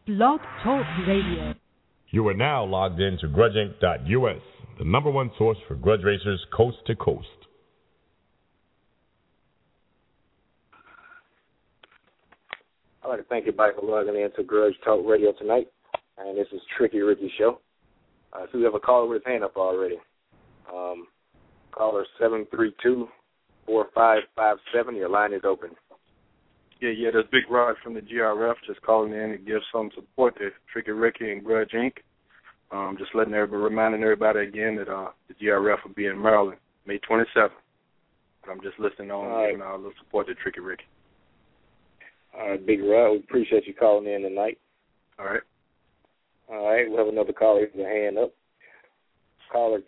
Blog Talk Radio. You are now logged in to grudgeinc.us, the number one source for grudge racers coast to coast. I'd like to thank everybody for logging in to Grudge Talk Radio tonight. And this is Tricky Ricky Show. So we have a caller with his hand up already. Caller 732-4557. Your line is open. Yeah, that's Big Rod from the GRF, just calling in to give some support to Tricky Ricky and Grudge Inc. Just reminding everybody again that the GRF will be in Maryland, May 27th. I'm just listening on, giving all the support to Tricky Ricky. All right, Big Rod, we appreciate you calling in tonight. All right. All right, we have another caller with a hand up. Caller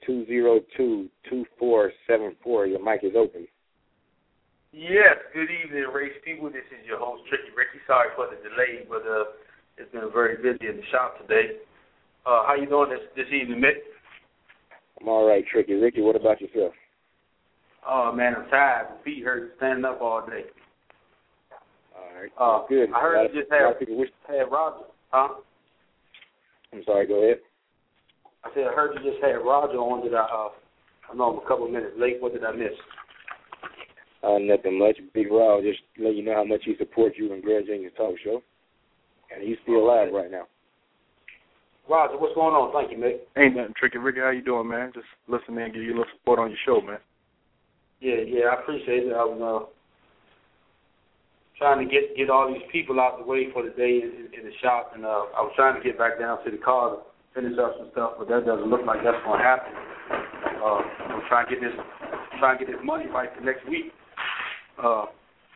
202-2474. Your mic is open. Yes, good evening, race people. This is your host, Tricky Ricky. Sorry for the delay, but it's been very busy in the shop today. How you doing this evening, Mick? I'm all right, Tricky Ricky. What about yourself? Oh, man, I'm tired. My feet hurt standing up all day. All right, good. I heard you just had Roger. Huh? I'm sorry, go ahead. I said I heard you just had Roger on. I know I'm a couple of minutes late. What did I miss? Nothing much. Big Rod, just let you know how much he supports you and Grudge Inc. Talk Show. And he's still alive right now. Roger, what's going on? Thank you, Mick. Ain't nothing, Tricky Ricky. How you doing, man? Just listening and give you a little support on your show, man. Yeah, I appreciate it. I was trying to get all these people out the way for the day in the shop, and I was trying to get back down to the car to finish up some stuff, but that doesn't look like that's going to happen. I'm trying to get this money right for next week. What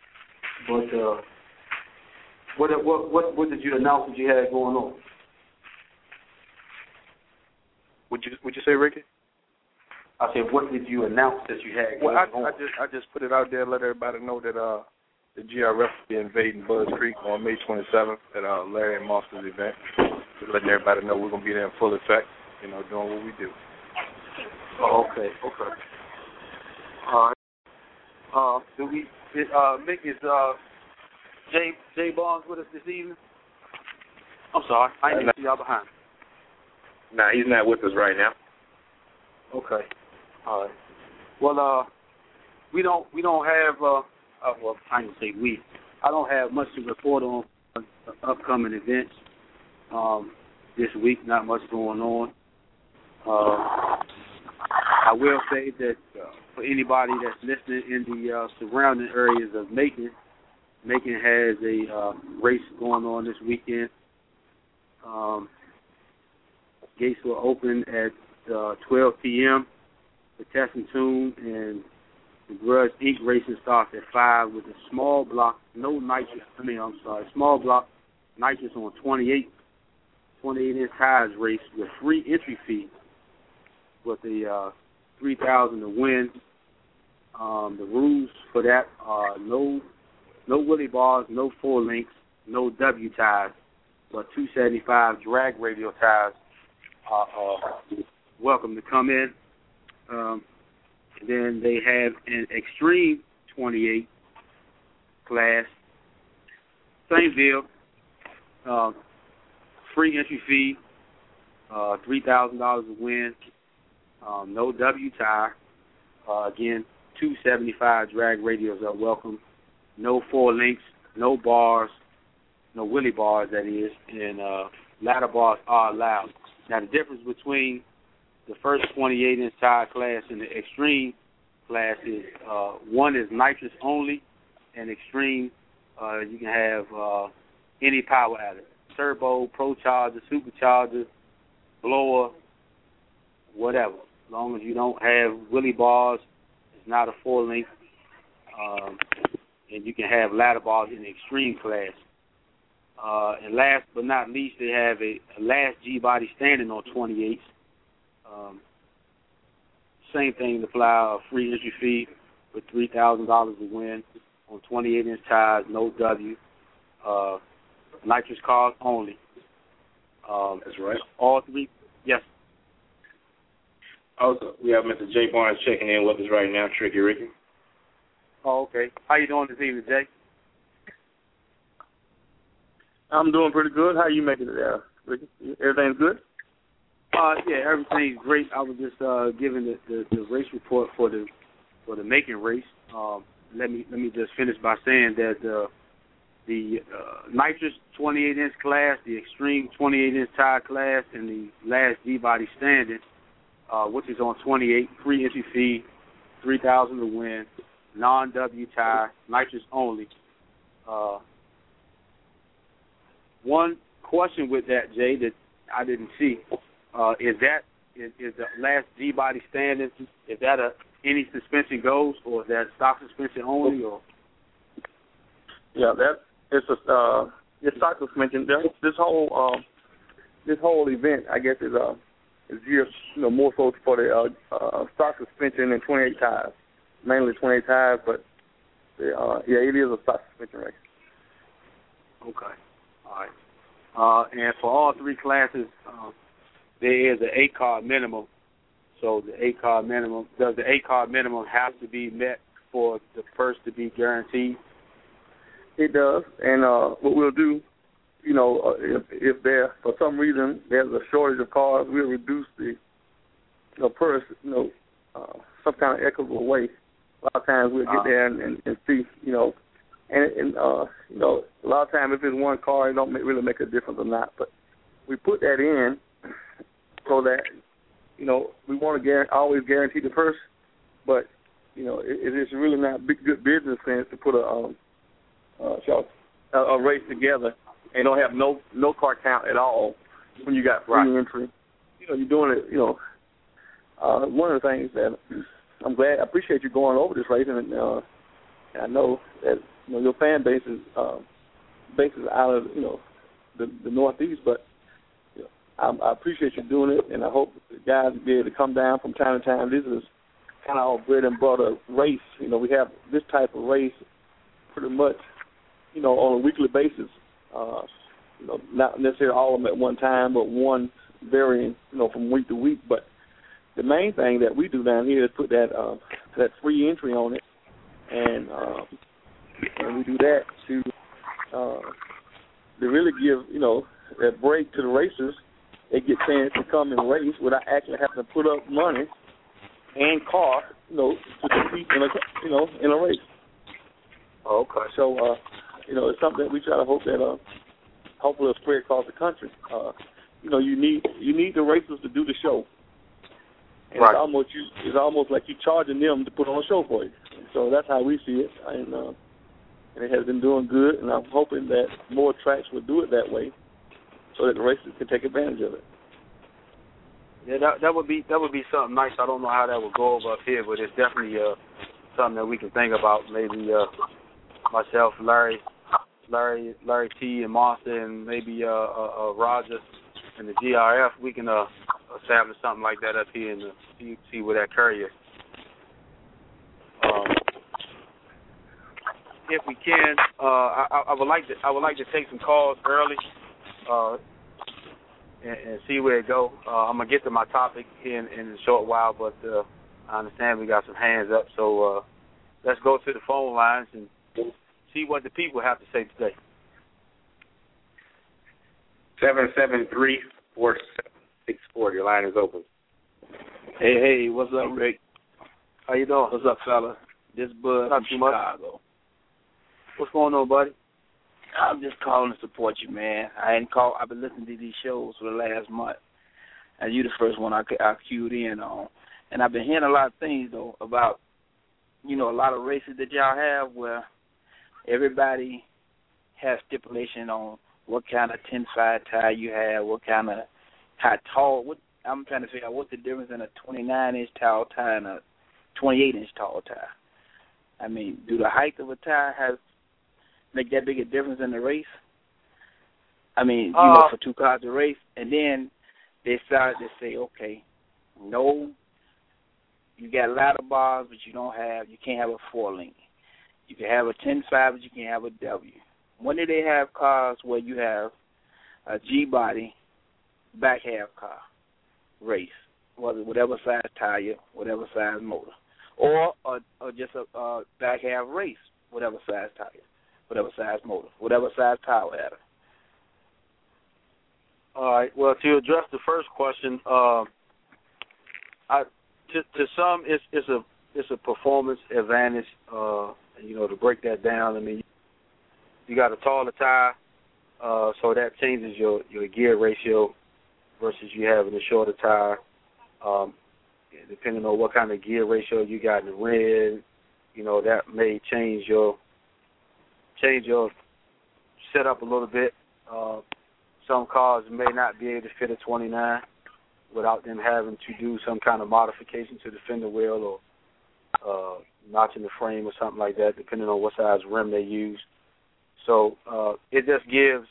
did you announce that you had going on? Would you say, Ricky? I said, what did you announce that you had going on? I just put it out there, let everybody know that the GRF will be invading Buzz Creek on May 27th at Larry and Monster's event. Just letting everybody know we're gonna be there in full effect, doing what we do. Oh, okay. All right. Mick, is Jay Barnes with us this evening? I'm sorry, I didn't see y'all behind. Nah, he's not with us right now. Okay. All right. Well, we don't have. Well, I can say we. I don't have much to report on upcoming events this week. Not much going on. I will say that for anybody that's listening in the surrounding areas of Macon has a race going on this weekend. Gates will open at 12 p.m. for Test and Tune, and the Grudge Inc. racing starts at 5 with a small block, small block nitrous on 28-inch tires race with free entry fee with the $3,000 to win. The rules for that are no wheelie bars, no 4-links, no W tires, but 275 drag radial tires are welcome to come in. Then they have an Extreme 28 class. Same deal. Free entry fee, $3,000 to win. No W tire. Again, 275 drag radials are welcome. No 4-links, no bars, no wheelie bars, that is, and ladder bars are allowed. Now, the difference between the first 28-inch tire class and the Extreme class is one is nitrous only, and Extreme, you can have any power out of it. Turbo, Pro Charger, Supercharger, blower, whatever. As long as you don't have wheelie bars, it's not a 4-link, and you can have ladder bars in the Extreme class. And last but not least, they have a last G-body standing on 28s. Same thing to apply, a free entry fee with $3,000 to win on 28-inch tires, no W, nitrous cars only. That's right. All three, yes. Also, we have Mr. Jay Barnes checking in with us right now, Tricky Ricky. Oh, okay. How you doing this evening, Jay? I'm doing pretty good. How you making it there, Ricky? Everything's good? Yeah, everything's great. I was just giving the race report for the Macon race. Let me just finish by saying that the nitrous 28-inch class, the extreme 28-inch tire class, and the last D-body standard, which is on 28, free entry fee, $3,000 to win, non-W tire, nitrous only. One question with that, Jay, that I didn't see, is the last D-body standard, is that any suspension goes, or is that stock suspension only? Or yeah, it's stock suspension. This whole event, I guess, is geared more so for the stock suspension and 28 tires, mainly 28 tires, but it is a stock suspension race. Okay, all right. And for all three classes, there is an 8-car minimum. So the 8-car minimum, does the 8-car minimum have to be met for the first to be guaranteed? It does, and what we'll do, if there for some reason there's a shortage of cars, we'll reduce the purse, some kind of equitable way. A lot of times we'll get there and see, and a lot of times if it's one car, it don't really make a difference or not. But we put that in so that we want to always guarantee the purse, but it's really not good business sense to put a race together and don't have no car count at all when you got free entry. You're doing it. One of the things that I appreciate you going over this race, and I know that your fan base is out of the Northeast, but I appreciate you doing it, and I hope the guys will be able to come down from time to time. This is kind of our bread and butter race. We have this type of race pretty much, on a weekly basis. Not necessarily all of them at one time, but one varying, from week to week. But the main thing that we do down here is put that free entry on it, and we do that to really give, that break to the racers. They get a chance to come and race without actually having to put up money and cost, to compete in a race. Okay. So, it's something that we try to hope that hopefully it'll spread across the country. You need the racers to do the show. And right. It's almost like you're charging them to put on a show for you. So that's how we see it, and it has been doing good. And I'm hoping that more tracks will do it that way, so that the racers can take advantage of it. Yeah, that would be something nice. I don't know how that would go over up here, but it's definitely something that we can think about. Maybe myself, Larry T, and Monster, and maybe Roger and the GRF. We can establish something like that up here and see where that carries. If we can, I would like to take some calls early. And see where it go. I'm gonna get to my topic in a short while, but I understand we got some hands up, so let's go to the phone lines and see what the people have to say today. 773-4664. Your line is open. Hey, what's up, Rick? How you doing? What's up, fella? This Bud from Chicago. What's going on, buddy? I'm just calling to support you, man. I've been listening to these shows for the last month, and you the first one I queued in on. And I've been hearing a lot of things, though, about, a lot of races that y'all have where everybody has stipulation on what kind of 10-5 tire you have, what kind of, how tall. I'm trying to figure out what's the difference in a 29-inch tall tire and a 28-inch tall tire. I mean, do the height of a tire make that big a difference in the race? I mean, for two cars to race, and then they decided to say, okay, no, you got ladder bars, but you can't have a 4-link. You can have a 10-5, but you can't have a W. When did they have cars where you have a G-body back half car race, whatever size tire, whatever size motor, or just a back half race, whatever size tire, whatever size motor, whatever size power adder? All right. Well, to address the first question, to some, it's a performance advantage. To break that down, I mean, you got a taller tire, so that changes your gear ratio versus you having a shorter tire. Depending on what kind of gear ratio you got in the rear, that may change your setup a little bit. Some cars may not be able to fit a 29 without them having to do some kind of modification to the fender well or notching the frame or something like that, depending on what size rim they use. So it just gives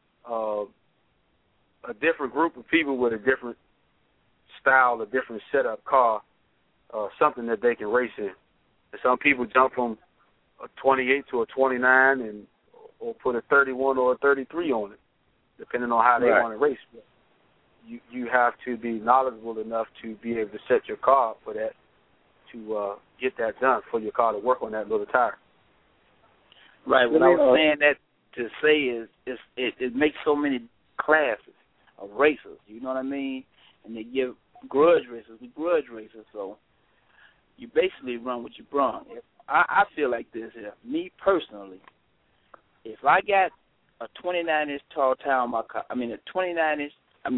a different group of people with a different style, a different setup car, something that they can race in. And some people jump from a 28 to a 29 or put a 31 or a 33 on it, depending on how they want to race. But you have to be knowledgeable enough to be able to set your car up for that, to get that done, for your car to work on that little tire. Right. What I was saying that to say is it makes so many classes of racers, you know what I mean? And they give grudge racers. So you basically run what you brung. I feel like this here. Me personally, if I got a 29-inch tall tire on my car, a 10.5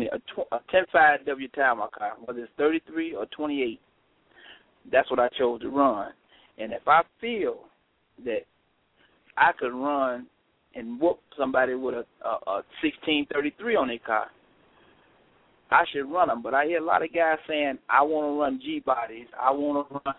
W tire on my car, whether it's 33 or 28, that's what I chose to run. And if I feel that I could run and whoop somebody with a 1633 on their car, I should run them. But I hear a lot of guys saying, I want to run G-bodies. I want to run.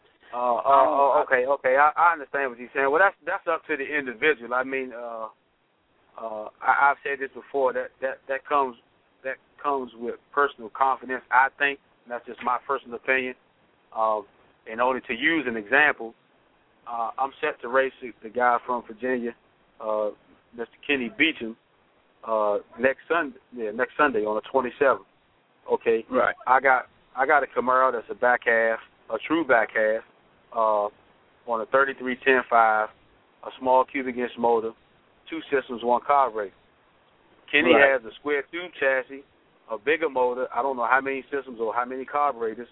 Okay. I understand what you're saying. Well, that's up to the individual. I mean, I've said this before. That comes with personal confidence. I think that's just my personal opinion. And only to use an example, I'm set to race the guy from Virginia, Mr. Kenny Beecham, next Sunday on the 27th. Okay. Right. I got a Camaro that's a back half, a true back half, on a 33-10.5, a small cubic inch motor, 2 systems, 1 carburetor. Kenny has a square tube chassis, a bigger motor. I don't know how many systems or how many carburetors,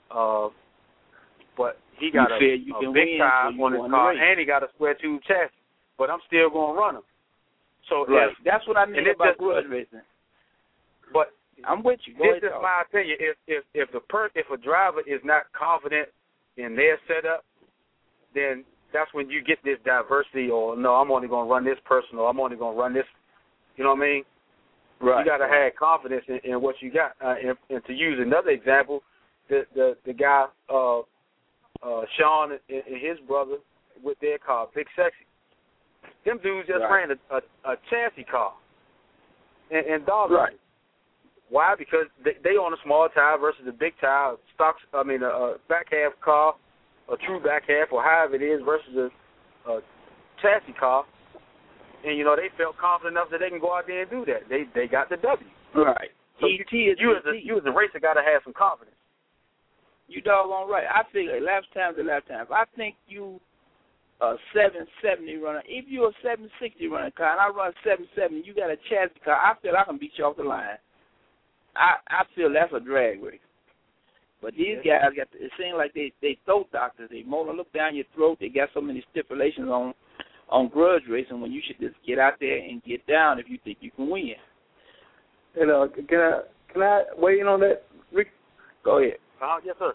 but he got a big tire on his car, and he got a square tube chassis. But I'm still going to run him. So that's what I mean about grudge racing. But I'm with you. This is my opinion. If a driver is not confident in their setup, then that's when you get this diversity. Or no, I'm only going to run this person, or I'm only going to run this. You know what I mean? Right. You got to have confidence in what you got. And to use another example, the guy Sean and his brother with their car, Big Sexy. Them dudes just ran a chassis car and dogged it. Why? Because they on a small tire versus a big tire, a back half car, a true back half, or however it is, versus a chassis car. And, they felt confident enough that they can go out there and do that. They got the W. Right. So you as a racer got to have some confidence. You doggone right. I figure lap time to lap time. If I think you a 770 runner, if you're a 760 running car and I run 770, you got a chassis car, I feel I can beat you off the line. I feel that's a drag race. But these guys it seems like they throat doctors. They want to look down your throat. They got so many stipulations on grudge racing when you should just get out there and get down if you think you can win. And can I weigh in on that, Rick? Go ahead. Yes, sir.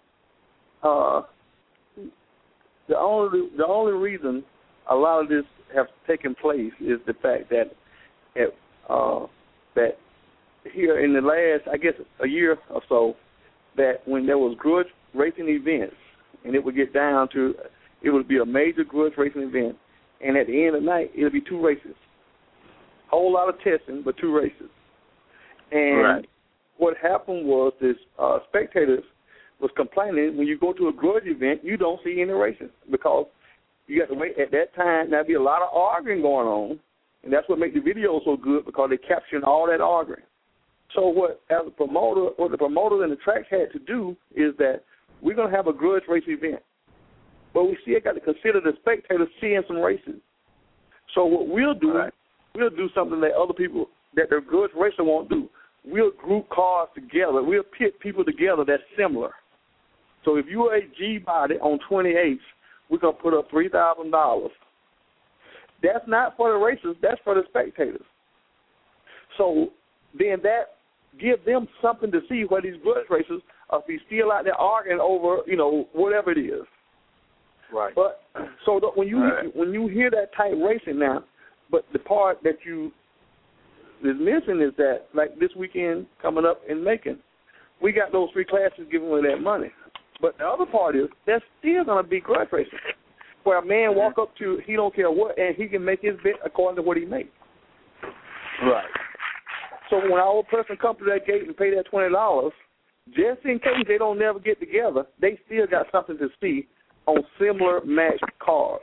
The only reason a lot of this has taken place is the fact that that here in the last, I guess, a year or so, that when there was grudge racing events, and it would get down to, it would be a major grudge racing event, and at the end of the night, it would be 2 races. Whole lot of testing, but 2 races. And what happened was this spectators was complaining, when you go to a grudge event, you don't see any racing because you got to wait at that time. There'll be a lot of arguing going on, and that's what makes the video so good because they're capturing all that arguing. So what the promoter and the tracks had to do is that we're going to have a grudge race event, but we still got to consider the spectators seeing some races. So what we'll do, we'll do something that other people that the grudge racer won't do. We'll group cars together. We'll pit people together that's similar. So if you're a G-body on 28s, we're going to put up $3,000. That's not for the racers. That's for the spectators. So then that gives them something to see where these grudge racers are be still out there arguing over, whatever it is. Right. But so when you hear that type racing now, but the part that you is missing is that, like this weekend coming up in Macon, we got those 3 classes giving away that money. But the other part is there's still going to be grudge racing, where a man walk up to, he don't care what, and he can make his bet according to what he makes. Right. So when our old person come to that gate and pay that $20, just in case they don't never get together, they still got something to see on similar matched cars.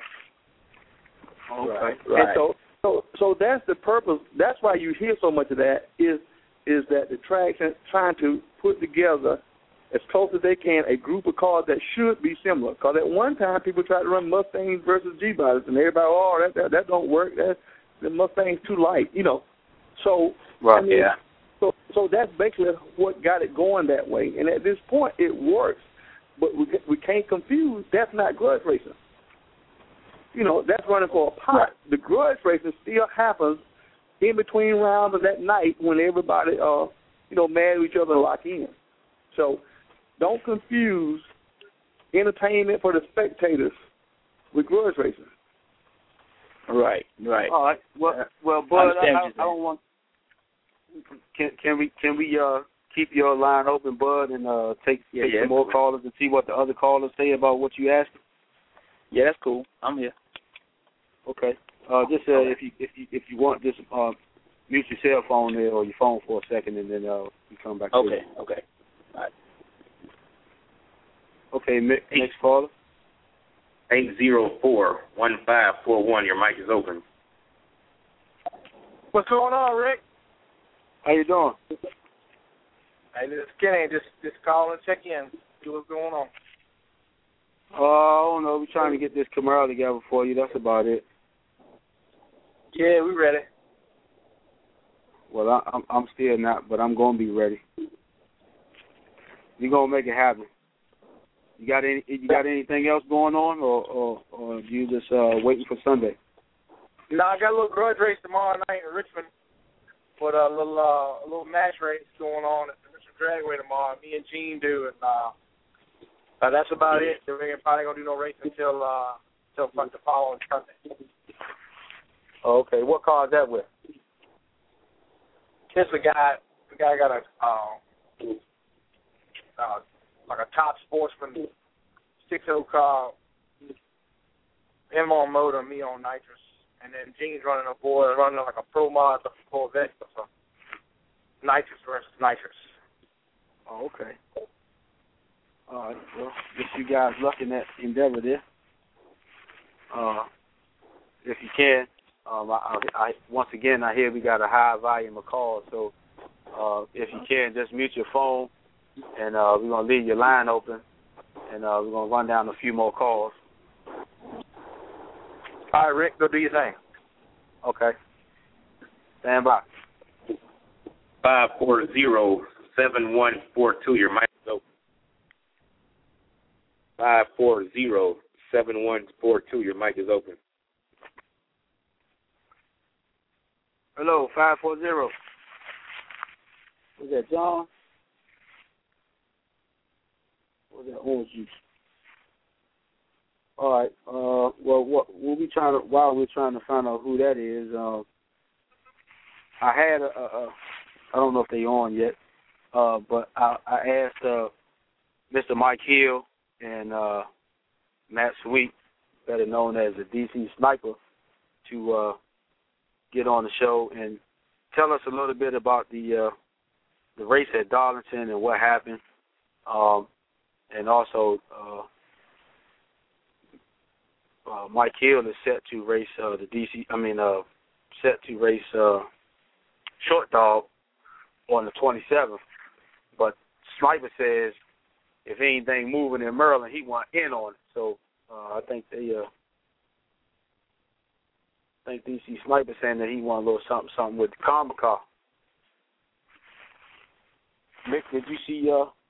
Okay. Right. And so that's the purpose. That's why you hear so much of that is that the tracks are trying to put together as close as they can a group of cars that should be similar. Because at one time people tried to run Mustangs versus G-bodies, and everybody, that don't work. The Mustang's too light, So right, yeah. So that's basically what got it going that way. And at this point, it works, but we can't confuse. That's not grudge racing. That's running for a pot. Right. The grudge racing still happens in between rounds of that night when everybody, mad at each other and lock in. So don't confuse entertainment for the spectators with grudge racing. Right. All right. Well, Bud, I don't want. Can we keep your line open, Bud, and take some more callers and see what the other callers say about what you asked? Yeah, that's cool. I'm here. Okay. If you want, just mute your cell phone there or your phone for a second, and then you come back. Okay. All right. Okay, next caller. 804-1541. Your mic is open. What's going on, Rick? How you doing? Hey, this is Kenny. Just call and check in. See what's going on. I don't know. We're trying to get this Camaro together for you. That's about it. Yeah, we ready. Well, I'm still not, but I'm gonna be ready. You're gonna make it happen. You got anything else going on, or you just waiting for Sunday? No, I got a little grudge race tomorrow night in Richmond. With a little match race going on at the Richmond Dragway tomorrow. Me and Gene do, and that's about it. We're probably gonna do no race until the following Sunday. Oh, okay. What car is that with? It's the guy got a like a top sportsman 6.0 car, him on motor, me on nitrous. And then Gene's running like a pro mod of Corvette. So nitrous versus nitrous. Oh, okay. All right. Well, guess you guys luck in that endeavor there. If you can, I once again I hear we got a high volume of calls, so if you can, just mute your phone, and we're gonna leave your line open, and we're gonna run down a few more calls. All right, Rick, go do your thing. Okay. Stand by. 540-7142. Your mic is open. 540-7142. Your mic is open. Hello, 540. Was that John? Or was that orange juice? All right. Well, while we're trying to find out who that is, I had I don't know if they on yet, but I asked Mr. Mike Hill and Matt Sweet, better known as the DC Sniper, to get on the show and tell us a little bit about the race at Darlington and what happened, and also. Mike Hill is set to race Short Dog on the 27th. But Sniper says if anything moving in Maryland, he want in on it. So I think DC Sniper saying that he want a little something with the Karma car. Mick, did you see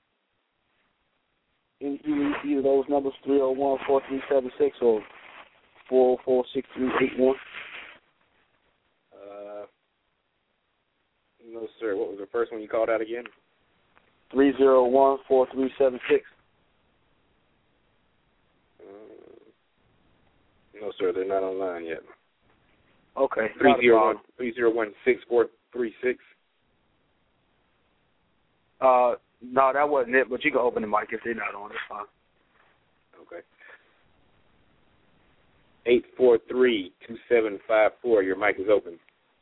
either of those numbers, 301-4376 or 404-6381? No, sir. What was the first one you called out again? 301-4376. No, sir. They're not online yet. Okay. 301-6436. No, that wasn't it, but you can open the mic if they're not on. It's fine. Okay. 843-2754. Your mic is open.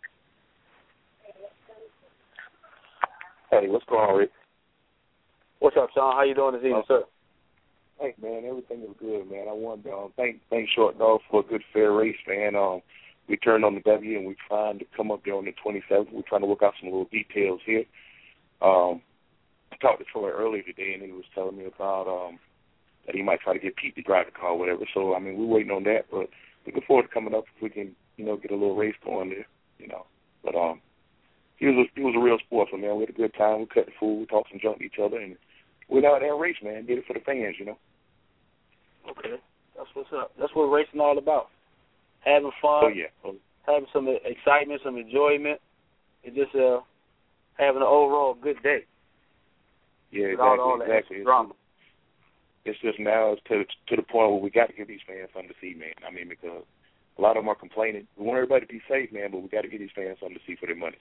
Hey, what's going on, Rick? What's up, Sean? How you doing this evening, sir? Hey, man, everything is good, man. I wanted to thank Short Dog for a good, fair race, man. We turned on the W, and we're trying to come up there on the 27th. We're trying to work out some little details here. I talked to Troy earlier today, and he was telling me about that he might try to get Pete to drive the car or whatever. So, I mean, we're waiting on that, but looking forward to coming up if we can, get a little race going there, But he was a real sportsman, man. We had a good time. We cut the food, we talked some junk to each other, and we went out there and raced, man. Did it for the fans, Okay, that's what's up. That's what racing all about. Having fun. Oh, yeah. Having some excitement, some enjoyment, and just having an overall good day. Yeah, exactly. Drama. It's just now it's to the point where we got to give these fans something to see, man. I mean, because a lot of them are complaining. We want everybody to be safe, man, but we got to give these fans something to see for their money,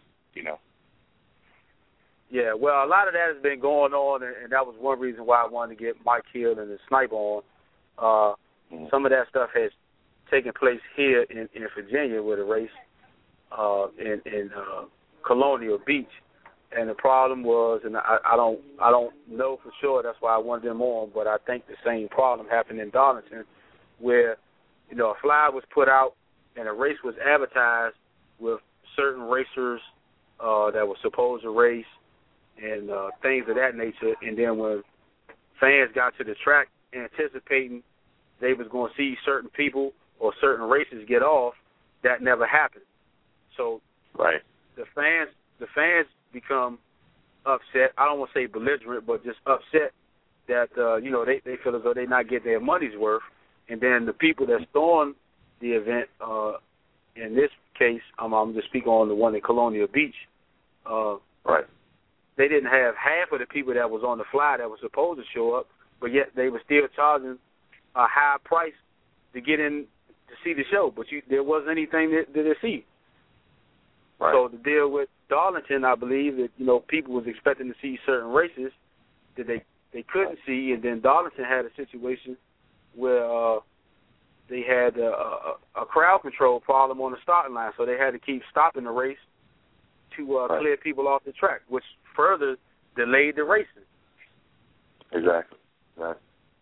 Yeah, well, a lot of that has been going on, and that was one reason why I wanted to get Mike Hill and the Sniper on. Some of that stuff has taken place here in Virginia with a race in Colonial Beach, and the problem was, and I don't know for sure. That's why I wanted them on, but I think the same problem happened in Darlington, where a flyer was put out and a race was advertised with certain racers that were supposed to race and things of that nature, and then when fans got to the track anticipating they was going to see certain people or certain races get off, that never happened. So right, the fans become upset. I don't want to say belligerent, but just upset that they feel as though they not get their money's worth, and then the people that's throwing the event, in this case, I'm just speaking on the one in Colonial Beach. Right. They didn't have half of the people that was on the fly that was supposed to show up, but yet they were still charging a high price to get in to see the show. But there wasn't anything to see. Right. So the deal with Darlington, I believe that people was expecting to see certain races that they couldn't see, and then Darlington had a situation where they had a crowd control problem on the starting line, so they had to keep stopping the race to clear people off the track, which further delayed the racing. Exactly. Right.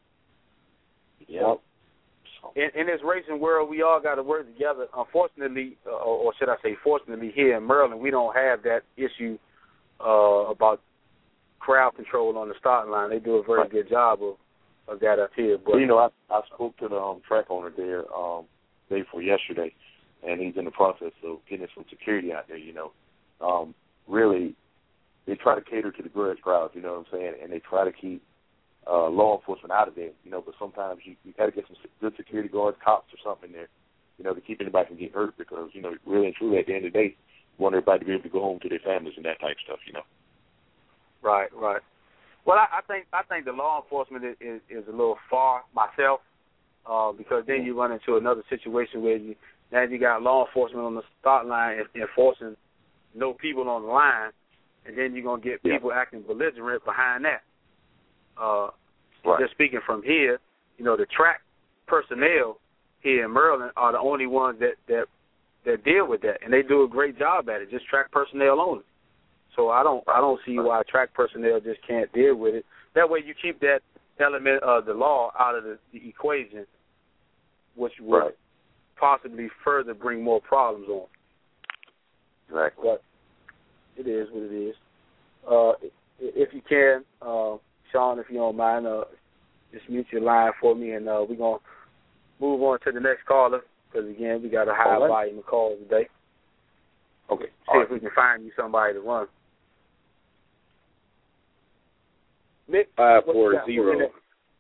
Yep. In this racing world, we all got to work together. Unfortunately, or should I say fortunately, here in Maryland, we don't have that issue about crowd control on the starting line. They do a very good job of that up here. But I spoke to the track owner there day before yesterday, and he's in the process of getting some security out there. Really, they try to cater to the grudge crowds. You know what I'm saying? And they try to keep law enforcement out of there, but sometimes you got to get some good security guards, cops or something there, to keep anybody from getting hurt because, really and truly at the end of the day, you want everybody to be able to go home to their families and that type of stuff, Right. Well, I think the law enforcement is a little far myself because then you run into another situation where you got law enforcement on the start line enforcing no people on the line, and then you're going to get people acting belligerent behind that. Just speaking from here, the track personnel here in Maryland are the only ones that deal with that, and they do a great job at it. Just track personnel only. So I don't see why track personnel just can't deal with it. That way, you keep that element of the law out of the equation, which would possibly further bring more problems on. Exactly. But it is what it is. If you can. Sean, if you don't mind, just mute your line for me, and we're going to move on to the next caller because, again, we got a high volume of calls today. Okay. See if we can find you somebody to run. Mick, 540.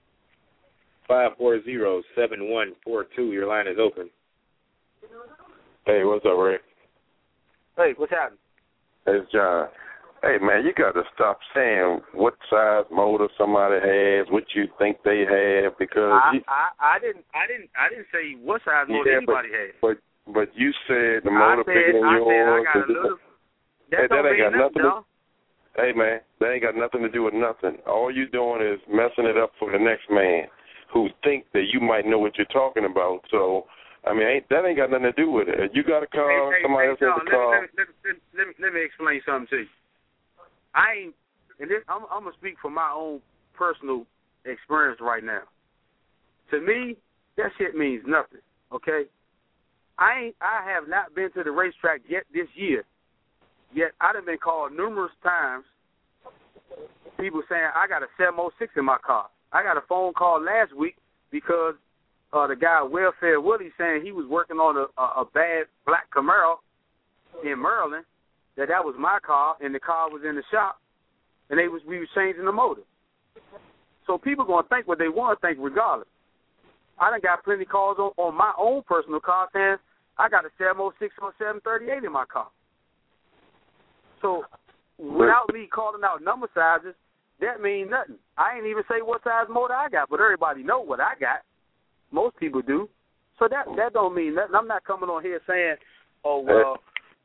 540-7142. Your line is open. Hey, what's up, Rick? Hey, what's happening? It's John. Hey, man, you got to stop saying what size motor somebody has, what you think they have, because I didn't say what size motor anybody has. But you said the motor bigger than yours. I got a little. That ain't got nothing to. Hey, man, that ain't got nothing to do with nothing. All you doing is messing it up for the next man who think that you might know what you're talking about. So, I mean, that ain't got nothing to do with it. You got a car, somebody else has a car. Let me explain something to you. I'm gonna speak from my own personal experience right now. To me, that shit means nothing. Okay, I have not been to the racetrack yet this year. Yet I done been called numerous times. People saying I got a 706 in my car. I got a phone call last week because the guy Welfare Willie saying he was working on a bad black Camaro in Maryland. That was my car, and the car was in the shop, and we was changing the motor. So people gonna think what they want to think regardless. I done got plenty of calls on my own personal car saying I got a 706 or 738 in my car. So without me calling out number sizes, that means nothing. I ain't even say what size motor I got, but everybody know what I got. Most people do. So that don't mean nothing. I'm not coming on here saying, oh, well,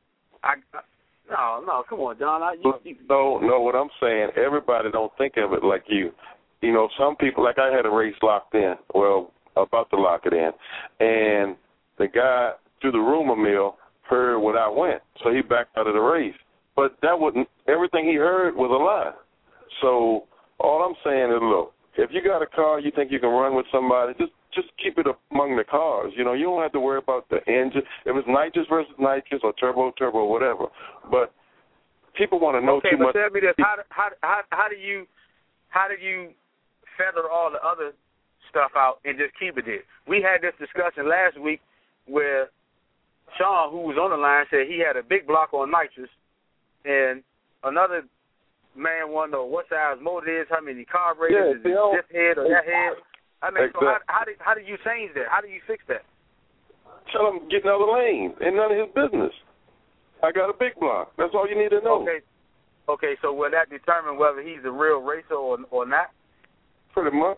No, come on, John. No, what I'm saying, everybody don't think of it like you. You know, some people, like I had a race locked in, well, about to lock it in, and the guy through the rumor mill heard what I went, so he backed out of the race. But everything he heard was a lie. So all I'm saying is, look, if you got a car you think you can run with somebody, just keep it among the cars. You know, you don't have to worry about the engine. If it's nitrous versus nitrous or turbo, whatever. But people want to know too much. Okay, but tell me this: how do you feather all the other stuff out and just keep it there? We had this discussion last week where Sean, who was on the line, said he had a big block on nitrous, and another man wanted to know what size motor it is, how many carburetors, is it this head or that head? I mean, exactly. So how do you change that? How do you fix that? Tell him get another lane. Ain't none of his business. I got a big block. That's all you need to know. Okay. So will that determine whether he's a real racer or not? Pretty much.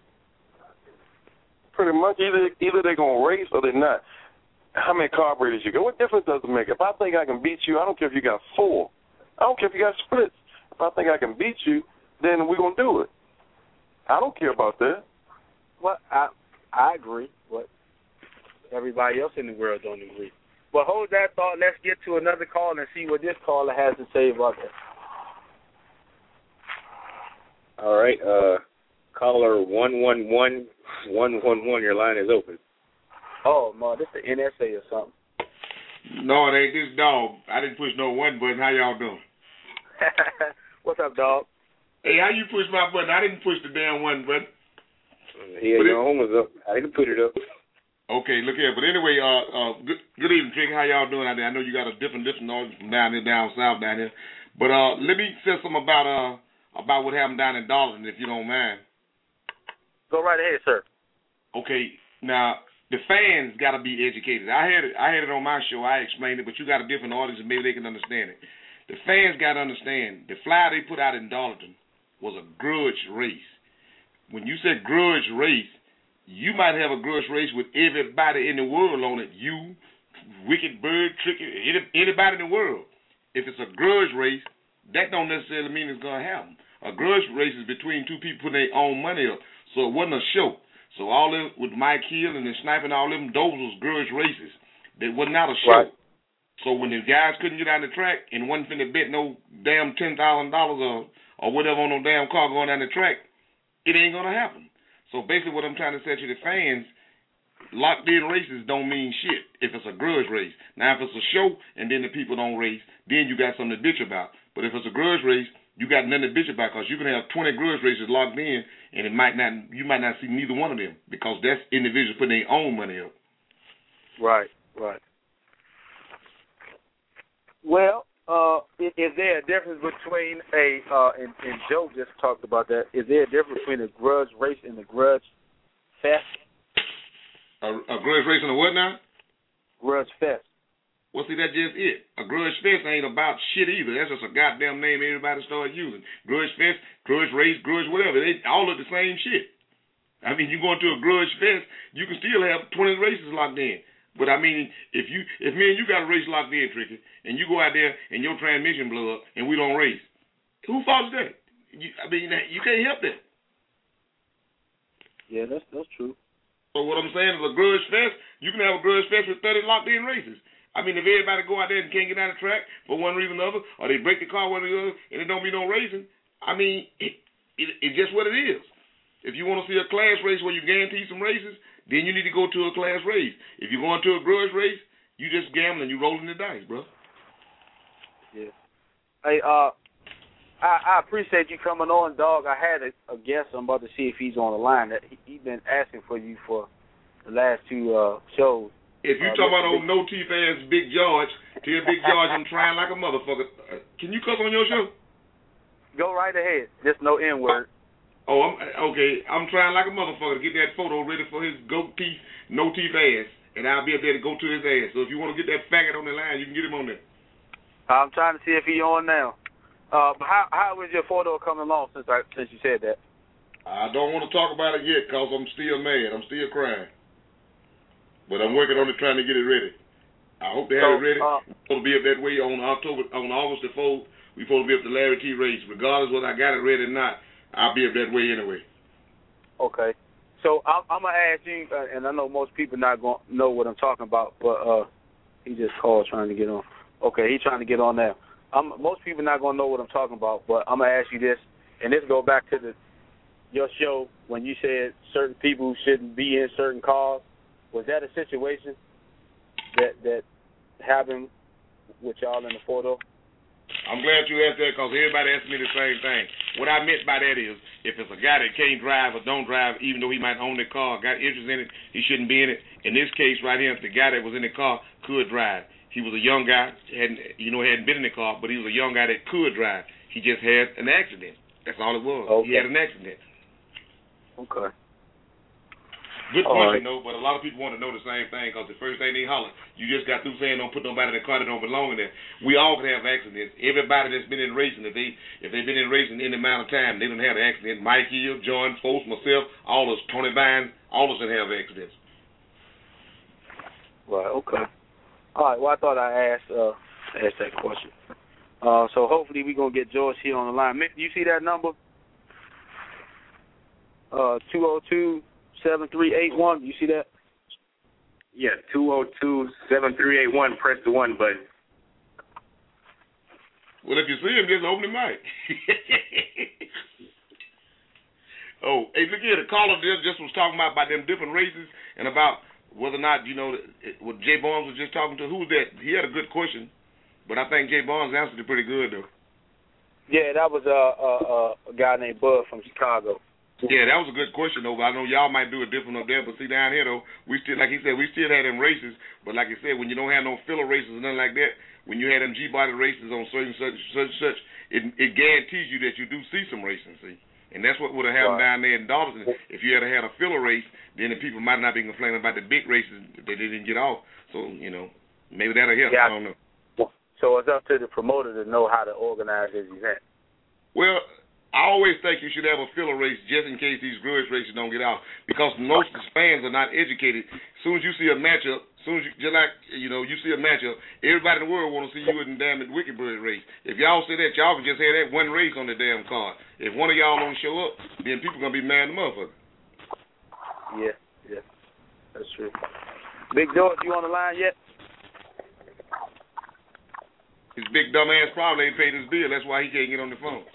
Either they're gonna race or they're not. How many carburetors you got? What difference does it make? If I think I can beat you, I don't care if you got 4. I don't care if you got splits. If I think I can beat you, then we're gonna do it. I don't care about that. Well, I agree, but everybody else in the world don't agree. But hold that thought. Let's get to another call and see what this caller has to say about that. All right. Caller 111-111, your line is open. Oh, no, this the NSA or something. No, it ain't this dog. I didn't push no one button. How y'all doing? What's up, dog? Hey, how you push my button? I didn't push the damn one button. Yeah, your home was up. I didn't put it up. Okay, look here. But anyway, good evening, Trick. How y'all doing out there? I know you got a different noise from down here, down south down here. But let me say something about what happened down in Darlington, if you don't mind. Go right ahead, sir. Okay, now the fans got to be educated. I had it on my show. I explained it, but you got a different audience, and maybe they can understand it. The fans got to understand the flyer they put out in Darlington was a grudge race. When you say grudge race, you might have a grudge race with everybody in the world on it. You, Wicked Bird, Tricky, anybody in the world. If it's a grudge race, that don't necessarily mean it's going to happen. A grudge race is between two people putting their own money up. So it wasn't a show. So all them with Mike Hill and the sniping, all them, those was grudge races. They was not a show. Right. So when the guys couldn't get on the track and wasn't finna bet no damn $10,000 or whatever on no damn car going down the track, it ain't gonna happen. So basically what I'm trying to say to the fans, locked in races don't mean shit if it's a grudge race. Now if it's a show and then the people don't race, then you got something to bitch about. But if it's a grudge race, you got nothing to bitch about because you can have 20 grudge races locked in and you might not see neither one of them because that's individuals putting their own money up. Right. Well, is there a difference between and Joe just talked about that, is there a difference between a grudge race and a grudge fest? A grudge race and a what now? Grudge fest. Well, see, that's just it. A grudge fest ain't about shit either. That's just a goddamn name everybody started using. Grudge fest, grudge race, grudge whatever. They all look the same shit. I mean, you go into a grudge fest, you can still have 20 races locked in. But I mean, if me and you got a race locked in, Tricky, and you go out there and your transmission blow up and we don't race, who fault is that? You can't help that. Yeah, that's true. So what I'm saying is a grudge fest, you can have a grudge fest with 30 locked in races. I mean, if everybody go out there and can't get out of the track for one reason or another, or they break the car one or the other, and it don't be no racing, I mean, it's just what it is. If you want to see a class race where you guarantee some races, then you need to go to a class race. If you're going to a grudge race, you just gambling, you rolling the dice, bro. Yeah. Hey, I appreciate you coming on, dog. I had a guest. I'm about to see if he's on the line. He's been asking for you for the last two shows. If you talk about old no-teeth ass Big George, tell Big George I'm trying like a motherfucker. Can you cuss on your show? Go right ahead. Just no N-word. Oh, I'm trying like a motherfucker to get that photo ready for his goat-teeth, no-teeth ass, and I'll be up there to go to his ass. So if you want to get that faggot on the line, you can get him on there. I'm trying to see if he's on now. But how is your photo coming along since you said that? I don't want to talk about it yet because I'm still mad. I'm still crying. But I'm working on it, trying to get it ready. I hope they have it ready. We're supposed to be up that way on August the 4th. We're supposed to be up to Larry T. race. Regardless whether I got it ready or not, I'll be up that way anyway. Okay. So I'm going to ask you, and I know most people not going to know what I'm talking about, but he just called trying to get on. Okay, he's trying to get on now. Most people not going to know what I'm talking about, but I'm going to ask you this, and this go back to your show when you said certain people shouldn't be in certain cars. Was that a situation that happened with y'all in the photo? I'm glad you asked that because everybody asked me the same thing. What I meant by that is if it's a guy that can't drive or don't drive, even though he might own the car, got interest in it, he shouldn't be in it. In this case right here, the guy that was in the car could drive. He was a young guy, hadn't been in the car, but he was a young guy that could drive. He just had an accident. That's all it was. Okay. He had an accident. Okay. Good question, though, but a lot of people want to know the same thing because the first thing they holler, you just got through saying don't put nobody in the car that don't belong in there. We all can have accidents. Everybody that's been in racing, if they've been in racing any amount of time, they done have an accident. Mike Hill, John Foltz, myself, all us, Tony Vines, all us done have accidents. Right, okay. All right, well, I thought I asked that question. So hopefully we're going to get George here on the line. You see that number? 202-7381. You see that? Yeah, 202-7381. Press the 1 button. Well, if you see him, just open the mic. Oh, hey, look here. The caller just was talking about them different races and about whether or not, what Jay Barnes was just talking to. Who's that? He had a good question, but I think Jay Barnes answered it pretty good, though. Yeah, that was a guy named Bud from Chicago. Yeah, that was a good question, though. But I know y'all might do it different up there. But see, down here, though, we still, like he said, we still had them races. But like I said, when you don't have no filler races or nothing like that, when you had them G-body races on certain such, it guarantees you that you do see some racing, see. And that's what would have happened down there in Dawson. If you had had a filler race, then the people might not be complaining about the big races that they didn't get off. So, maybe that'll help. I don't know. So it's up to the promoter to know how to organize his event. Well, I always think you should have a filler race just in case these grudge races don't get out, because most of the fans are not educated. As soon as you see a matchup, you see a matchup, everybody in the world want to see you in the damn Wicked Bird race. If y'all say that, y'all can just have that one race on the damn card. If one of y'all don't show up, then people going to be mad at the motherfucker. Yeah, that's true. Big George, you on the line yet? His big dumb ass probably ain't paid his bill. That's why he can't get on the phone.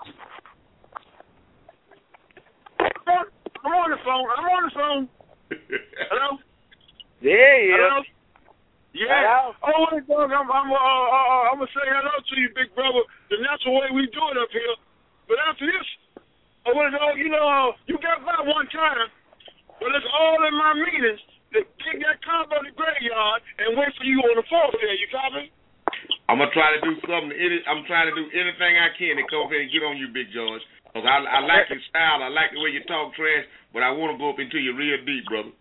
I'm on the phone. Hello? Yeah. Hello? Yeah. Hello? I'm gonna say hello to you, big brother. The natural way we do it up here. But after this, I want to know, you got by one time, but it's all in my meetings to take that car on the graveyard and wait for you on the 4th there. You copy? I'm gonna gonna try to do something. I'm trying to do anything I can to come here and get on you, Big George. Cause I like your style. I like the way you talk trash, but I want to go up into you real deep, brother.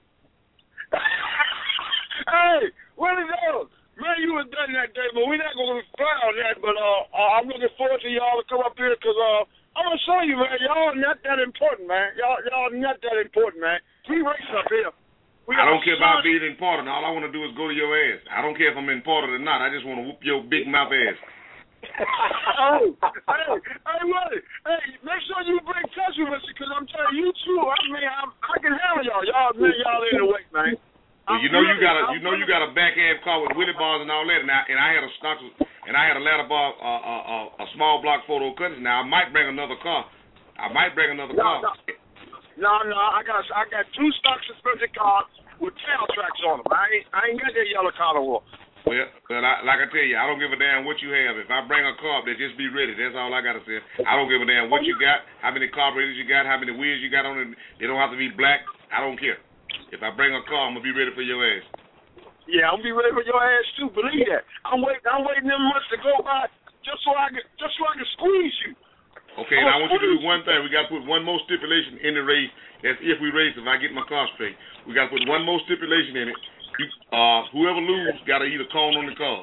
Hey, Willie Dog, man, you was done that day, but we're not gonna fly on that. But I'm looking forward to y'all to come up here, cause I'm gonna show you, man. Y'all not that important, man. Y'all not that important, man. We race up here. I don't care about being important. All I want to do is go to your ass. I don't care if I'm important or not. I just want to whoop your big mouth ass. hey, Willie. Hey, make sure you bring touch with us, because I'm telling you too. I mean, I can handle y'all. Y'all in the way, man. Well, you know you got a backhand car with Willie bars and all that, and I had a stock and I had a ladder bar, a small block photo cutters. Now I might bring another car. No, I got 2 stock suspension cars with tail tracks on them. I ain't got that yellow collar wall. Well, like I tell you, I don't give a damn what you have. If I bring a car up there, just be ready. That's all I got to say. I don't give a damn what you got, how many carburetors you got, how many wheels you got on it. They don't have to be black. I don't care. If I bring a car, I'm going to be ready for your ass. Yeah, I'm going to be ready for your ass, too. Believe that. I'm waiting them months to go by just so I can squeeze you. Okay, now I want you to do one thing. We got to put one more stipulation in the race. That's if we race, if I get my car straight. We got to put one more stipulation in it. Whoever loses got to eat a cone on the car.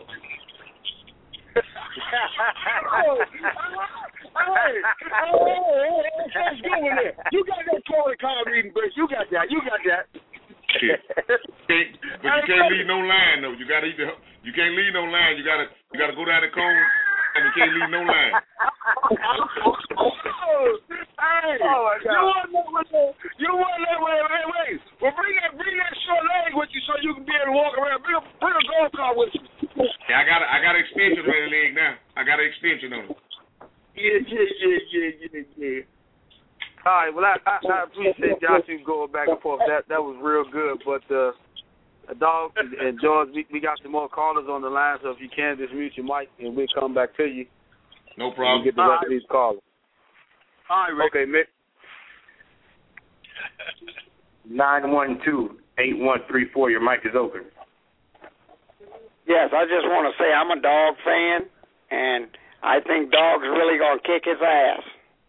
You got that cone car reading, bitch. You got that. Shit. But you can't leave no line though. You got to eat you can't leave no line. You got to go down the cone. And you can't leave no line. Hey, you want that? Wait. Well, bring that short leg with you so you can be able to walk around. Bring a golf cart with you. Yeah, I got an extension on the leg now. I got an extension on it. Yeah. All right. Well, I appreciate y'all two going back and forth. That was real good. But Dog and George, we got some more callers on the line, so if you can, just mute your mic, and we'll come back to you. No problem. We'll get the rest of these callers. All right, Rick. Okay, Mick. 912-8134, your mic is open. Yes, I just want to say I'm a Dog fan, and I think Dog's really going to kick his ass.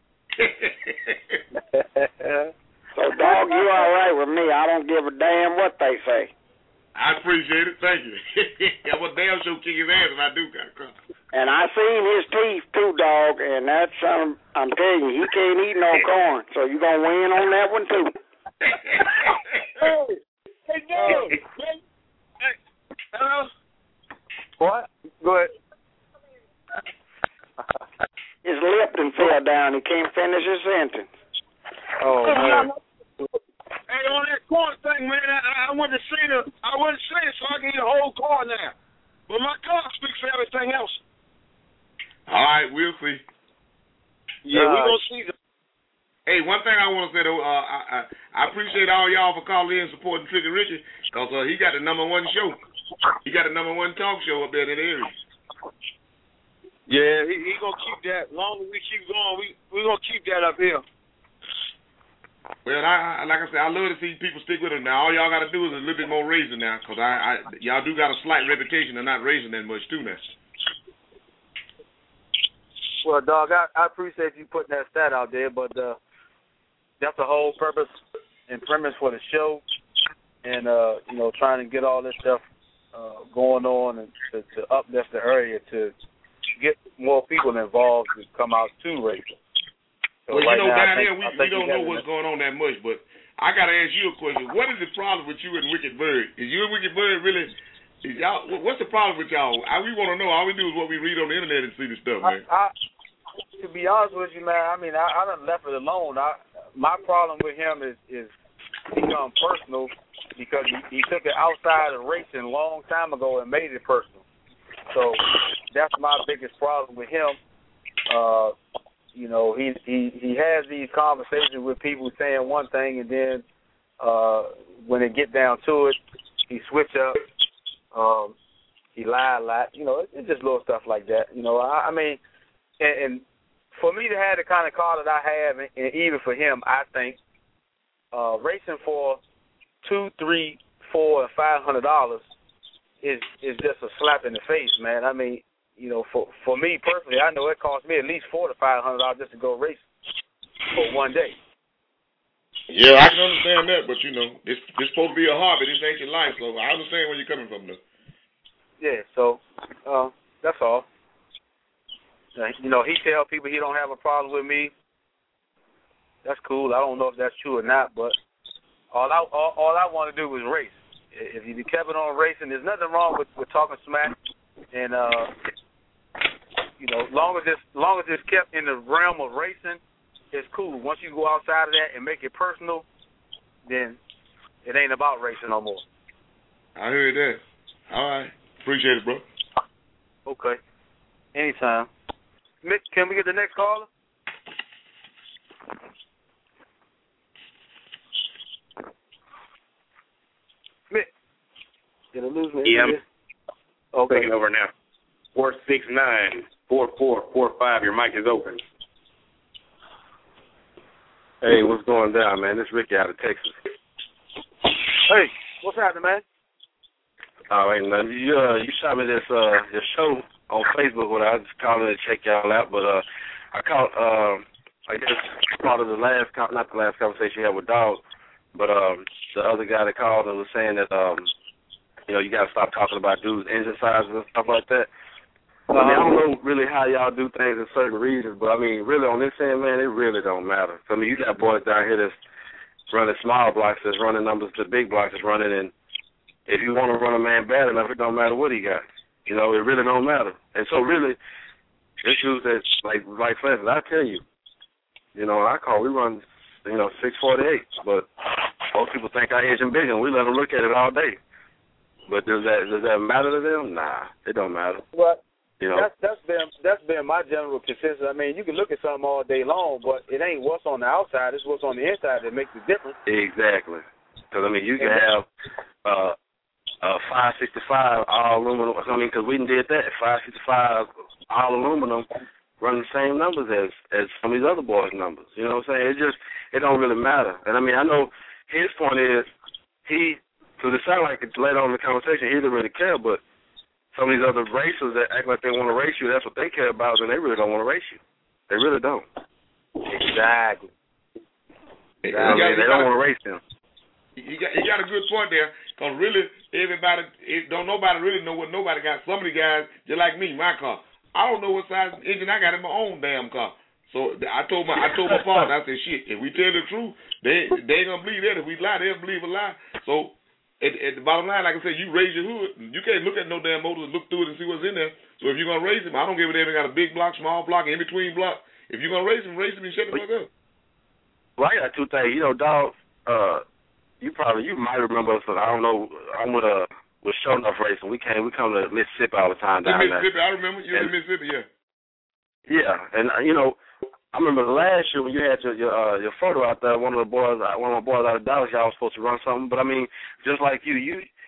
So, Dog, you all right with me. I don't give a damn what they say. I appreciate it. Thank you. I'm a damn sure kick his ass if I do got a car. And I seen his teeth, too, Dog, and that's, I'm telling you, he can't eat no corn, so you're going to win on that one, too. Hey, Dog. Hey, hello? What? Go ahead. His lip done fell down. He can't finish his sentence. Oh, man. Hey, on that corn thing, man, I went to say it so I can eat a whole corn now. But my car speaks for everything else. All right, we'll see. Yeah, we're going to see. Hey, one thing I want to say, though, I appreciate all y'all for calling in and supporting Tricky Richie, because he got the #1 show. He got the #1 talk show up there in that area. Yeah, he going to keep that. As long as we keep going, we going to keep that up here. Well, like I said, I love to see people stick with it. Now, all y'all got to do is a little bit more raising now, because y'all do got a slight reputation of not raising that much, too, now. Well, Dog, I appreciate you putting that stat out there, but that's the whole purpose and premise for the show, and trying to get all this stuff going on and to uplift the area to get more people involved to come out to racing. So well, right down now, here, we don't know what's going on that much, but I got to ask you a question. What is the problem with you and Wicked Bird? Is you and Wicked Bird really, what's the problem with y'all? We want to know. All we do is what we read on the internet and see the stuff, man. To be honest with you, man, I mean, I done left it alone. My problem with him is become personal because he took it outside of racing a long time ago and made it personal. So that's my biggest problem with him. He has these conversations with people saying one thing, and then when they get down to it, he switch up. He lie a lot. It's just little stuff like that. I mean, and for me to have the kind of car that I have, and even for him, I think racing for $200, $300, $400, and $500 is just a slap in the face, man. I mean, you know, for me personally, I know it costs me at least $400 to $500 just to go race for one day. Yeah, I can understand that, but you know, it's supposed to be a hobby. This ain't your life, so I understand where you're coming from, though. Yeah, so that's all. You know, he tell people he don't have a problem with me. That's cool. I don't know if that's true or not, but all I want to do is race. If you kept it on racing, there's nothing wrong with talking smack, and you know, long as it's kept in the realm of racing, it's cool. Once you go outside of that and make it personal, then it ain't about racing no more. I heard that. All right. Appreciate it, bro. Okay. Anytime. Mick, can we get the next caller? Mick. Did I lose me? Yeah. Okay. Taking over now. 469-4445. Your mic is open. Hey, what's going down, man? This is Ricky out of Texas. Hey, what's happening, man? Oh, ain't nothing. You shot me this your show on Facebook when I was just calling to check y'all out, but I caught I guess part of the last not the last conversation you had with Dog, but the other guy that called and was saying that you know, you gotta stop talking about dudes' engine sizes and stuff like that. I mean, I don't know really how y'all do things in certain regions, but I mean, really on this end, man, it really don't matter. I mean, you got boys down here that's running small blocks, that's running numbers to big blocks, that's running, and if you want to run a man bad enough, it don't matter what he got. You know, it really don't matter. And so really, issues that, like for instance, I tell you, you know, we run, you know, 648, but most people think our engine big, and we let them look at it all day. But does that matter to them? Nah, it don't matter. Well, you know, that's been my general consensus. I mean, you can look at something all day long, but it ain't what's on the outside; it's what's on the inside that makes the difference. Exactly. Because I mean, you can have 565 all aluminum. I mean, because we did that 565 all aluminum, running the same numbers as some of these other boys' numbers. You know what I'm saying? It don't really matter. And I mean, I know his point is because it sounds like it's later on in the conversation, he doesn't really care, but some of these other racers that act like they want to race you, that's what they care about, and they really don't want to race you. They really don't. Exactly. They don't want to race them. You got a good point there, because really, nobody really know what nobody got. Some of the guys, just like me, my car, I don't know what size engine I got in my own damn car. So I told my father, I said, shit, if we tell the truth, they ain't going to believe that. If we lie, they'll believe a lie. So at the bottom line, like I said, you raise your hood. You can't look at no damn motor and look through it and see what's in there. So if you're going to raise him, I don't give a damn if they got a big block, small block, in between block. If you're going to raise him and shut the fuck up. Well, I got two things. You know, Dog, you might remember us. I don't know. I'm with Show Enough Racing. We come to Mississippi all the time down there. Mississippi, I remember you in Mississippi, yeah. Yeah, and you know, I remember last year when you had your photo out there. One of my boys out of Dallas, y'all was supposed to run something. But I mean, just like you,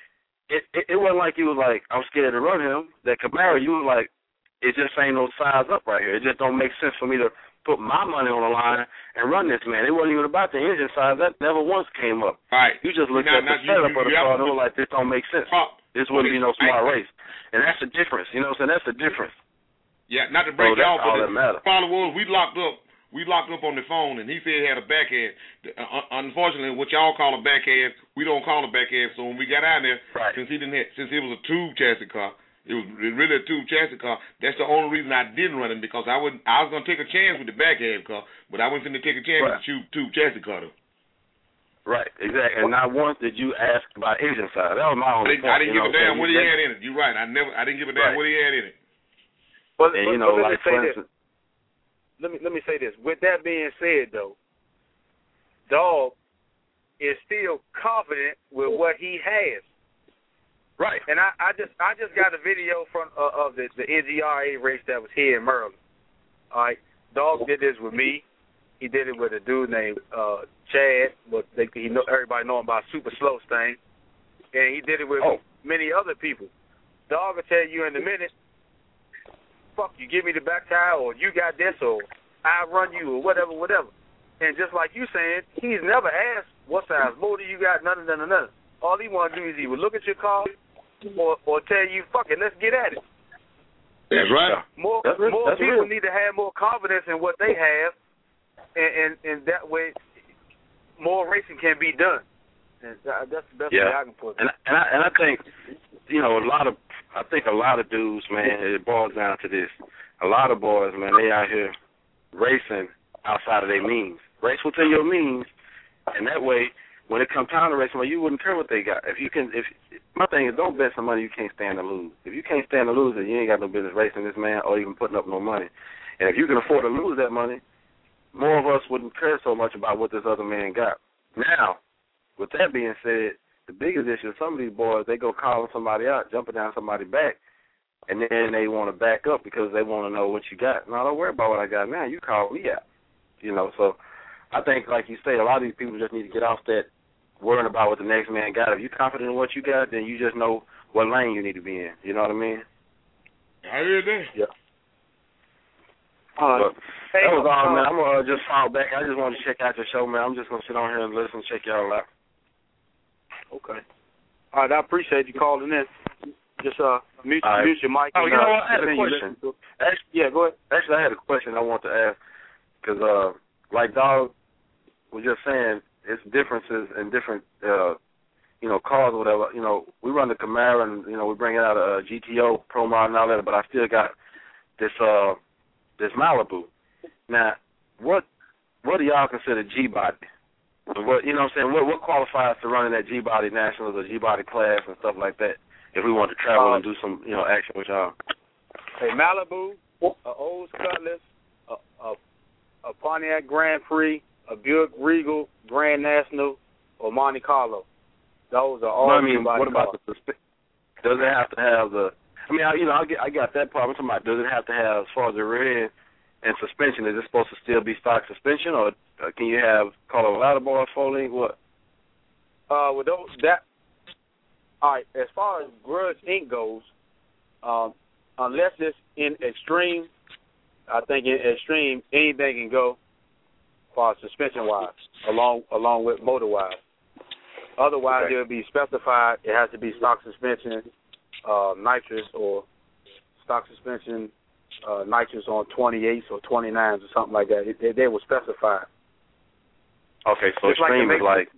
it wasn't like you was like, I'm scared to run him. That Camaro, you was like, it just ain't no size up right here. It just don't make sense for me to put my money on the line and run this man. It wasn't even about the engine size. That never once came up. Right. You just looked at the setup of the car and were like, this don't make sense. This wouldn't be no smart race. And that's the difference. You know what I'm saying? That's the difference. Yeah, not to break it off, but the problem was we locked up on the phone, and he said he had a backhead. Unfortunately, what y'all call a backhead, we don't call a backhead. So when we got out there, since it was a tube chassis car, it was really a tube chassis car. That's the only reason I didn't run him, because I was gonna take a chance with the backhead car, but I wasn't gonna take a chance with the tube chassis car though. Right, exactly. And not once did you ask about engine size. That was my only point. I didn't give a damn what he had in it. You're right. I didn't give a damn what he had in it. But, and, let me say this. With that being said, though, Dog is still confident with what he has. Right. And I just got a video of the NGRA race that was here in Maryland. All right. Dog did this with me. He did it with a dude named Chad, but everybody know him by Super Slow Stain. And he did it with many other people. Dog will tell you in a minute, fuck you, give me the back tire, or you got this, or I run you, or whatever. And just like you saying, he's never asked what size motor you got, none. All he want to do is either look at your car or tell you, fuck it, let's get at it. That's right. More people need to have more confidence in what they have, and that way, more racing can be done. And that's the best way I can put it. And I think, a lot of dudes, man, it boils down to this. A lot of boys, man, they out here racing outside of their means. Race within your means, and that way, when it comes time to race, you wouldn't care what they got. If my thing is, don't bet some money you can't stand to lose. If you can't stand to lose, then you ain't got no business racing this man or even putting up no money. And if you can afford to lose that money, more of us wouldn't care so much about what this other man got. Now, with that being said, the biggest issue is some of these boys, they go calling somebody out, jumping down somebody's back, and then they want to back up because they want to know what you got. No, don't worry about what I got now. You call me out. So I think, like you say, a lot of these people just need to get off that worrying about what the next man got. If you're confident in what you got, then you just know what lane you need to be in. You know what I mean? I hear that. Yeah. That was all, man. I'm going to just fall back. I just want to check out your show, man. I'm just going to sit on here and listen and check y'all out. Okay. All right, I appreciate you calling in. Just mute your mic. Oh, you know what? I had a question. Yeah, go ahead. Actually, I had a question I want to ask because, like Dog was just saying, it's differences in different, cars or whatever. We run the Camaro and, we bring out a GTO Pro Mod and all that, but I still got this Malibu. Now, what do y'all consider G-Body? What, you know what I'm saying? What qualifies to running that G-Body Nationals or G-Body class and stuff like that if we want to travel and do some, action with y'all? A Malibu, a Olds Cutlass, a Pontiac Grand Prix, a Buick Regal Grand National, or Monte Carlo. Those are all. What about the suspension? Does it have to have the? I got that part. I'm talking about. Does it have to have, as far as the rear end and suspension? Is it supposed to still be stock suspension, or can you have Colorado bar, 4-link? What? With those all right. As far as Grudge Inc. goes, unless it's in extreme, I think in extreme anything can go. As far as suspension-wise, along with motor-wise. Otherwise, it'll be specified. It has to be stock suspension, nitrous, or stock suspension, nitrous on 28s or 29s or something like that. They will specify. Okay, so just extreme is like...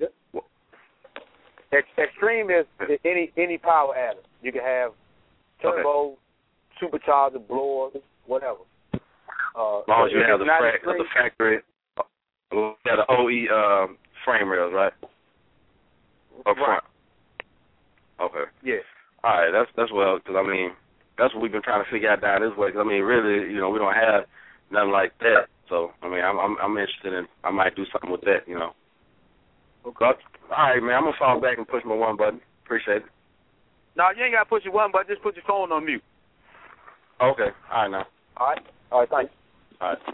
Extreme is any power adder. You can have turbo, supercharger, blower, whatever. As long as you have the factory... Yeah, the OE frame rails, right? Up front. Okay. Yeah. All right, that's because that's what we've been trying to figure out down this way. Because really, we don't have nothing like that. So I'm interested in. I might do something with that, Okay. But, all right, man. I'm gonna fall back and push my one button. Appreciate it. No, you ain't gotta push your one button. Just put your phone on mute. Okay. All right, now. All right. Thanks. All right.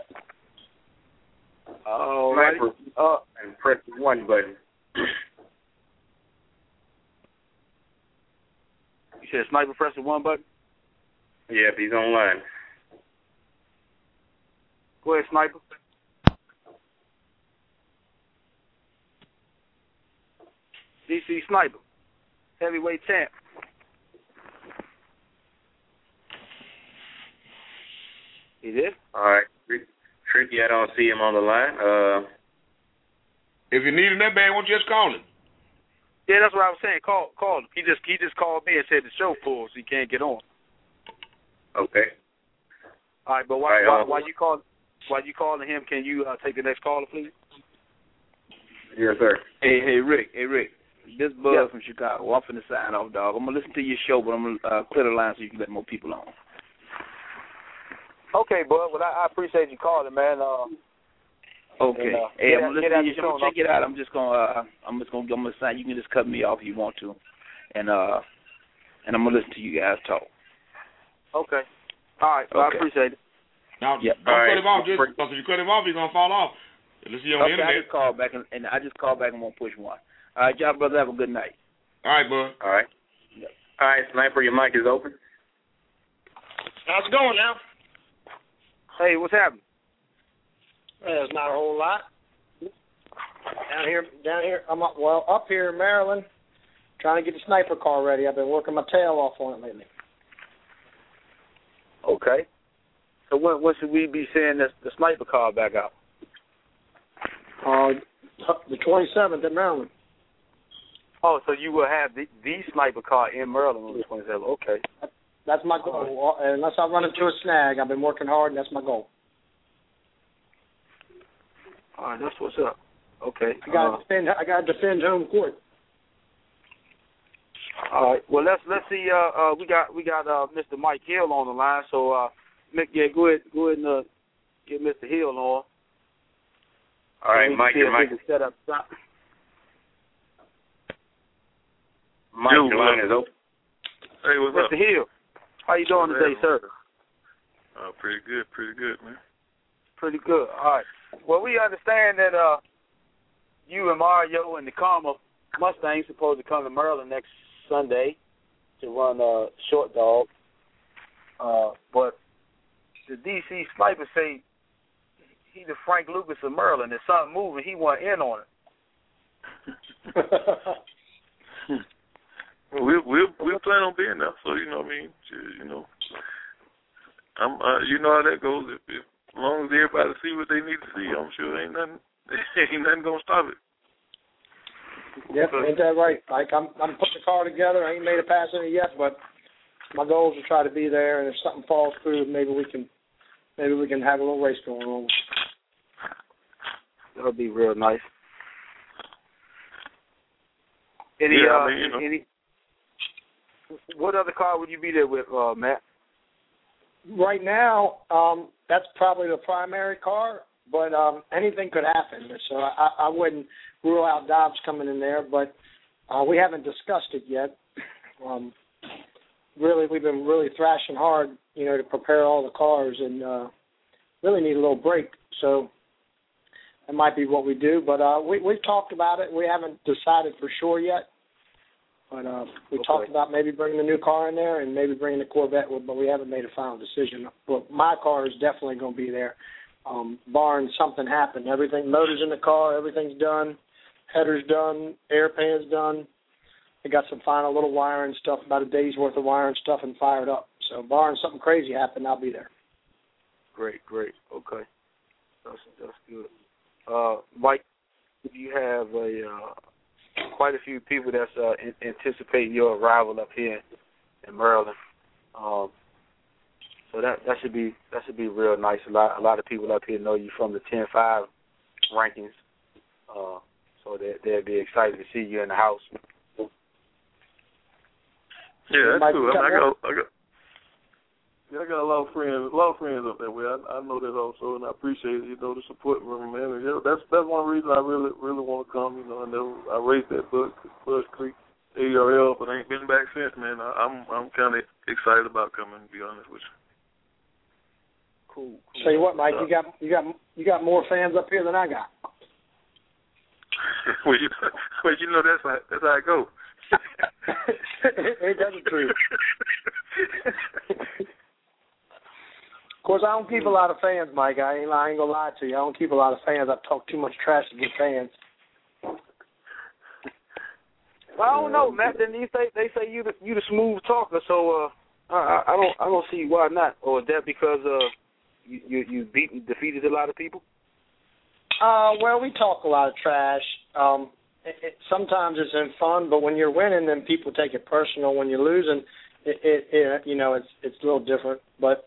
Sniper up and press the one button. You said Sniper press the one button? Yeah, if he's online. Go ahead, Sniper. DC Sniper, heavyweight champ. He did? All right. Tricky, I don't see him on the line. If you need him that bad, won't you just call him? Yeah, that's what I was saying. Call him. He just called me and said the show full, so he can't get on. Okay. All right, but while you calling him, can you take the next caller, please? Yes, sir. Hey, Rick. This Bud from Chicago. I'm finna sign off, dog. I'm gonna listen to your show, but I'm gonna clear the line so you can let more people on. Okay, Bud. Well, I appreciate you calling, man. Okay. Hey, I'm gonna listen to your show. Check it out. I'm gonna sign. You can just cut me off if you want to, and I'm gonna listen to you guys talk. Okay. All right. Well, I appreciate it. Now, don't cut him off. Just because if you cut him off, he's gonna fall off. Listen, you on the internet. I just called back and won't push one. All right, y'all, brother. Have a good night. All right, bud. All right. Yep. All right, Sniper, your mic is open. How's it going now? Hey, what's happening? There's not a whole lot. Down here, I'm up here in Maryland, trying to get the Sniper car ready. I've been working my tail off on it lately. Okay. So when should we be seeing the sniper car back out? The 27th in Maryland. Oh, so you will have the sniper car in Maryland on the 27th. Okay. That's my goal. Unless I run into a snag, I've been working hard, and that's my goal. All right, that's what's up. Okay. I got to defend home court. All right. Well, let's see. We got Mr. Mike Hill on the line. So, go ahead and get Mr. Hill on. All right, Mike. Set up. Mike, the line is open. Hey, what's up? Mr. Hill, how you doing today, sir? Pretty good, man. Pretty good. All right. Well, we understand that you and Mario and the Karma Mustangs supposed to come to Maryland next Sunday to run Short Dog. But the D.C. Sniper say he the Frank Lucas of Maryland. There's something moving. He want in on it. We'll plan on being there. So, you know what I mean? You know how that goes. If as long as everybody see what they need to see, I'm sure ain't nothing gonna stop it. Yep, ain't that right? Like I'm putting the car together. I ain't made a pass in it yet, but my goal is to try to be there. And if something falls through, maybe we can have a little race going on. That'll be real nice. What other car would you be there with, Matt? Right now, that's probably the primary car, but anything could happen. So I wouldn't rule out Dobbs coming in there, but we haven't discussed it yet. Really, we've been really thrashing hard, to prepare all the cars, and really need a little break. So that might be what we do, but we've talked about it. We haven't decided for sure yet. But we talked about maybe bringing the new car in there and maybe bringing the Corvette, but we haven't made a final decision. But my car is definitely going to be there, barring something happen. Motor's in the car, everything's done, header's done, air pan's done. I got some final little wiring stuff, about a day's worth of wiring stuff, and fired up. So barring something crazy happen, I'll be there. Great. Okay, that's good. Mike, you have quite a few people that's anticipating your arrival up here in Maryland. So that should be real nice. A lot of people up here know you from the 10-5 rankings, so they'll be excited to see you in the house. Yeah, that's cool. I got a lot of friends up that way. I know that also, and I appreciate the support from them, man. That's one reason I really want to come. I raced that Buzz Creek ARL, but I ain't been back since, man. I'm kind of excited about coming, to be honest with you. Cool. Tell you what, Mike, you got more fans up here than I got. well, that's how it goes. Ain't that the truth? Of course, I don't keep a lot of fans, Mike. I ain't gonna lie to you. I don't keep a lot of fans. I talk too much trash to get fans. Well, I don't know, Matt. Then they say you the smooth talker, so I don't see why not. Or is that because you defeated a lot of people? Well, we talk a lot of trash. Sometimes it's in fun, but when you're winning, then people take it personal. When you're losing, it's a little different. But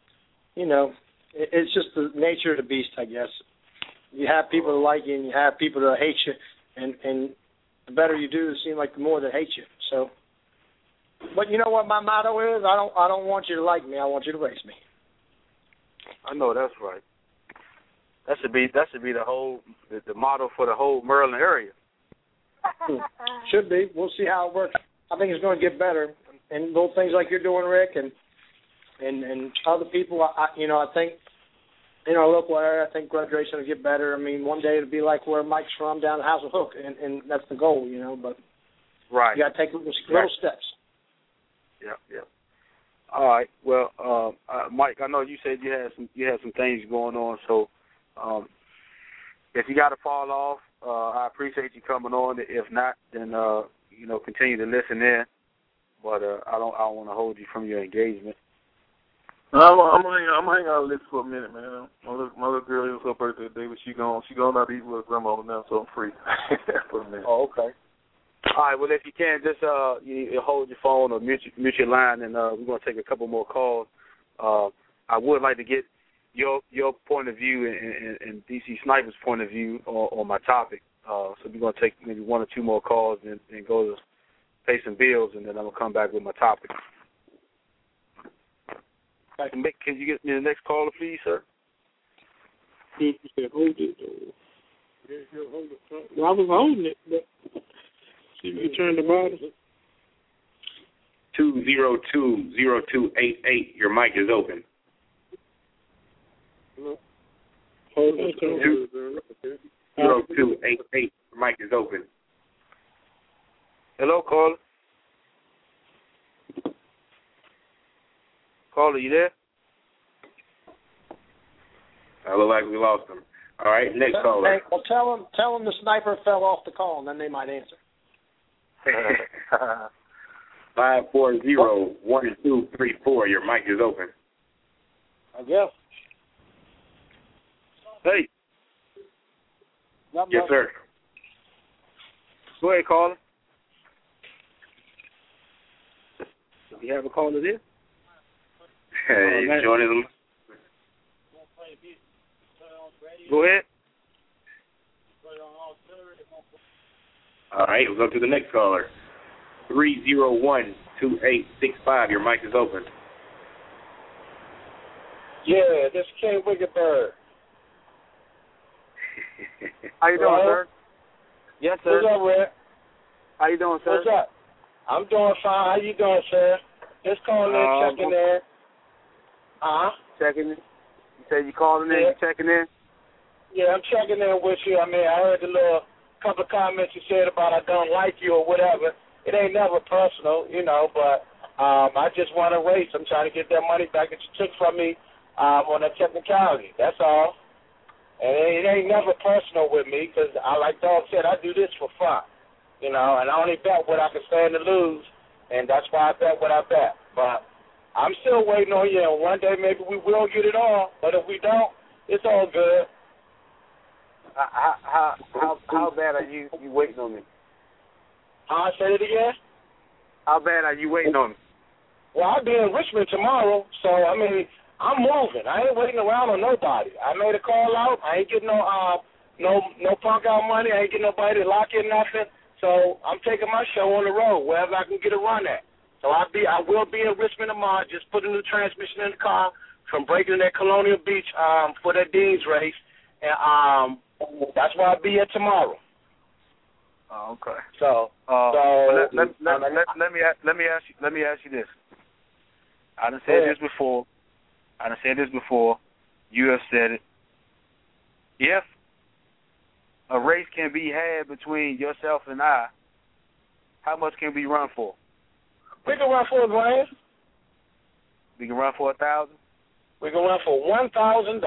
it's just the nature of the beast, I guess. You have people that like you, and you have people that hate you, and the better you do, it seems like the more they hate you. So, but you know what my motto is? I don't want you to like me. I want you to race me. I know that's right. That should be the motto for the whole Maryland area. Should be. We'll see how it works. I think it's going to get better, and little things like you're doing, Rick, and other people. I think in our local area, I think grudge racing will get better. I mean, one day it'll be like where Mike's from, down the House of Hook, and that's the goal, But right, you got to take little steps. Yep. All right. Well, Mike, I know you said you had some things going on, so if you got to fall off, I appreciate you coming on. If not, then continue to listen in. But I don't want to hold you from your engagement. I'm gonna hang out with this for a minute, man. My little girl, it was her birthday today, but she going out to eat with her grandmother now, so I'm free for a minute. Oh, okay. All right. Well, if you can, just you hold your phone or mute your line, and we're gonna take a couple more calls. I would like to get your point of view and DC Sniper's point of view on my topic. So we're gonna take maybe one or two more calls and go to pay some bills, and then I'm gonna come back with my topic. Can you get me the next caller, please, sir? You said hold it. Well, I was holding it, but see if you turn the bottom. 202-0288. Your mic is open. Hold on. 0288. Your mic is open. Hello, caller. Caller, you there? I look like we lost him. All right, next caller. Hey, well, tell them the sniper fell off the call, and then they might answer. 540-1234. Your mic is open. I guess. Hey. Yes, sir. Go ahead, caller. Do you have a caller there? Hey, joining them. Go ahead. All right, we'll go to the next caller. 301-2865. Your mic is open. Yeah, this is King Wiggetbird. How you doing, sir? Yes, sir. What's up, Red? How you doing, sir? What's up? I'm doing fine. How you doing, sir? Just calling in, checking in. Checking in. You said you calling in, you checking in? Yeah, I'm checking in with you. I mean, I heard the little couple of comments you said about I don't like you or whatever. It ain't never personal, but I just want to race. I'm trying to get that money back that you took from me on that technicality. That's all. And it ain't never personal with me because, like Dog said, I do this for fun, and I only bet what I can stand to lose, and that's why I bet what I bet. But I'm still waiting on you, and one day maybe we will get it all, but if we don't, it's all good. How bad are you waiting on me? Say it again? How bad are you waiting on me? Well, I'll be in Richmond tomorrow, so, I mean, I'm moving. I ain't waiting around on nobody. I made a call out. I ain't getting no punk out money. I ain't getting nobody to lock in nothing. So I'm taking my show on the road, wherever I can get a run at. So I will be in Richmond tomorrow, just putting a new transmission in the car from breaking at Colonial Beach for that Dean's race. And that's where I'll be at tomorrow. Oh, okay. So let me ask you this. I done said this before. You have said it. If a race can be had between yourself and I, how much can we run for? We can run for $1,000. We can run for 1,000. We can run for $1,000.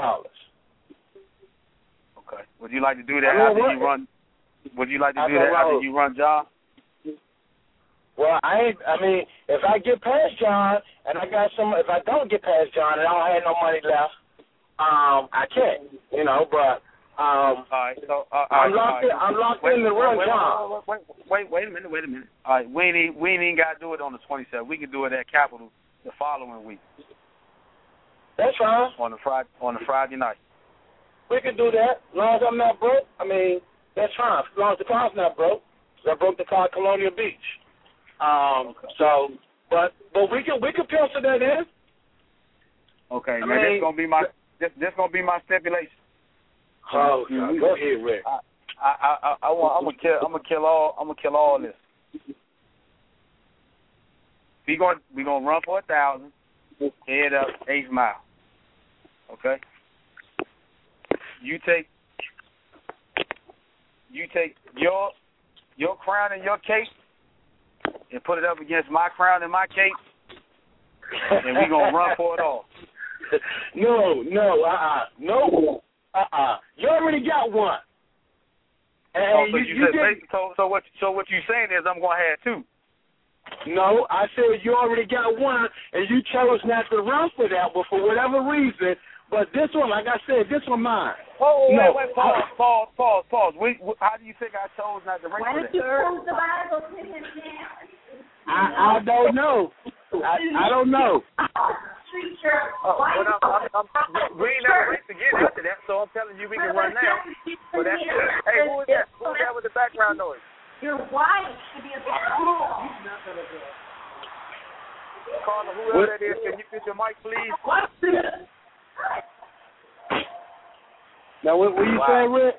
Okay. Would you like to do that after you run? Would you like to do that after you run John? Well, I mean, if I get past John and if I don't get past John and I don't have no money left, I can't, but all right, so I'm locked in to run John. Wait a minute. All right, we ain't even got to do it on the 27th. We can do it at Capitol the following week. That's fine. On the Friday night. We can do that as long as I'm not broke. I mean, that's fine. As long as the car's not broke. I broke the car at Colonial Beach. So, but we can pencil that in. Okay, now this gonna be my stipulation. Oh, God. Go ahead, Rick. I'm gonna kill all this. We gonna run for 1,000. Head up 8 Mile. Okay. You take your crown and your cape and put it up against my crown and my cape, and we gonna run for it all. No. You already got one. And so what you saying is I'm gonna have two. No, I said you already got one, and you chose not to run for that one for whatever reason. But this one, like I said, this one mine. Oh, no, wait, pause. How do you think I chose not to run for that? I don't know. I don't know. We ain't never raced again after that, so I'm telling you we can run now. But that's it. Hey, who is that? Who's that with the background noise? Your wife should be a bit cool. Carla, whoever that is, can you get your mic, please? Now, what you saying, Rick?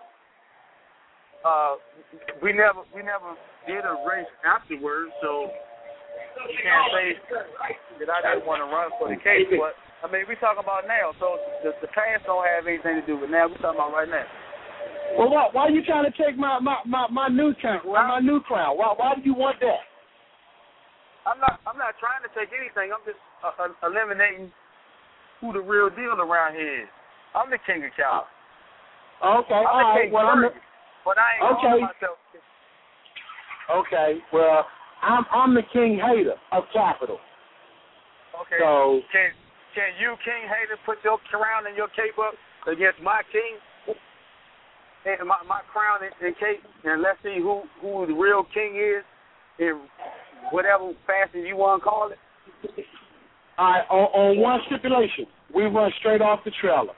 We never did a race afterwards, so you can't say that I didn't want to run for the case. But I mean, we talking about now, so the past don't have anything to do with now. We talking about right now. Well, why are you trying to take my new crown? My new crown? Why do you want that? I'm not trying to take anything. I'm just eliminating who the real deal around here is. I'm the king of Cal. Okay, all right. Well, but I ain't calling myself. Okay, well, I'm the King Hater of Capital. Okay. So can you, King Hater, put your crown and your cape up against my king? And my crown and cape, and let's see who the real king is in whatever fashion you want to call it. All right, on one stipulation, we run straight off the trailer.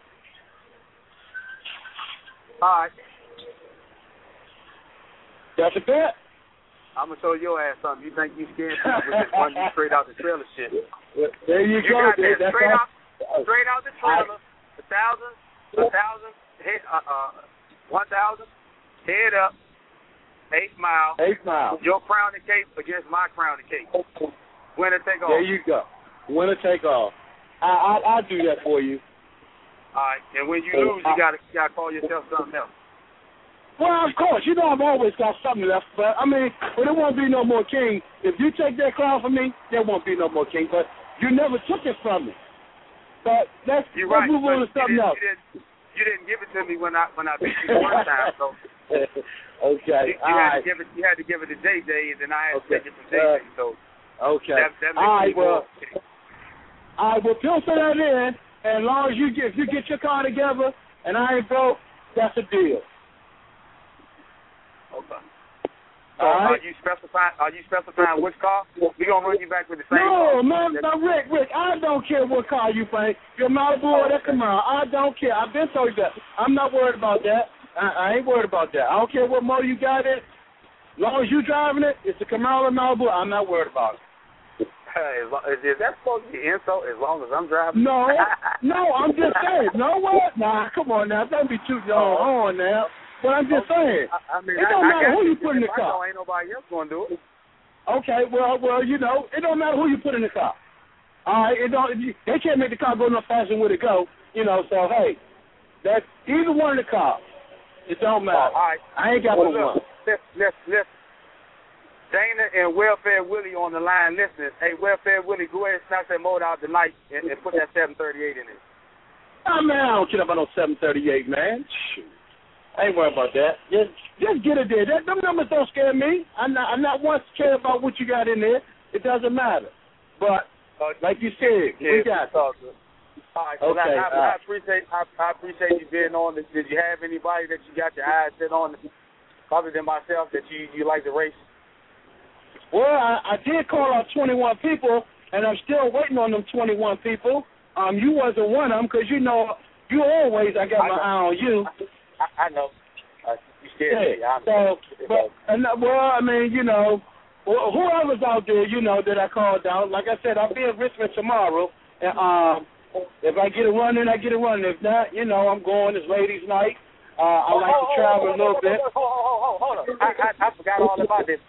All right. That's a bet. I'm going to show your ass something. You think you scared people with this run you straight out the trailer shit. There you go. Got that straight out the trailer, 1,000, hit 1,000, head up, 8 Mile. 8 Mile. Your crown and cape against my crown and cape. Winner take all. There you go. Winner take all. I'll do that for you. All right, and when you lose, you gotta call yourself something else. Well, of course, you know I've always got something left. But I mean, there won't be no more king. If you take that crown from me, there won't be no more king. But you never took it from me. But let's move on to something else. You didn't give it to me when I beat you the first time. So okay, you had to give it to JJ, and then I had to take it from JJ. So okay, that all right. Well, I will filter that in. And as long as if you get your car together and I ain't broke, that's a deal. Okay. So are you specifying which car? We gonna run you back with the same car? No, man, Rick, I don't care what car you play. You're Malibu or that Camaro. I don't care. I've been told you that. I'm not worried about that. I ain't worried about that. I don't care what motor you got it. As long as you driving it, it's a Camaro or Malibu. I'm not worried about it. Is that supposed to be insult as long as I'm driving? No, I'm just saying. No what? Nah, come on now. Don't be too on now. But I'm just saying. I mean, it don't matter who you put in the car. Ain't nobody else going to do it. Okay, well, you know, it don't matter who you put in the car. All right, they can't make the car go no faster than where it go. You know, so hey, that's either one of the cars. It don't matter. All right. I ain't got no one. Let's Dana and Welfare Willie on the line listening. Hey, Welfare Willie, go ahead and snatch that motor out tonight and put that 738 in it. Oh, man, I don't care about no 738, man. Shoot. I ain't worried about that. Just get it there. Them numbers don't scare me. I'm not once scared about what you got in there. It doesn't matter. But, like you said, we got it. All right, so okay, I appreciate you being on. Did you have anybody that you got your eyes set on other than myself that you like to race? Well, I did call out 21 people, and I'm still waiting on them 21 people. You wasn't one of them because, you know, you always, I got my eye on you. I know. You scared me. Well, I mean, you know, whoever's out there, you know, that I called out, like I said, I'll be in Richmond tomorrow. And if I get a run in, I get a run. If not, you know, I'm going. It's ladies' night. I like to travel a little bit. Hold on. I forgot all about this.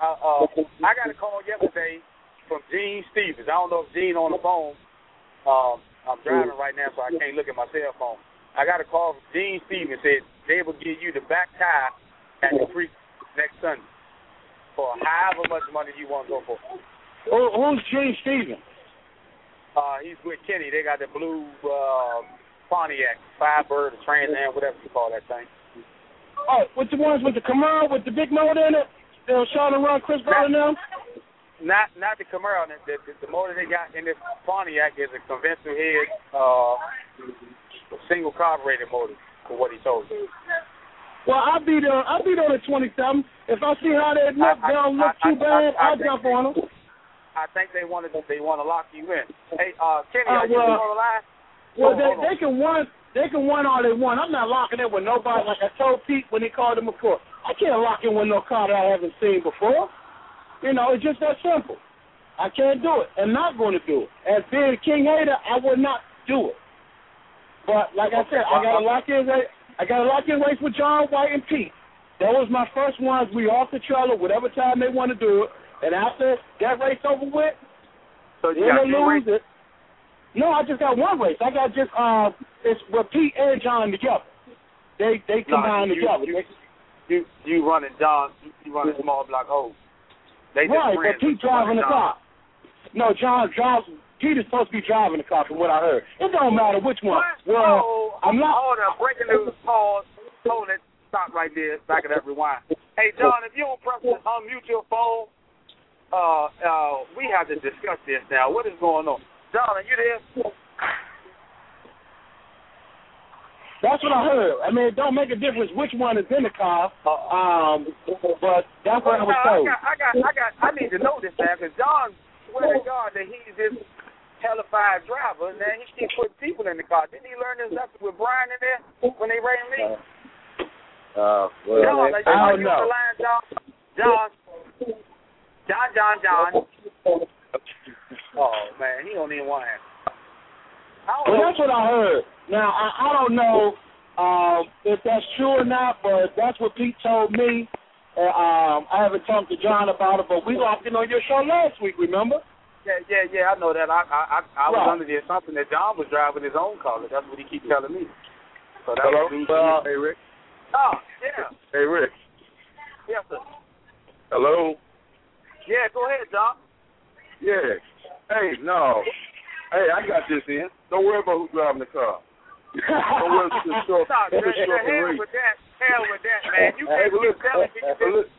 I got a call yesterday from Gene Stevens. I don't know if Gene on the phone. I'm driving right now, so I can't look at my cell phone. I got a call from Gene Stevens. Said they will give you the back tire at the creek next Sunday for however much money you want to go for. Who's Gene Stevens? He's with Kenny. They got the blue Pontiac, Firebird, or Trans Am, whatever you call that thing. Oh, with the ones with the Camaro with the big motor in it? They'll Sean and Ron, Chris Brown and them? not the Camaro. The motor they got in this Pontiac is a conventional head, single carbureted motor, for what he told me. Well, I'll be there at 27. If I see how they look, they don't look too bad, I'll jump on them. I think they want to lock you in. Hey, Kenny, are you on the line? Well, they can win all they want. I'm not locking in with nobody. Like I told Pete when he called him before, I can't lock in with no car that I haven't seen before. You know, it's just that simple. I can't do it. I'm not going to do it. As being a King hater, I would not do it. But like I said, I got to lock in race with John White and Pete. That was my first ones. We off the trailer, whatever time they want to do it. And after that race over with, so you got lose it. No, I just got one race. I got just it's with Pete and John together. They combine together. You running John? You running small block O. Right, but Pete driving the car. No, John drives. Pete is supposed to be driving the car, from what I heard. It don't matter which one. Well, I'm not. Hold up, breaking news. Pause. Hold it. Stop right there. Back of that rewind. Hey, John, if you don't press unmute your phone, we have to discuss this now. What is going on? John, are you there? That's what I heard. I mean, it don't make a difference which one is in the car, but that's what I was told. I need to know this now, because John swear to God that he's this hellified driver, and then he keeps putting people in the car. Didn't he learn this lesson with Brian in there when they ran me? Well, John, I don't know. John. Oh, man, he don't even want to answer. Well, that's what I heard. Now, I don't know if that's true or not, but that's what Pete told me. I haven't talked to John about it, but we locked in on your show last week, remember? Yeah, I know that. I was under the assumption that John was driving his own car. That's what he keeps telling me. So that Hello? Hey, Rick. Oh, yeah. Hey, Rick. Yes, sir. Hello? Yeah, go ahead, John. Yeah. Hey, no. Hey, I got this in. Don't worry about who's driving the car. Don't worry about the short hell with that, man. You can't keep telling me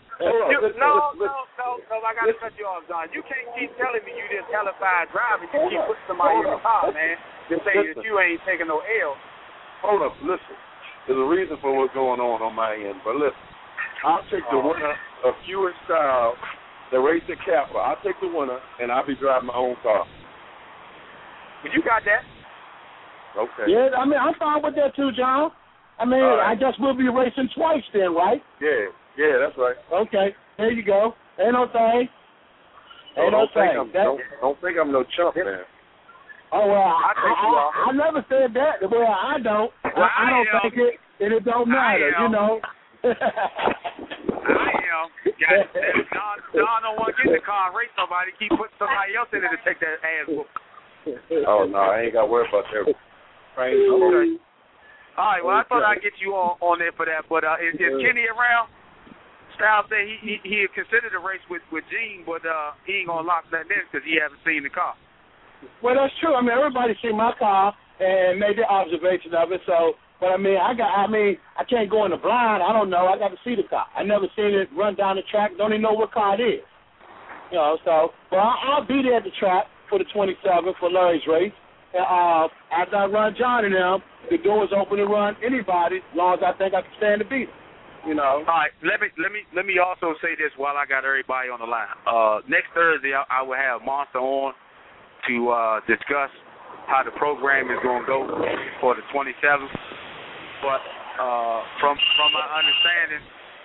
I got to cut you off, John. You can't keep telling me you this hellified driver. You keep putting somebody in the car, man, to say that you ain't taking no L. Hold up, listen. There's a reason for what's going on my end, but listen. I'll take the winner of Q and Style, the race at Kappa. I'll take the winner, and I'll be driving my own car. But you got that. Okay. Yeah, I mean, I'm fine with that too, John. I mean, I guess we'll be racing twice then, right? Yeah, that's right. Okay, there you go. Ain't no thing. Don't think I'm no chump, man. Oh, well, I never said that. Well, I don't. I don't think it, and it don't matter, you know. I am. John don't want to get in the car and race somebody. Keep putting somebody else in it to take that ass whoop. Oh, no, I ain't got to worry about that. Okay. All right, well, I thought I'd get you on there for that, but is Kenny around? Styles said he considered a race with Gene, but he ain't going to lock that in because he hasn't seen the car. Well, that's true. I mean, everybody seen my car and made their observation of it, so, but I can't go in the blind. I don't know. I got to see the car. I never seen it run down the track. Don't even know what car it is. You know, so, but I'll be there at the track for the 27th for Larry's race. And after I run John and them, the door is open to run anybody as long as I think I can stand to beat them. You know. All right, let me also say this while I got everybody on the line. Next Thursday I will have Monster on to discuss how the program is going to go for the 27th. But from my understanding,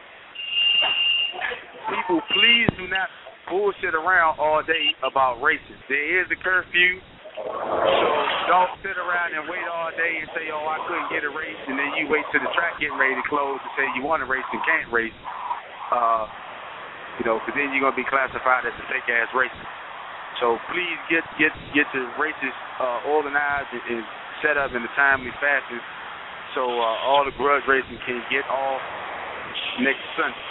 people, please do not bullshit around all day about races. There is a curfew. So don't sit around and wait all day and say, I couldn't get a race, and then you wait till the track getting ready to close to say you want to race and can't race. Because then you're going to be classified as a fake-ass racer. So please get your races organized and set up in a timely fashion so all the grudge racing can get off next Sunday.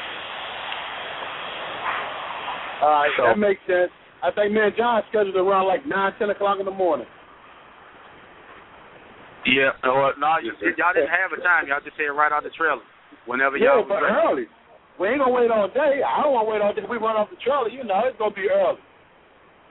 All right, that makes sense. I think me and John scheduled around like 9, 10 o'clock in the morning. Yeah, no, y'all didn't have a time. Y'all just said right out the trailer. Whenever y'all but early. We ain't going to wait all day. I don't want to wait all day. If we run off the trailer, it's going to be early.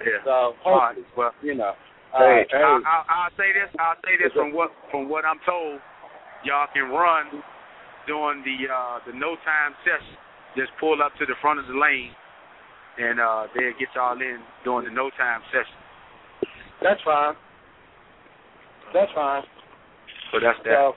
Yeah. So hopefully, well, you know. I'll say this. I'll say this from what I'm told. Y'all can run during the no time session. Just pull up to the front of the lane, and they'll get y'all in during the no time session. That's fine. That's fine. So that's that. So,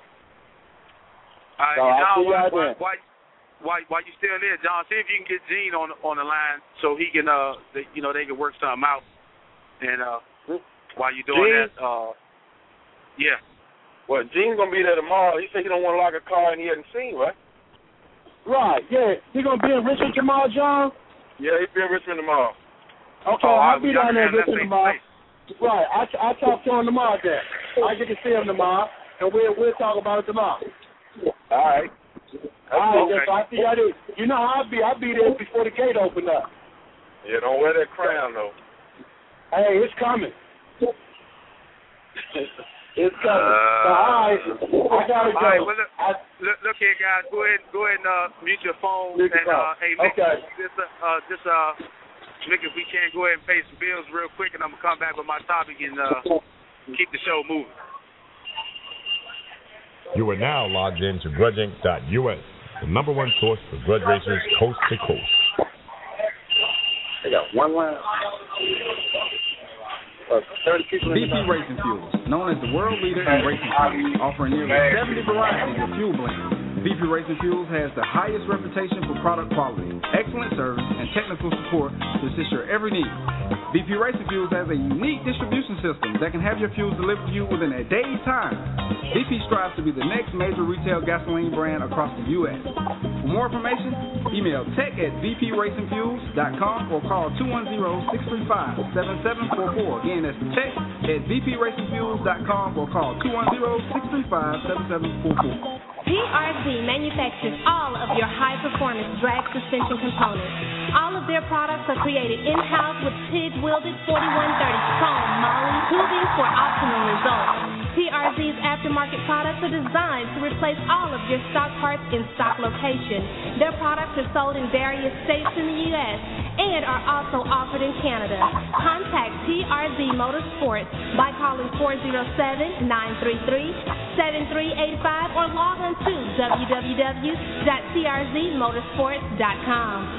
John, while you still there, John, see if you can get Gene on the line so he can they can work something out. And while you doing Gene? that, yeah. Well, Gene's gonna be there tomorrow. He said he don't want to lock a car and he hasn't seen, right? Right. Yeah. He gonna be in Richmond tomorrow, John. Yeah, he'll be in Richmond tomorrow. Okay, I'll be down there in Richmond tomorrow. Right. I talk to him tomorrow. Then I get to see him tomorrow, and we'll talk about it tomorrow. All right. All right. So I see y'all there. You know how I'll be there before the gate open up. Yeah, don't wear that crown though. Hey, it's coming. It's coming. All right. I gotta go. All right, well, look here, guys. Go ahead and mute your phone. And hey, Mick, just Mick, if we can, go ahead and pay some bills real quick, and I'm gonna come back with my topic and keep the show moving. You are now logged in to GrudgeInc.us, the number one source for grudge racers coast to coast. I got one line. BP Racing Fuels, known as the world leader in racing fuels, offering nearly 70 varieties of fuel blends. BP Racing Fuels has the highest reputation for product quality, excellent service, and technical support to assist your every need. BP Racing Fuels has a unique distribution system that can have your fuels delivered to you within a day's time. BP strives to be the next major retail gasoline brand across the U.S. For more information, email tech@bpracingfuels.com or call 210-635-7744. Again, that's tech@bpracingfuels.com or call 210-635-7744. PRZ manufactures all of your high-performance drag suspension components. All of their products are created in-house with TIG-welded 4130 chrome moly tubing for optimum results. PRZ's aftermarket products are designed to replace all of your stock parts in stock location. Their products are sold in various states in the U.S. and are also offered in Canada. Contact PRZ Motorsports by calling 407-933-7385 or log on to www.crzmotorsports.com.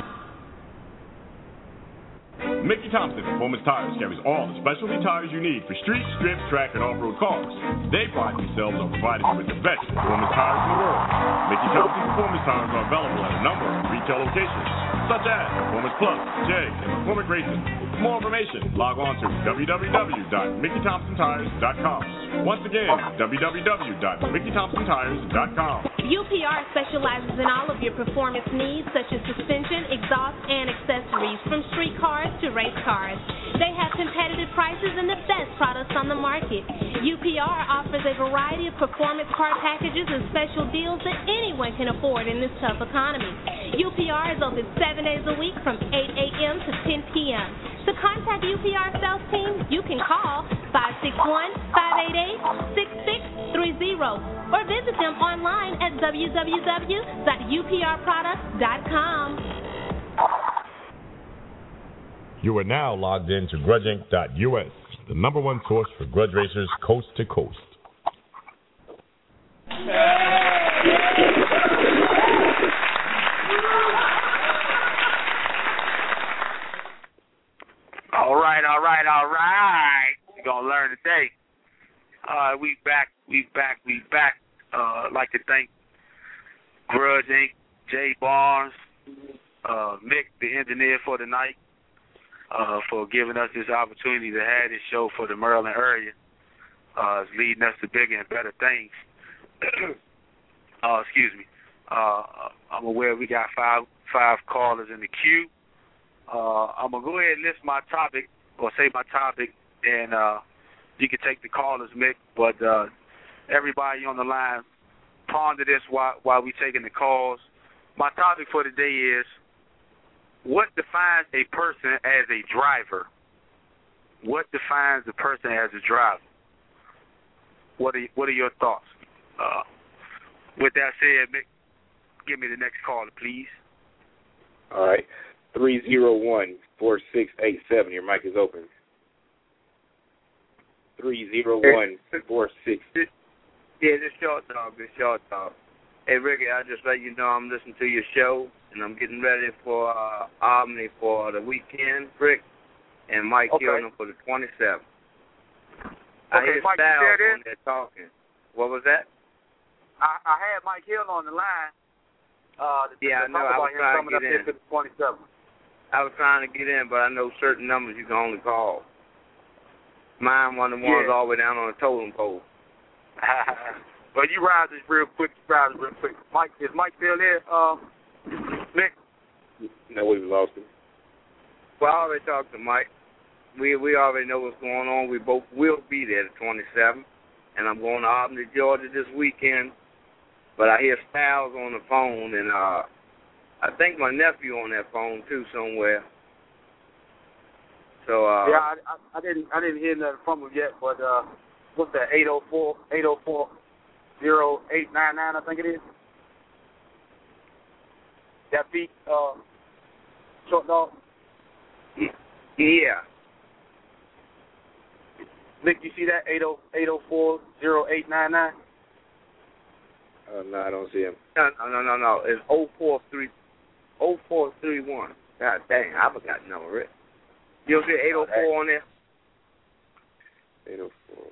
Mickey Thompson Performance Tires carries all the specialty tires you need for street, strip, track, and off-road cars. They pride themselves on providing you with the best performance tires in the world. Mickey Thompson Performance Tires are available at a number of retail locations, such as Performance Plus, Jag, and McCormick Racing. For more information, log on to www.MickeyThompsonTires.com. Once again, www.MickeyThompsonTires.com. UPR specializes in all of your performance needs, such as suspension, exhaust, and accessories, from street cars to race cars. They have competitive prices and the best products on the market. UPR offers a variety of performance car packages and special deals that anyone can afford in this tough economy. UPR is open 7 days a week from 8 a.m. to 10 p.m. To contact UPR sales team, you can call 561-588-6630 or visit them online at www.uprproducts.com. You are now logged in to GrudgeInc.us, the number one source for grudge racers coast to coast. All right. We're going to learn today. We back. I'd like to thank Grudge Inc., Jay Barnes, Mick, the engineer for the night, for giving us this opportunity to have this show for the Maryland area. It's leading us to bigger and better things. Excuse me. I'm aware we got five callers in the queue. I'm going to go ahead and list my topic, or say my topic, and you can take the callers, Mick, but everybody on the line, ponder this while we're taking the calls. My topic for today is, what defines a person as a driver? What defines a person as a driver? What are your thoughts? With that said, Mick, give me the next caller, please. All right. 301-4687. Your mic is open. 301-46. Yeah, this short dog. Hey, Ricky, I just let you know I'm listening to your show, and I'm getting ready for Albany for the weekend, Rick, and Mike Hill for the 27th. I hear Mike, Styles on there talking. What was that? I had Mike Hill on the line. I know. I was trying to get in. I was trying to get in, but I know certain numbers you can only call. Mine one of the ones all the way down on the totem pole. Well, you rise this real quick. Mike, is Mike still there? Nick? No, we lost him. Well, I already talked to Mike. We already know what's going on. We both will be there the 27th, and I'm going to Albany, Georgia this weekend. But I hear Styles on the phone, and I think my nephew on that phone too somewhere. So I didn't hear nothing from him yet. But what's that? 804-0899, I think it is. That beat short dog. Yeah. Nick, you see that? 804-0899. No, I don't see him. No. It's 0431. God dang, I forgot the number, Rick. You don't see 804 on there? 804.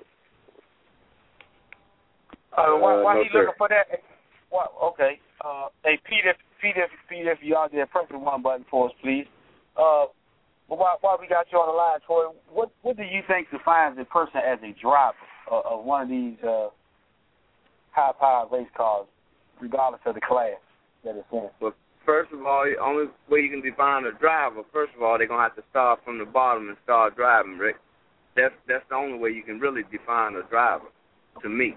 Why no, he looking for that? Well, okay. Hey, Pete, if you out there, press the one button for us, please. But while we got you on the line, Troy, what do you think defines a person as a driver of one of these high-powered race cars, regardless of the class that it's in? Well, first of all, the only way you can define a driver, first of all, they're going to have to start from the bottom and start driving, Rick. That's the only way you can really define a driver, to me.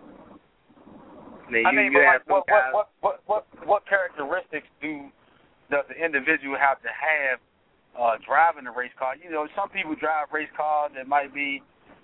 What characteristics does the individual have to have driving a race car? You know, some people drive race cars that might be,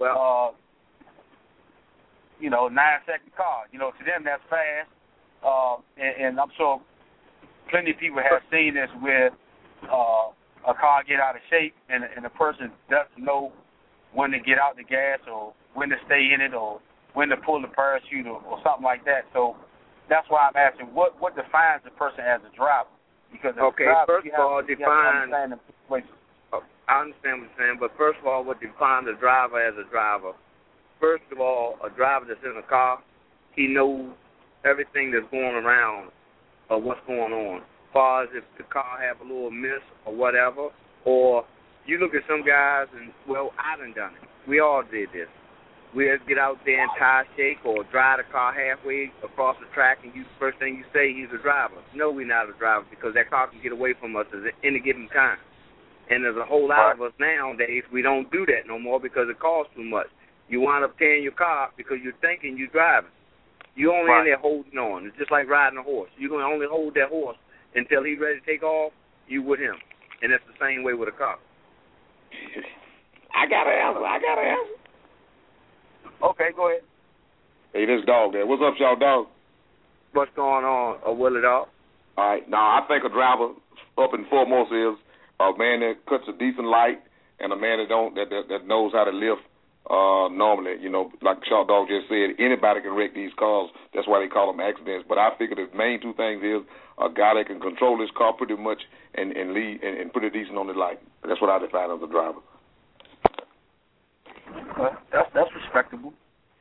9-second cars. You know, to them that's fast. And I'm sure plenty of people have seen this where a car get out of shape and a person doesn't know when to get out the gas or when to stay in it or when to pull the parachute or something like that. So that's why I'm asking, what defines a person as a driver? Because first of all, define. I understand what you're saying, but first of all, what defines a driver as a driver? First of all, a driver that's in a car, he knows everything that's going around or what's going on. As far as if the car have a little miss or whatever, or you look at some guys and, I done it. We all did this. We'll get out there and tire shake or drive the car halfway across the track, and first thing you say, he's a driver. No, we're not a driver because that car can get away from us at any given time. And there's a whole lot of us nowadays, we don't do that no more because it costs too much. You wind up tearing your car because you're thinking you're driving. You're only in there holding on. It's just like riding a horse. You're going to only hold that horse until he's ready to take off, you with him. And that's the same way with a car. I got to answer. Okay, go ahead. Hey, this dog there. What's up, y'all, dog? What's going on, Willie Dog? All right. Now, I think a driver, up and foremost, is a man that cuts a decent light and a man that knows how to lift normally. You know, like Short Dog just said, anybody can wreck these cars. That's why they call them accidents. But I figure the main two things is a guy that can control his car pretty much and lead and put it decent on the light. That's what I define as a driver. That's respectable.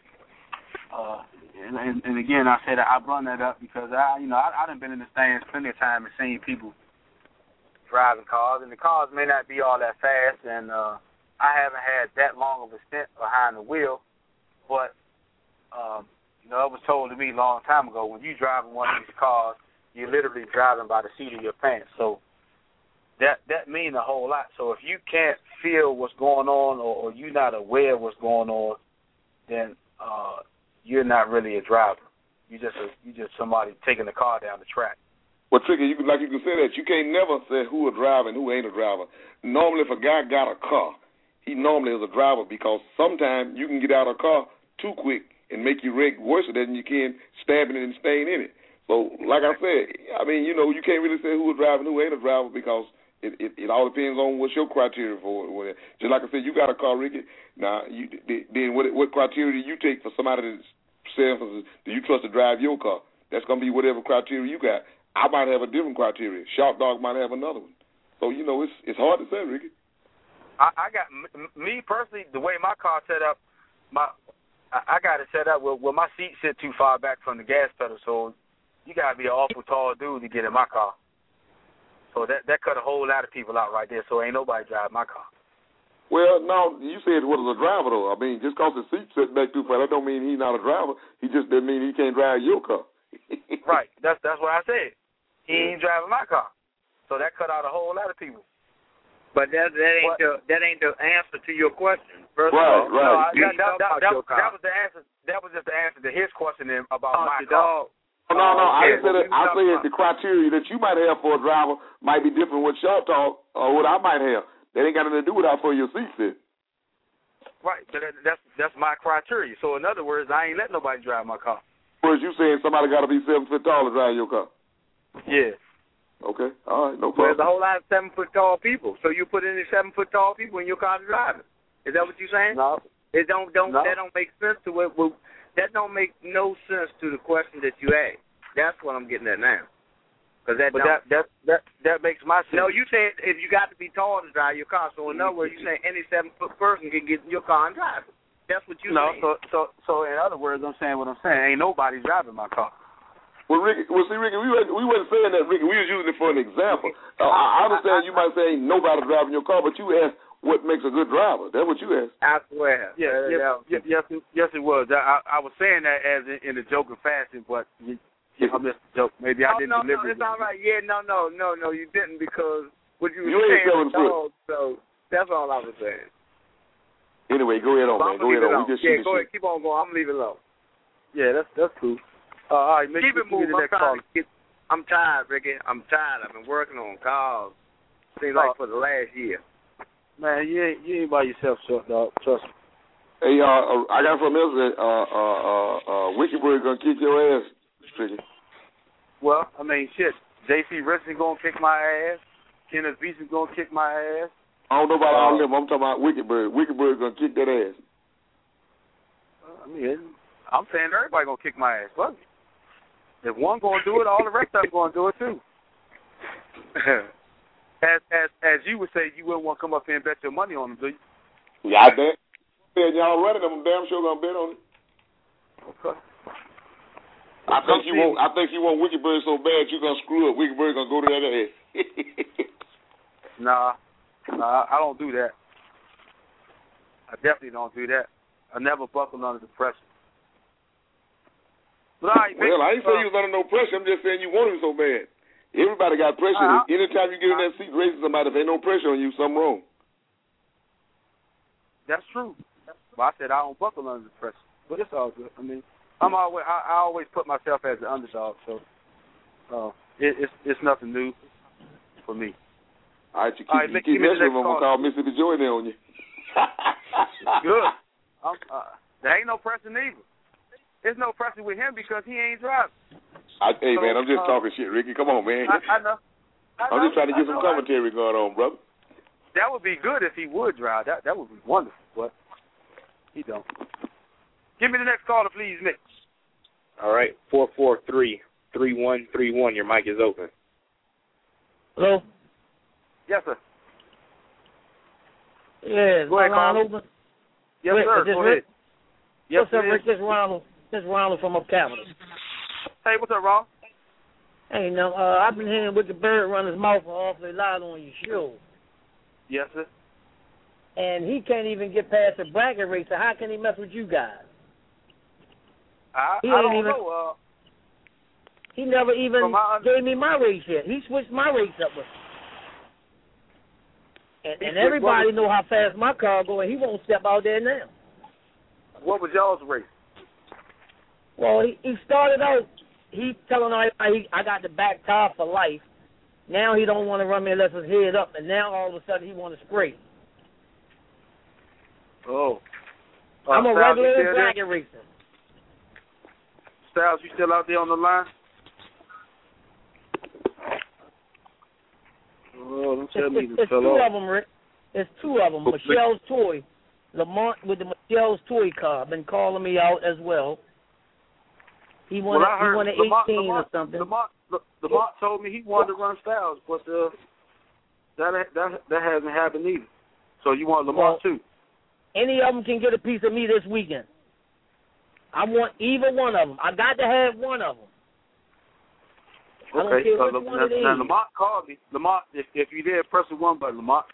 And again, I said I brought that up because I done been in the stands plenty of time and seen people driving cars, and the cars may not be all that fast, and I haven't had that long of a stint behind the wheel, but it was told to me a long time ago, when you driving one of these cars, you're literally driving by the seat of your pants. So that means a whole lot. So if you can't feel what's going on or you're not aware of what's going on, then you're not really a driver. You're just somebody taking the car down the track. Well, Tricky, you can say that. You can't never say who a driver and who ain't a driver. Normally, if a guy got a car, he normally is a driver because sometimes you can get out of a car too quick and make you wreck worse than you can stabbing it and staying in it. So, like I said, you can't really say who a driver and who ain't a driver because It all depends on what's your criteria for it. Just like I said, you got a car, Ricky. Now, then what criteria do you take for somebody that says, do you trust to drive your car? That's going to be whatever criteria you got. I might have a different criteria. Sharp Dog might have another one. So, it's hard to say, Ricky. I got, me personally, the way my car's set up, I got it set up where my seat sit too far back from the gas pedal, so you got to be an awful tall dude to get in my car. So that cut a whole lot of people out right there, so ain't nobody driving my car. Well, no, you said what is a driver, though. I mean, just because the seat sits back too far, that don't mean he's not a driver. He just doesn't mean he can't drive your car. Right, that's what I said. He ain't driving my car. So that cut out a whole lot of people. But that ain't the answer to your question. First right, of all, right. That was the answer. That was just the answer to his question about my car. No, I said the criteria that you might have for a driver might be different with Sharp Talk or what I might have. That ain't got nothing to do with how for your seat fit. Right, but that's my criteria. So in other words, I ain't letting nobody drive my car. Whereas you saying somebody got to be 7 foot tall to drive your car? Yeah. Okay, all right, no problem. There's a whole lot of 7 foot tall people. So you put any 7 foot tall people in your car to drive it. Is that what you're saying? No. That don't make sense to it. That don't make no sense to the question that you asked. That's what I'm getting at now. Because that makes my sense. No, you said if you got to be tall to drive your car. So in other words, you're saying any 7 foot person can get in your car and drive it. That's what you saying. So in other words, I'm saying what I'm saying. Ain't nobody driving my car. Well, Ricky, we wasn't saying that, Ricky. We was using it for an example. I understand you might say ain't nobody driving your car, but you asked what makes a good driver. That's what you asked. I swear. Yes, it was. I was saying that as in a joking fashion, but I missed the joke. Maybe I didn't deliver it. No, it's all right. Yeah, no, you didn't because what you were saying was dog, so that's all I was saying. Anyway, go ahead on, man. Go ahead on. Go ahead. Keep on going. I'm leaving alone. Yeah, that's cool. All right, keep it moving. I'm tired, Ricky. I'm tired. I've been working on cars. Seems like for the last year. Man, you ain't by yourself, Short Dog. Trust me. Hey, I got something else. Wickedbird gonna kick your ass, Tricky. Well, I mean, shit. J.C. Richardson gonna kick my ass. Kenneth Beason gonna kick my ass. I don't know about all of them. I'm talking about Wickedbird. Wickedbird gonna kick that ass. I mean, I'm saying everybody gonna kick my ass. Fuck it. If one gonna do it, all the rest of them gonna do it too. As you would say, you wouldn't want to come up here and bet your money on them, do you? Yeah, I bet. Y'all running them, I'm damn sure gonna bet on it. Okay. I think you want Wickedbird so bad you're gonna screw up. Wickedbird gonna go to that ass. Nah, I don't do that. I definitely don't do that. I never buckled under the pressure. But I ain't saying you was under no pressure. I'm just saying you want him so bad. Everybody got pressure. Anytime you get in that seat racing somebody, if ain't no pressure on you, something wrong. That's true. But I said I don't buckle under the pressure. But it's all good. I mean, I always put myself as an underdog, so it's nothing new for me. All right, you keep messing with them. I'm gonna call Mississippi Joy there on you. Good. There ain't no pressure neither. There's no pressure with him because he ain't driving. Hey, man, I'm just talking shit, Ricky. Come on, man. I know. I'm just trying to get some commentary going on, brother. That would be good if he would drive. That would be wonderful, but he don't. Give me the next caller, please, Nick. All right, 443-3131. Your mic is open. Hello? Yes, sir. Yeah, go ahead, caller. Yes, sir. Go ahead. Yes, what's up, Rick? This is Ronald from up Capitol. Hey, what's up, Ron? Hey, no, I've been hearing Wickedbird run his mouth awfully loud on your show. Yes, sir. And he can't even get past the bracket race, so how can he mess with you guys? I don't know. He never even gave me my race yet. He switched my race up with me. And everybody know how fast my car go, and he won't step out there now. What was y'all's race? Well, he started out, he telling everybody I got the back tire for life. Now he don't want to run me unless it's head up, and now all of a sudden he want to spray. Oh. I'm a regular bracket racer. Styles, you still out there on the line? Oh, them tell me to It's fill two off. of them, Rick. It's two of them. Michelle's Toy. Lamont with the Michelle's Toy car been calling me out as well. He wanted, I heard he wanted 18 or something. Lamont told me he wanted to run Styles, but that hasn't happened either. So you want Lamont too? Any of them can get a piece of me this weekend. I want either one of them. I got to have one of them. I don't care which one it is. Now Lamont called me. Lamont, if you there, press the one button, Lamont.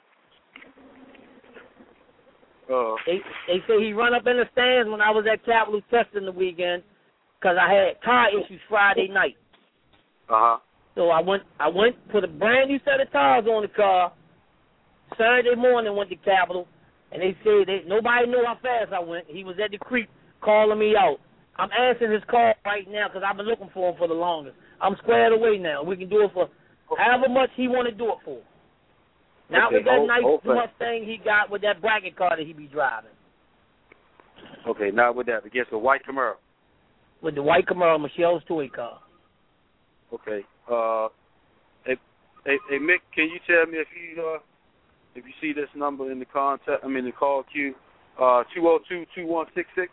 They say he run up in the stands when I was at Capitol testing the weekend because I had tire issues Friday night. So I went, put a brand new set of tires on the car. Saturday morning went to Capitol, and they said nobody knew how fast I went. He was at the creek calling me out. I'm answering his call right now because I've been looking for him for the longest. I'm squared away now. We can do it for however much he want to do it for. Not with that nice Mustang he got with that bracket car that he be driving. Okay, not with that. Against the white Camaro. With the white Camaro, Michelle's Toy car. Okay. Hey, Mick, can you tell me if you see this number in the the call queue, 202-2166?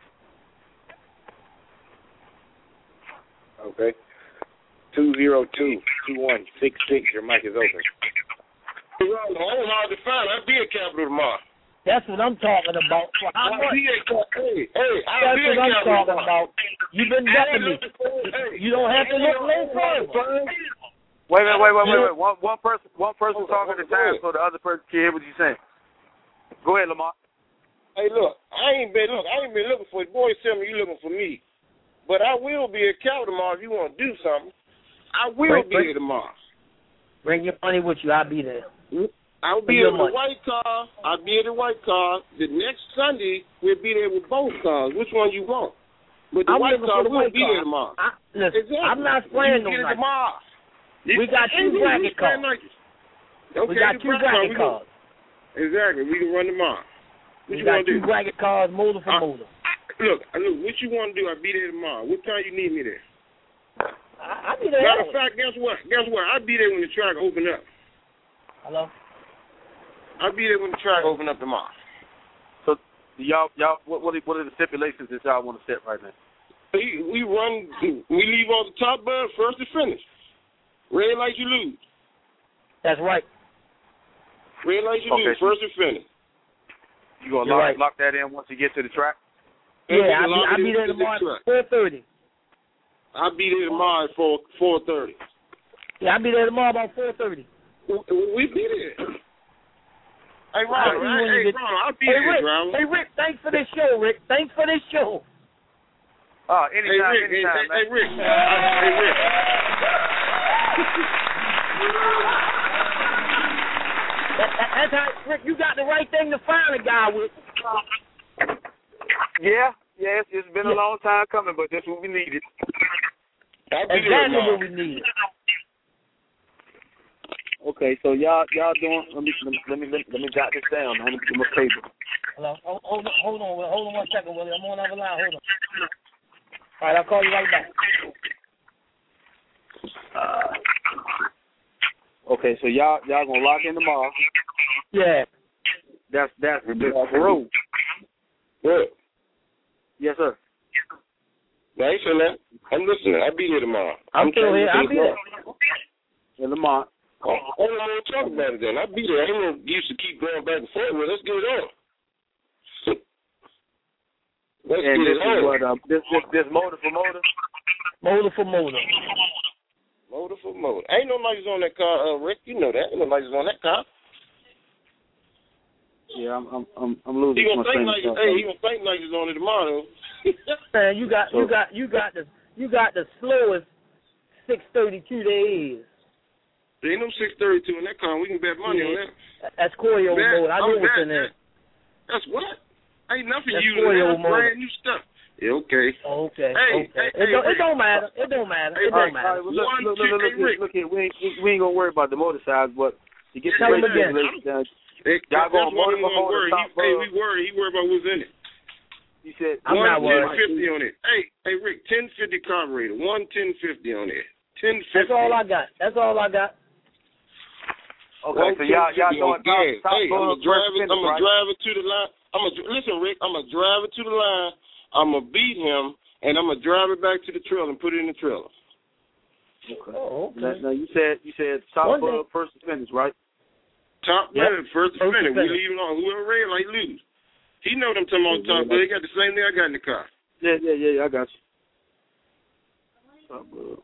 Okay. 202-2166. Your mic is open. I'm hard to find. I'll be at Capitol tomorrow. That's what I'm talking about. I'll be at Capitol. That's what I'm talking about. You've been ducking me. You don't have to look no further. Wait. One person talking at a time so the other person can hear what you're saying. Go ahead, Lamar. Hey, look, I ain't been looking for you. Boys tell me you looking for me. But I will be at Capitol tomorrow if you want to do something. I will be there tomorrow. Bring your money with you. I'll be there. I'll be at the white car. I'll be at the white car. The next Sunday, we'll be there with both cars. Which one you want? But the white car will be there tomorrow. Listen, I'm not spraying no night. We got two bracket cars. We got two bracket cars. Exactly. We can run tomorrow. What we you want got to do? Two bracket cars, motor for motor. Look, what you want to do? I'll be there tomorrow. What time you need me there? I'll be there. Matter of fact, guess what? I'll be there when the track open up. Hello? I'll be there when the track open up tomorrow. So, y'all, what are the stipulations that y'all want to set right now? We leave off the top bird first to finish. Red light, you lose. That's right. Red light, you lose first to finish. You gonna lock that in once you get to the track? Yeah, I'll be there tomorrow at 4:30. I'll be there tomorrow at 4:30. Yeah, I'll be there tomorrow about 4:30. We be there. Hey, Ron, I'll be there, Ron. Hey, Rick, thanks for this show, Rick. Thanks for this show. Anytime, anytime, Hey, Rick. Hey, Rick. That's how, Rick, you got the right thing to find a guy with. Yeah, it's been a long time coming, but that's what we needed. Exactly what we needed. Okay, so y'all doing? Let me jot this down. Let me get my paper. Hello. Hold on 1 second, Willie. I'm on the other line. Hold on. All right, I'll call you right back. Okay, so y'all gonna lock in tomorrow. Yeah. That's road. Good. Yes, sir. Now, you feel that? I'm listening. I'll be there tomorrow. I'm still here. I'll be there. In Lamont. I don't want to talk about it then. I'll be there. I ain't no use to keep going back and forth with. Let's get it on. Let's get it on. This motor for motor? Motor for motor. Motor for motor. Ain't no lights on that car, Rick. You know that. Ain't no lights on that car. Yeah, I'm losing my train of thought. He gonna think like he's on it tomorrow. Man, you got the slowest 632 there is. There ain't no 632 in that car. We can bet money on that. That's Corio mode. I know what's in there. That's what? Ain't nothing That's using that. That's mode. brand new stuff. Yeah, okay. Okay. Hey, it don't matter. It don't matter. It don't matter. Look here. We ain't gonna worry about the motor size, but to get the race down. Y'all going motor for motor? We worry. He worried about what's in it. You said I'm not worried. 1050 on it. Hey, Rick, 1050 carburetor. 1050 on it. 1050. That's all I got. Okay, so y'all doing gas. Hey, I'm gonna drive it to the line. Listen, Rick. I'm gonna drive it to the line. I'm gonna beat him, and I'm gonna drive it back to the trailer and put it in the trailer. Okay. Oh, okay. Now you said top first offenders, right? Top bud, first offender. We leave it on. Whoever red light lose. He know what I'm talking about. Top bud. He got the same thing I got in the car. Yeah. I got you. Top bud.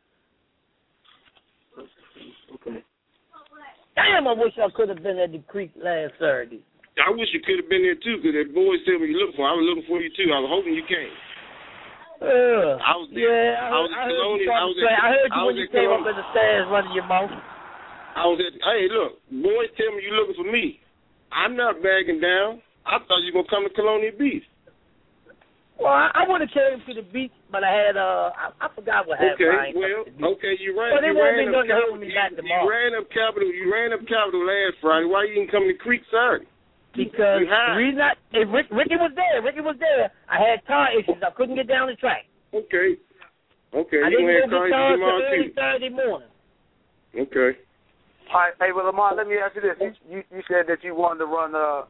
Okay. Damn, I wish I could have been at the creek last Saturday. I wish you could have been there too, because that boy said what you looking for. I was looking for you too. I was hoping you came. I was there. Yeah, I heard you when you came up in the stairs running your mouth. Hey, look, boys tell me you looking for me. I'm not bagging down. I thought you were going to come to Colonial Beach. Well, I would have came to the beach, but I had I forgot what happened. You ran. But it won't be nothing to hold me back tomorrow. You ran up Capitol last Friday. Why you didn't come to Creek Saturday? Because Ricky was there. I had car issues. I couldn't get down the track. Okay. I didn't go get cars till early Saturday morning. Okay. All right. Hey, well, Lamar, let me ask you this. You said that you wanted to run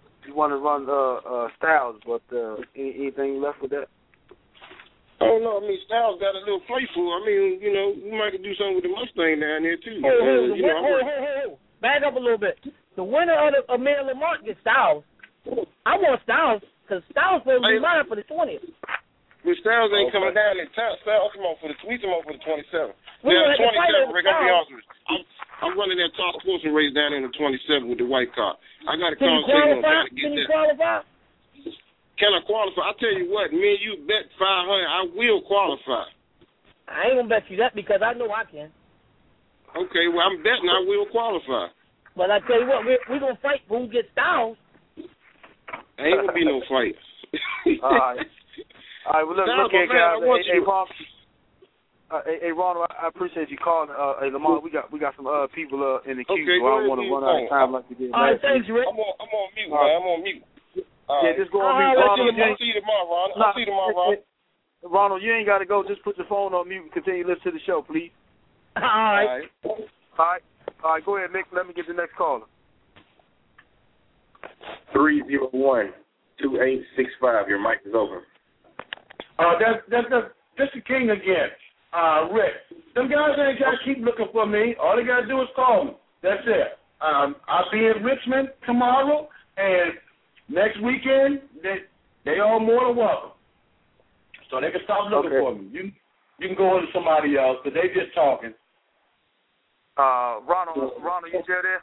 Styles, but anything left with that? Oh no, I mean Styles got a little playful. I mean, we might could do something with the Mustang down there too. Back up a little bit. The winner of the Amir Lamont gets Styles. I want Styles because Styles will be mine for the 20th. But Styles ain't coming down in time. Styles come on for the 27th. We yeah, the 27th, Rick, I'll be honest with you. I'm running that top sportsman race down in the 27th with the white car. I got a conversation on that. Can you qualify? Can I qualify? I tell you what, me and you bet 500. I will qualify. I ain't gonna bet you that because I know I can. Okay, well I'm betting I will qualify. But I tell you what, we're gonna fight for who gets Styles. Ain't gonna be no fight. All right. Well, look here, guys. Hey, Ronald, I appreciate you calling. Hey, Lamar, we got some people in the queue, so I don't want to run out of time like we did. All right, thanks, Rick. I'm on mute, man. I'm on mute. Just go on mute. I'll see you tomorrow, Ronald. I'll see you tomorrow, Ronald. Ronald, you ain't got to go. Just put your phone on mute and continue to listen to the show, please. All right. All right, go ahead, Nick. Let me get the next caller. 301-2865. Your mic is open. That's the king again. Rick. Them guys ain't got to keep looking for me. All they got to do is call me. That's it. I'll be in Richmond tomorrow, and next weekend, they all more than welcome. So they can stop looking for me. You can go into somebody else, but they just talking. Ronald, you still there?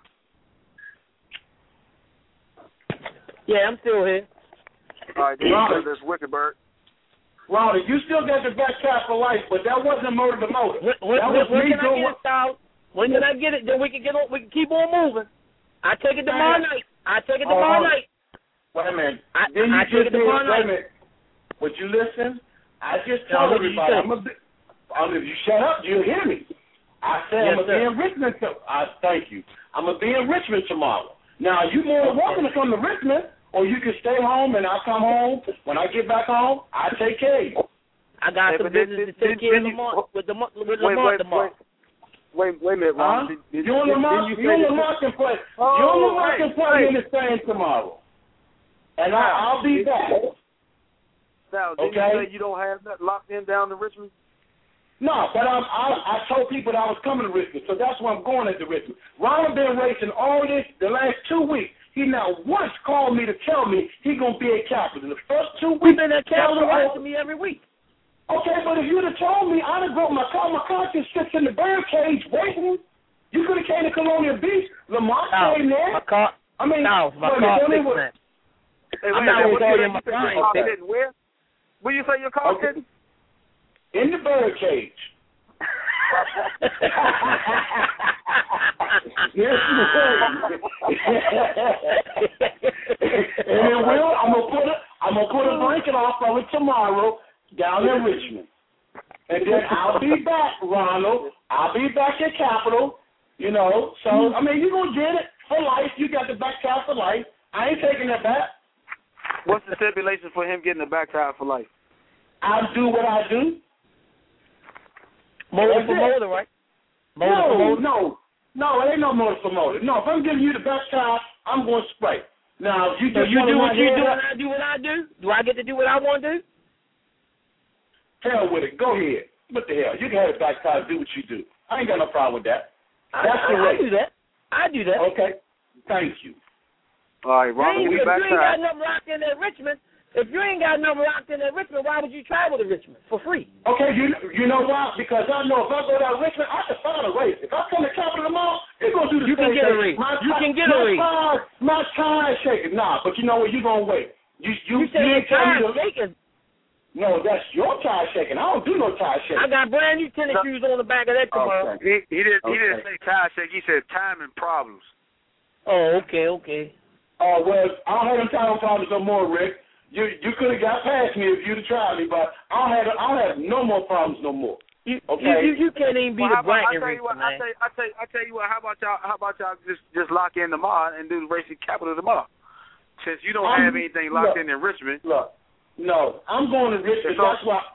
Yeah, I'm still here. All right, this Wickedbird. Ronald, you still got the back cap for life, but that wasn't motor to motor. When can I get it, Styles? When can I get it? Then we can keep on moving. I take it tomorrow night. Wait a minute. I take it tomorrow night. Would you listen? I just told everybody. If you shut up, you'll hear me. I said I'm going to be in Richmond. Thank you. I'm going to be in Richmond tomorrow. Now, you more than welcome to come to Richmond, or you can stay home and I'll come home. When I get back home, I take care of you. I got some business to take care of with Lamont tomorrow. Wait a minute, Ron. You and Lamont can play. You and Lamont can play in the same tomorrow. And I'll be back. Now, did you say you don't have that locked in down to Richmond? No, but I told people that I was coming to Richmond, so that's why I'm going into Richmond. Ronald been racing all this the last 2 weeks. He not once called me to tell me he gonna be at Capitol. The first 2 weeks, we've been at Capitol racing me every week. Okay, but if you'd have told me, I'd have broke my car. My car just sits in the bird cage waiting. You could have came to Colonial Beach. Lamont came there. My car. I mean, my car fixed that. I'm not going to call you my car. Where you say your car sitting? In the bird cage. Yes, and then I'm gonna put a blanket off of it tomorrow down in Richmond, and then I'll be back, Ronald. I'll be back at Capitol. So I mean, you gonna get it for life. You got the back tire for life. I ain't taking that back. What's the stipulation for him getting the back tire for life? I'll do what I do. Motor for motor, right? No. No, it ain't no motor for motor. No, if I'm giving you the back tire, I'm going to spray. Now, you just you do what you do, and I do what I do? Do I get to do what I want to do? Hell with it. Go ahead. What the hell? You can have the back tire, do what you do. I ain't got no problem with that. That's the way. I do that. I do that. Okay. Thank you. All right, Ronald, we back If you ain't got nothing locked in at Richmond, why would you travel to Richmond for free? Okay, you know why? Because I know if I go down to Richmond, I can find a race. If I come to Capital Mall, they're going to do the same thing. You can get a race. My tire is shaking. Nah, but you know what? You're going to wait. You say your tire shaking. No, that's your tire shaking. I don't do no tire shaking. I got brand new tennis shoes on the back of that tomorrow. Okay. He didn't say tire shake. He said timing problems. Oh, okay. Oh, well, I don't have them timing problems no more, Rick. You could have got past me if you'd have tried me, but I don't have no more problems no more. Okay. You can't even be the bracket race, man. I tell you what. How about y'all just lock in tomorrow and do the racing capital tomorrow? Since you don't have anything locked in Richmond. Look, no, I'm going to Richmond. That's why.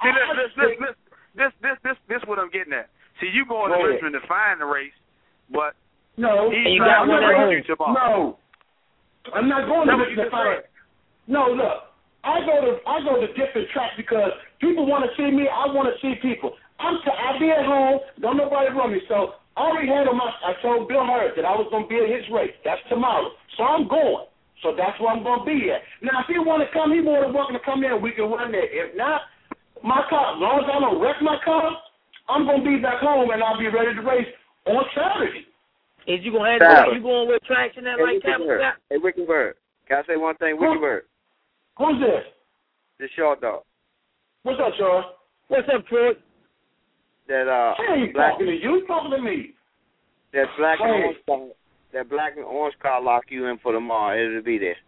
This what I'm getting at. See, you going to Richmond to find the race, but no, he's not going to race you tomorrow. No, I'm not going to Richmond to find it. No, look. I go to different tracks because people want to see me. I want to see people. I be at home. Don't nobody run me. So I already had I told Bill Hurd that I was going to be at his race. That's tomorrow. So I'm going. So that's where I'm going to be at. Now, if he want to come, he more than welcome to come in. We can run there. If not, my car, as long as I don't wreck my car, I'm going to be back home and I'll be ready to race on Saturday. Is you going to have you going with traction that like Capital? Hey, Wickenberg. Can I say one thing? Wickenberg. Who's this? This Short Dog. What's up, Sean? What's up, Troy? That hey, talking to you? Talking to me? That black and orange car lock you in for tomorrow. It'll be there.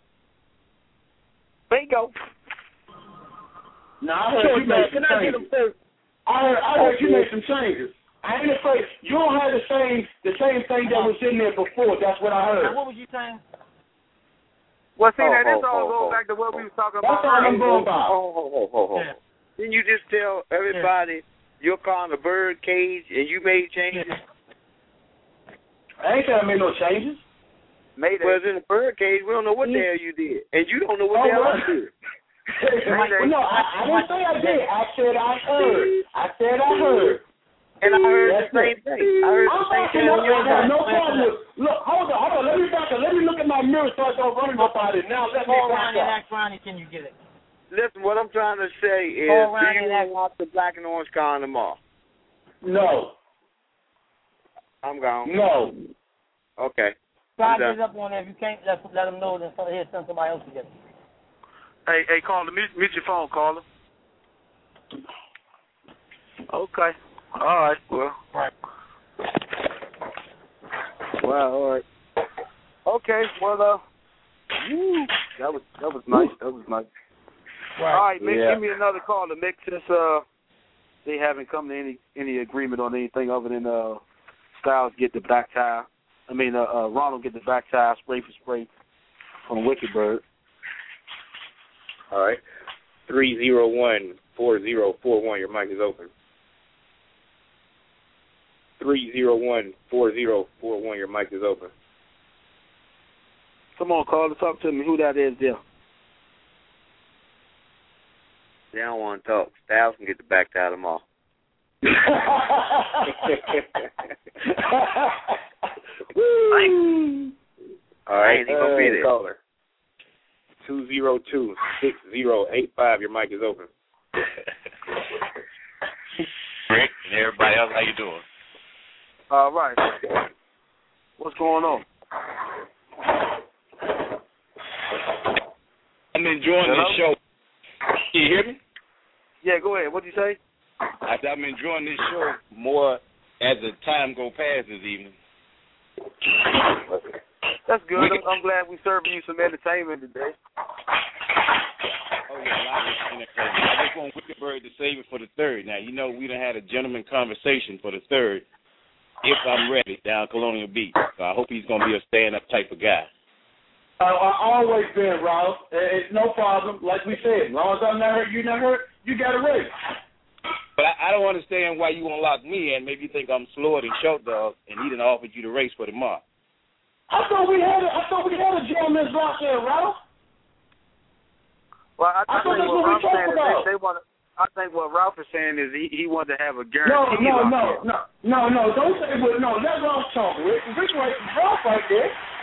Bingo. Nah, I heard you made some changes. I heard you made some changes. I ain't afraid. You don't have the same thing that was in there before. That's what I heard. What was you saying? Well, see, this all goes back to what we was talking about. That's all I'm going about. Yeah. Didn't you just tell everybody your car in the bird cage and you made changes? I ain't saying I made no changes. Well, it's in the bird cage. We don't know what the hell you did. And you don't know what the hell I did. No, I didn't say I did. I said I heard. And I heard the same thing. I no problem. Look, hold on. Let me back up. Let me look at my mirror so I don't run nobody. Now let me back up. Ronnie, can you get it? Listen, what I'm trying to say is, do you want the black and orange car in the mall? No. I'm gone. No. Okay. Slide this up on there. If you can't, let them know that send somebody else to get it. Hey, caller, mute your phone, caller. Okay. All right. Well. All right. Okay. Well, that was nice. That was nice. Right. All right, Mick, give me another call to Mick since they haven't come to any agreement on anything other than Styles get the back tire. I mean, Ronald get the back tire spray for spray from Wickenberg. All right. 301-4041. Your mic is open. 301-4041. Your mic is open. Come on, caller, talk to me. Who that is there? They don't want to talk. Styles can get the back tire tomorrow. All right, he gonna be there. Caller. 202-6085. Your mic is open. Rick and everybody else, how you doing? All right. What's going on? I'm enjoying this show. Can you hear me? Yeah, go ahead. What'd you say? I'm enjoying this show more as the time go past this evening. That's good. I'm glad we're serving you some entertainment today. Oh, yeah, I just want Wickenberg to save it for the third. Now, you know, we done had a gentleman conversation for the third, if I'm ready, down Colonial Beach. So I hope he's going to be a stand-up type of guy. I always been, Ralph. It's no problem. Like we said, as long as I'm not hurt, you're not hurt, you got a race. But I don't understand why you won't lock me in. Maybe you think I'm slower than Short Dog, and he done offered you the race for tomorrow. I thought we had a gentleman's lock in, Ralph. Well, I thought that's what we talked about. I think what Ralph is saying is he wanted to have a guarantee. No. Don't say what. No, let Ralph talk. Rich Ralph right there.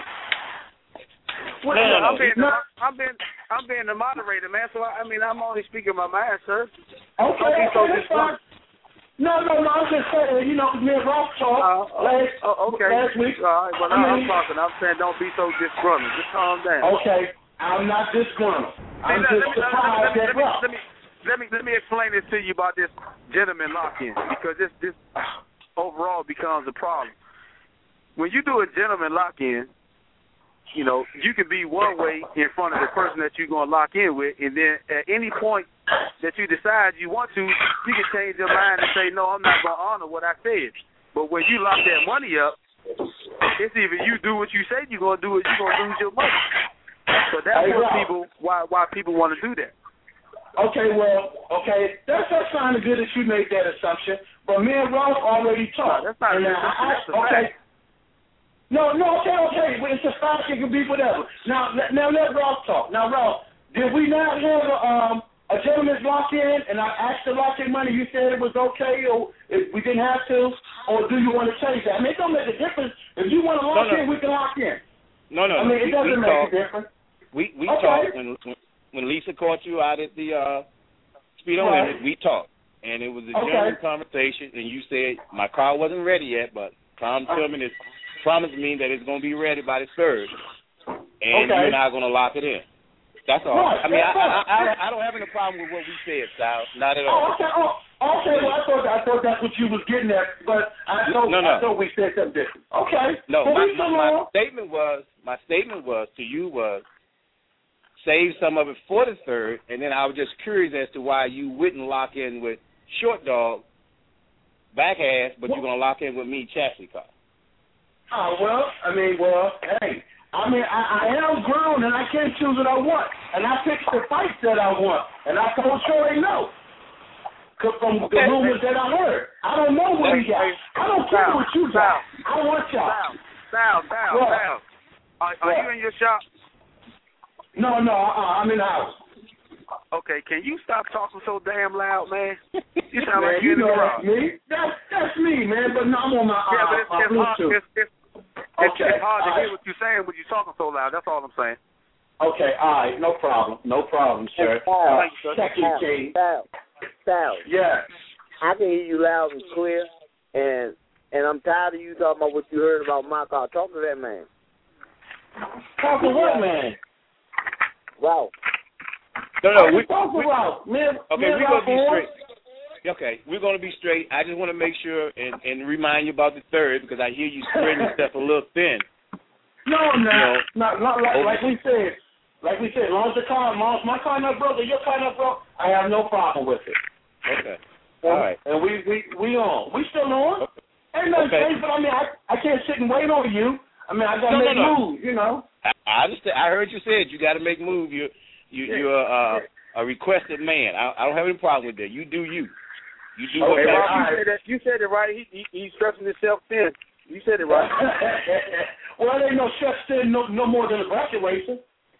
I'm being the moderator, man. So I'm only speaking my mind, sir. Okay, that's fine. No. I'm just saying, me and Ralph talked last week. All right, well, I'm talking. I'm saying don't be so disgruntled. Just calm down. Okay, I'm not disgruntled. I'm just surprised at Ralph. Let me explain this to you about this gentleman lock-in, because this overall becomes a problem. When you do a gentleman lock-in, you can be one way in front of the person that you're going to lock in with, and then at any point that you decide you want to, you can change your mind and say, no, I'm not going to honor what I said. But when you lock that money up, it's either you do what you say you're going to do or you're going to lose your money. So that's why people want to do that. Okay, that's kind of good that you made that assumption. But me and Ralph already talked. That's not okay. No, okay. Well, it's a fact. It can be whatever. Now let Ralph talk. Now, Ralph, did we not have a gentleman's lock-in, and I asked the lock-in money, you said it was okay, or if we didn't have to, or do you want to change that? It don't make a difference. If you want to lock in, we can lock in. No. It doesn't make a difference. We talked when Lisa caught you out at the speed limit. We talked, and it was a genuine conversation. And you said my car wasn't ready yet, but Tom Tillman has promised me that it's going to be ready by the 3rd, and you're not going to lock it in. That's all. Right, I don't have any problem with what we said, Sal. Not at all. Okay. Well, I thought that's what you was getting at, but I thought we said something different. Okay. No, my statement was to you was save some of it for the 3rd, and then I was just curious as to why you wouldn't lock in with Short Dog, back ass, but you're going to lock in with me, Chastity Car. Hey. I am grown, and I can't choose what I want. And I picked the fights that I want. And I told Troy no. From the rumors that I heard. I don't know what he got. I don't care what you got. I want y'all. Sal. Are you in your shop? No, I'm in the house. Okay, can you stop talking so damn loud, man? You sound like you're in the garage. That's me, man, but no, I'm on my Bluetooth. It's hard to hear what you're saying when you're talking so loud. That's all I'm saying. Okay, all right, no problem, sir. Second case. Sal. Yeah. I can hear you loud and clear, and I'm tired of you talking about what you heard about my car. Talk to that man. Talk to what man? Ralph. No, we talk to Ralph. Okay, we're going to be straight. Okay, we're going to be straight. I just want to make sure and remind you about the 3rd, because I hear you spreading yourself a little thin. No, not like we said. Like we said, as long as my car not broke or your car not broke, I have no problem with it. Okay. All right. And we on. We still on. Okay. Ain't nothing changed, but I can't sit and wait on you. I got to make moves, I understand. I heard you said you got to make moves. You're a requested man. I don't have any problem with that. You do you. You do what you said it right. He's stressing himself thin. You said it right. Well, there ain't no stress thin no more than a bracket racer.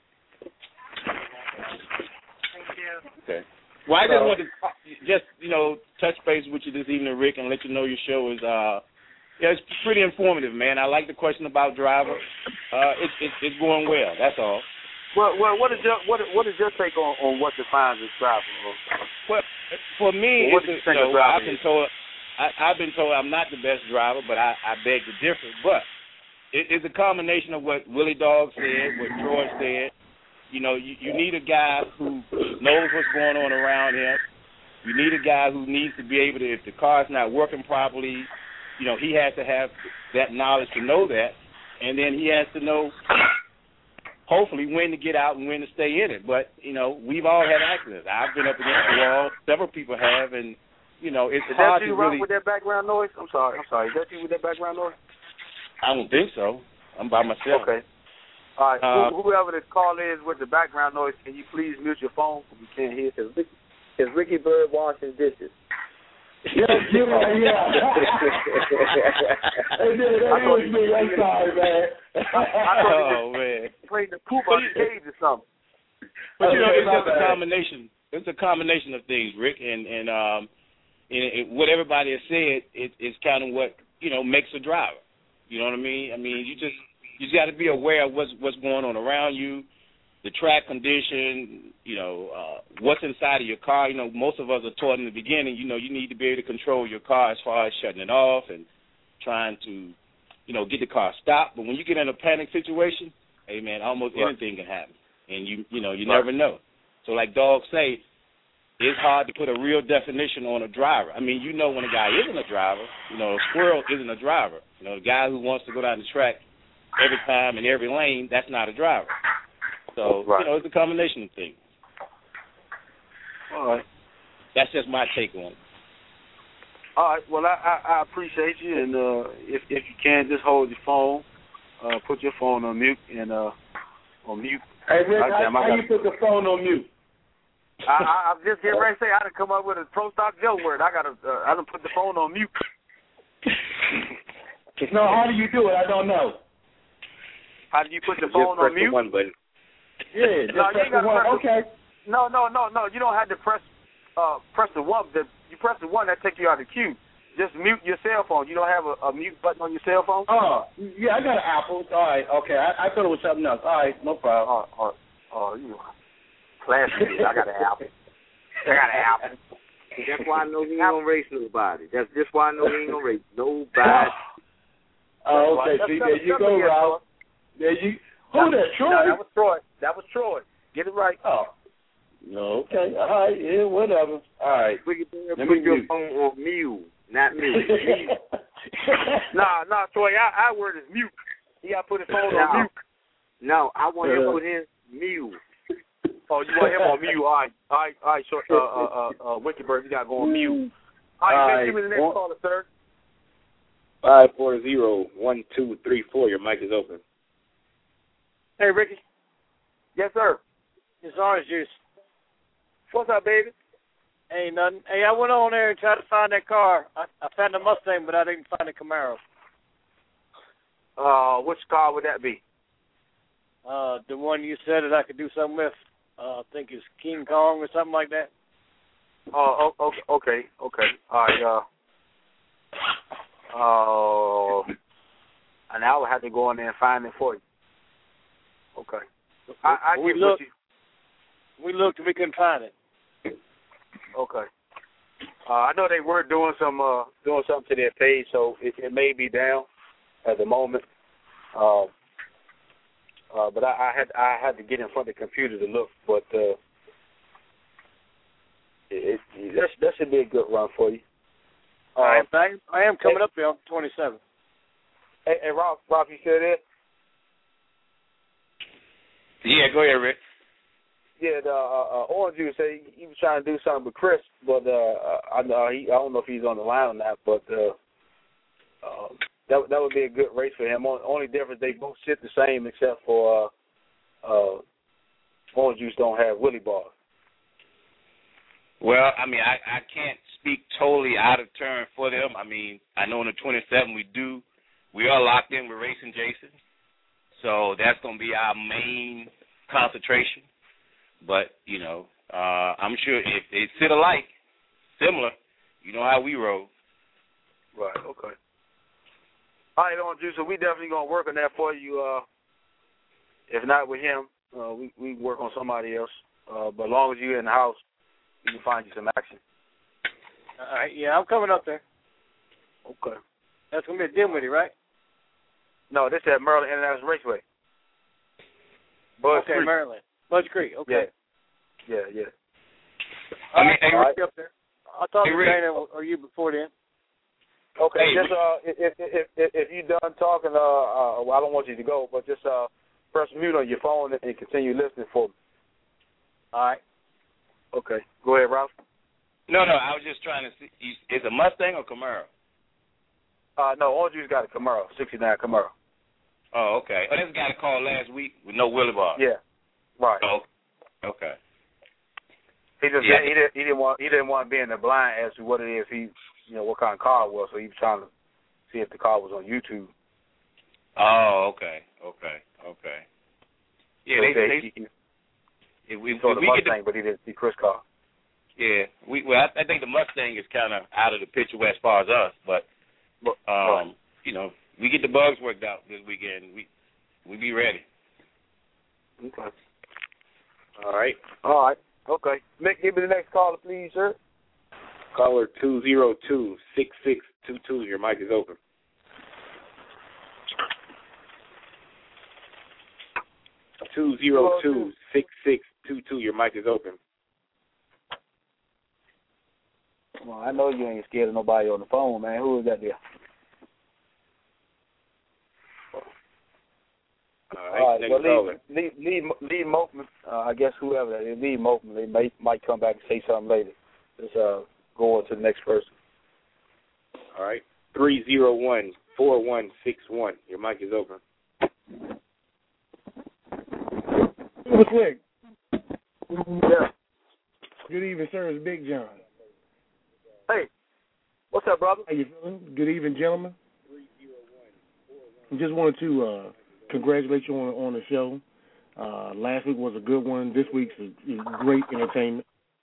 Thank you. Okay. Well, I just want to touch base with you this evening, Rick, and let you know your show is it's pretty informative, man. I like the question about driver. It's going well. That's all. Well, what is your take on what defines a driver? Well, for me, I've been told I'm not the best driver, but I beg to differ. But it's a combination of what Willie Dog said, what Troy said. You need a guy who knows what's going on around him. You need a guy who needs to be able to, if the car's not working properly, he has to have that knowledge to know that, and then he has to know, hopefully, when to get out and when to stay in it. But, we've all had accidents. I've been up against the wall. Several people have, and, it's hard to really... Is that you with that background noise? I'm sorry. Is that you with that background noise? I don't think so. I'm by myself. Okay. All right. Whoever this call is with the background noise, can you please mute your phone? We can't hear. It's Ricky Bird washing dishes. Yeah. That was me. I'm sorry, man. I thought man. Playing the poop on the cage or something. But it's just a combination. It's a combination of things, Rick, and what everybody has said. It's kind of what makes a driver. You know what I mean? I mean, you just got to be aware of what's going on around you, the track condition. What's inside of your car. Most of us are taught in the beginning. You need to be able to control your car as far as shutting it off and trying to, get the car stopped. But when you get in a panic situation, hey man, almost anything can happen, and you never know. So like Dog say, it's hard to put a real definition on a driver. I mean, when a guy isn't a driver, a squirrel isn't a driver. The guy who wants to go down the track every time in every lane, that's not a driver. So, it's a combination of things. All right. That's just my take on it. All right. Well, I appreciate you, and if you can, just hold your phone. Put your phone on mute and on mute. Hey, Rick, how you put the phone on mute? I'm just getting ready to say I done come up with a pro stock Joe word. I done put the phone on mute. No, how do you do it? I don't know. How do you put the phone on mute? Just press the one button. Yeah, just press the one. Okay. No. You don't have to press the one. You press the one, that takes you out of the queue. Just mute your cell phone. You don't have a mute button on your cell phone? Oh, yeah, I got an Apple. All right, okay. I thought it was something else. All right, no problem. Classic. I got an Apple. That's why I know he ain't gonna race nobody. That's just why I know he ain't gonna race nobody. Oh, okay. See, there you go, Ralph. Who that, Troy? No, that was Troy. Get it right. Oh. No, okay. All right. Yeah, whatever. All right. Put your phone on mute, not me. Nah, Troy. Our word is mute. He got to put his phone on mute. No, I want him to put his mute. Oh, you want him on mute? All right. Short. Wicked Bird, you got to go on mute. All right. Give me the next caller, sir. 540-1234. Your mic is open. Hey, Ricky. Yes, sir. It's orange juice. What's up, baby? Ain't nothing. Hey, I went on there and tried to find that car. I found the Mustang, but I didn't find the Camaro. Which car would that be? The one you said that I could do something with. I think it's King Kong or something like that. Oh, okay. All right. And I would have to go in there and find it for you. Okay. I we looked. We looked and we couldn't find it. Okay. I know they were doing something to their page, so it may be down at the moment. But I had to get in front of the computer to look. But that should be a good run for you. I am coming up there on 27. Hey, Ralph, you still there? Yeah, go ahead, Rick. Yeah, the Orange Juice said he was trying to do something with Chris, but I don't know if he's on the line or not. But that would be a good race for him. Only difference, they both sit the same except for Orange Juice don't have Willie bars. Well, I mean, I can't speak totally out of turn for them. I mean, I know in the 27 we are locked in with Racing Jason, so that's going to be our main concentration. But, I'm sure if they sit alike, similar, you know how we roll. Right, okay. All right, Orange Juice, so we definitely going to work on that for you. If not with him, we work on somebody else. But as long as you're in the house, we can find you some action. All right, yeah, I'm coming up there. Okay. That's going to be a Dinwiddie, right? No, this is at Maryland International Raceway. Okay, Maryland. Budge Creek, okay. Yeah. All right, up there. I'll talk to Dana or you before then. Okay, just if you're done talking, I don't want you to go, but just press mute on your phone and continue listening for me. All right. Okay. Go ahead, Ralph. No, I was just trying to see. Is it Mustang or Camaro? No, Orange Juice got a Camaro, 69 Camaro. Oh, okay. Oh, this guy called last week with no Willie bar. Yeah. Right. Oh, okay. He didn't want to be in the blind as to what it is what kind of car it was. So he was trying to see if the car was on YouTube. Oh, okay. Yeah, he saw the Mustang, but he didn't see Chris' car. Yeah, I think the Mustang is kind of out of the picture as far as us, but we get the bugs worked out this weekend. We be ready. Okay. All right. Okay. Mick, give me the next caller, please, sir. Caller 202-6622. Your mic is open. Two 202-6622. Your mic is open. Well, I know you ain't scared of nobody on the phone, man. Who is that there? All right. Well, Lee Mokman, I guess whoever that is, Lee Mokman, they might come back and say something later. Let's go on to the next person. All right. 301-4161. Your mic is open. Real quick. Yeah. Good evening, sir. It's Big John. Hey. What's up, brother? How you feeling? Good evening, gentlemen. I just wanted to congratulate you on the show. Last week was a good one. This week's is great entertainment.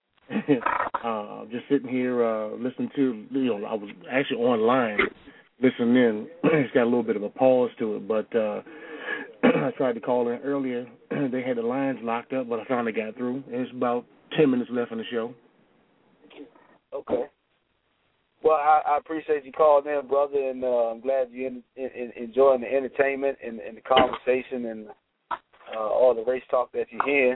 Just sitting here listening to, I was actually online listening in. It's got a little bit of a pause to it, but I tried to call in earlier. They had the lines locked up, but I finally got through. There's about 10 minutes left in the show. Okay. Well, I appreciate you calling in, brother, and I'm glad you're enjoying the entertainment and the conversation and all the race talk that you hear.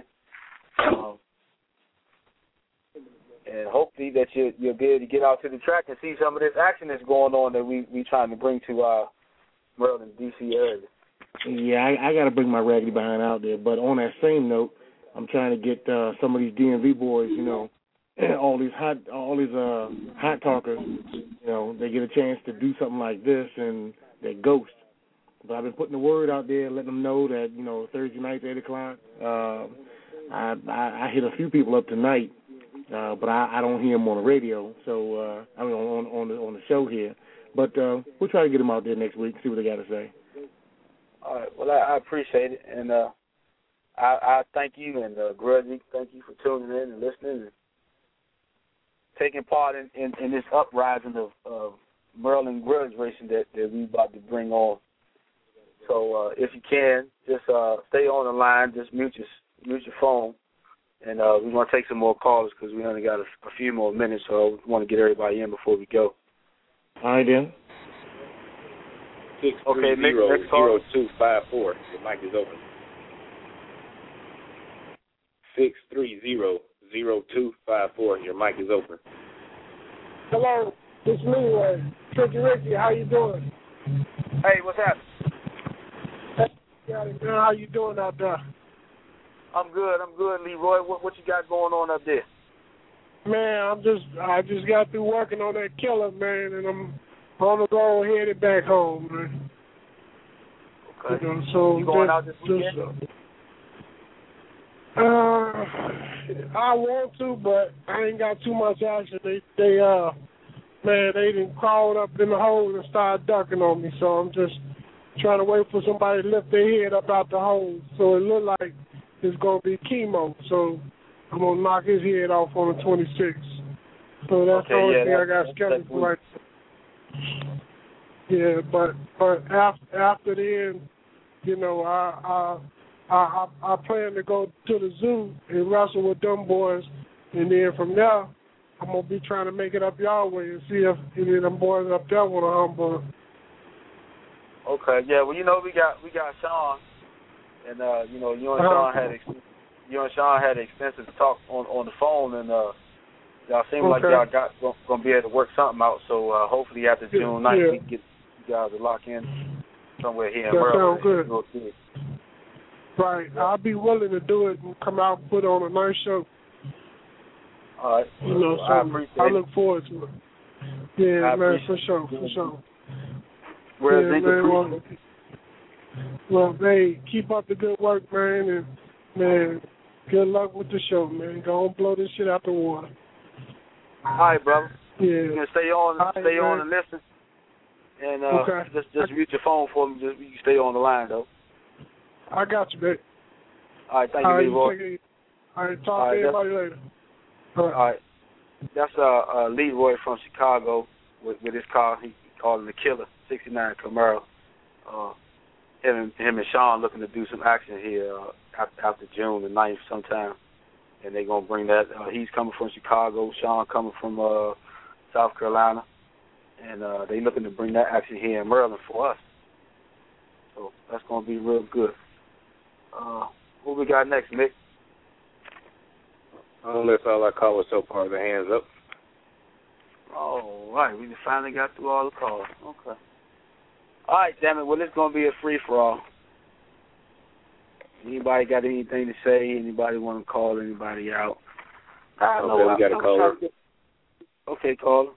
And hopefully that you'll be able to get out to the track and see some of this action that's going on that we trying to bring to our Maryland, D.C. area. Yeah, I got to bring my raggedy behind out there. But on that same note, I'm trying to get some of these DMV boys, all these hot talkers, they get a chance to do something like this and they ghost. But I've been putting the word out there, letting them know that Thursday nights 8:00. I hit a few people up tonight, but I don't hear them on the radio. So on the show here. But we'll try to get them out there next week and see what they got to say. All right. Well, I appreciate it, and I thank you, and Grudgy, thank you for tuning in and listening and taking part in this uprising of Maryland grudge racing that we about to bring on. So if you can, just stay on the line, just mute your phone, and we're going to take some more callers because we only got a few more minutes, so we want to get everybody in before we go. All right, then. 630-0254. Your mic is open. 630-0254. Your mic is open. Hello, it's Leroy. Tricky Ricky, how you doing? Hey, what's happening? How you doing out there? I'm good, Leroy. What you got going on up there? Man, I just got through working on that killer, man, and I'm on the road headed back home, man. Okay. So you going out this weekend? I want to, but I ain't got too much action. They done crawled up in the hole and started ducking on me, so I'm just trying to wait for somebody to lift their head up out the hole. So it look like it's going to be chemo, so I'm going to knock his head off on the 26th. So that's the only thing I got scheduled for right now. Yeah, but after then, I plan to go to the zoo and wrestle with them boys, and then from there, I'm gonna be trying to make it up y'all way and see if any of them boys up there want to humble. Okay, yeah. Well, we got Sean, and you and Sean had extensive talk on the phone, and y'all seem like y'all gonna be able to work something out. So hopefully after June 9th, we can get you guys to lock in somewhere here in Maryland. Sounds good. Right, I'll be willing to do it and come out and put on a nice show. All right. I look forward to it. Yeah, man, for sure. Well, hey, keep up the good work, man, and man, Good luck with the show, man. Go and blow this shit out the water. All right, brother. Yeah. You can stay on and listen. And okay. just mute your phone for me. Just you can stay on the line though. I got you, babe. All right, thank you, big boy. All right, talk to everybody later. All right. That's Leroy from Chicago with his car. He called him the Killer, 69 Camaro. Him and Sean looking to do some action here after June the 9th sometime. And they're going to bring that. He's coming from Chicago. Sean coming from South Carolina. And they looking to bring that action here in Maryland for us. So that's going to be real good. What we got next, Mick? Unless all our callers so far, the hands up. All right, we finally got through all the calls. Okay. All right, damn it. Well, it's going to be a free-for-all. Anybody got anything to say? Anybody want to call anybody out? Okay, we got a caller. Okay, caller.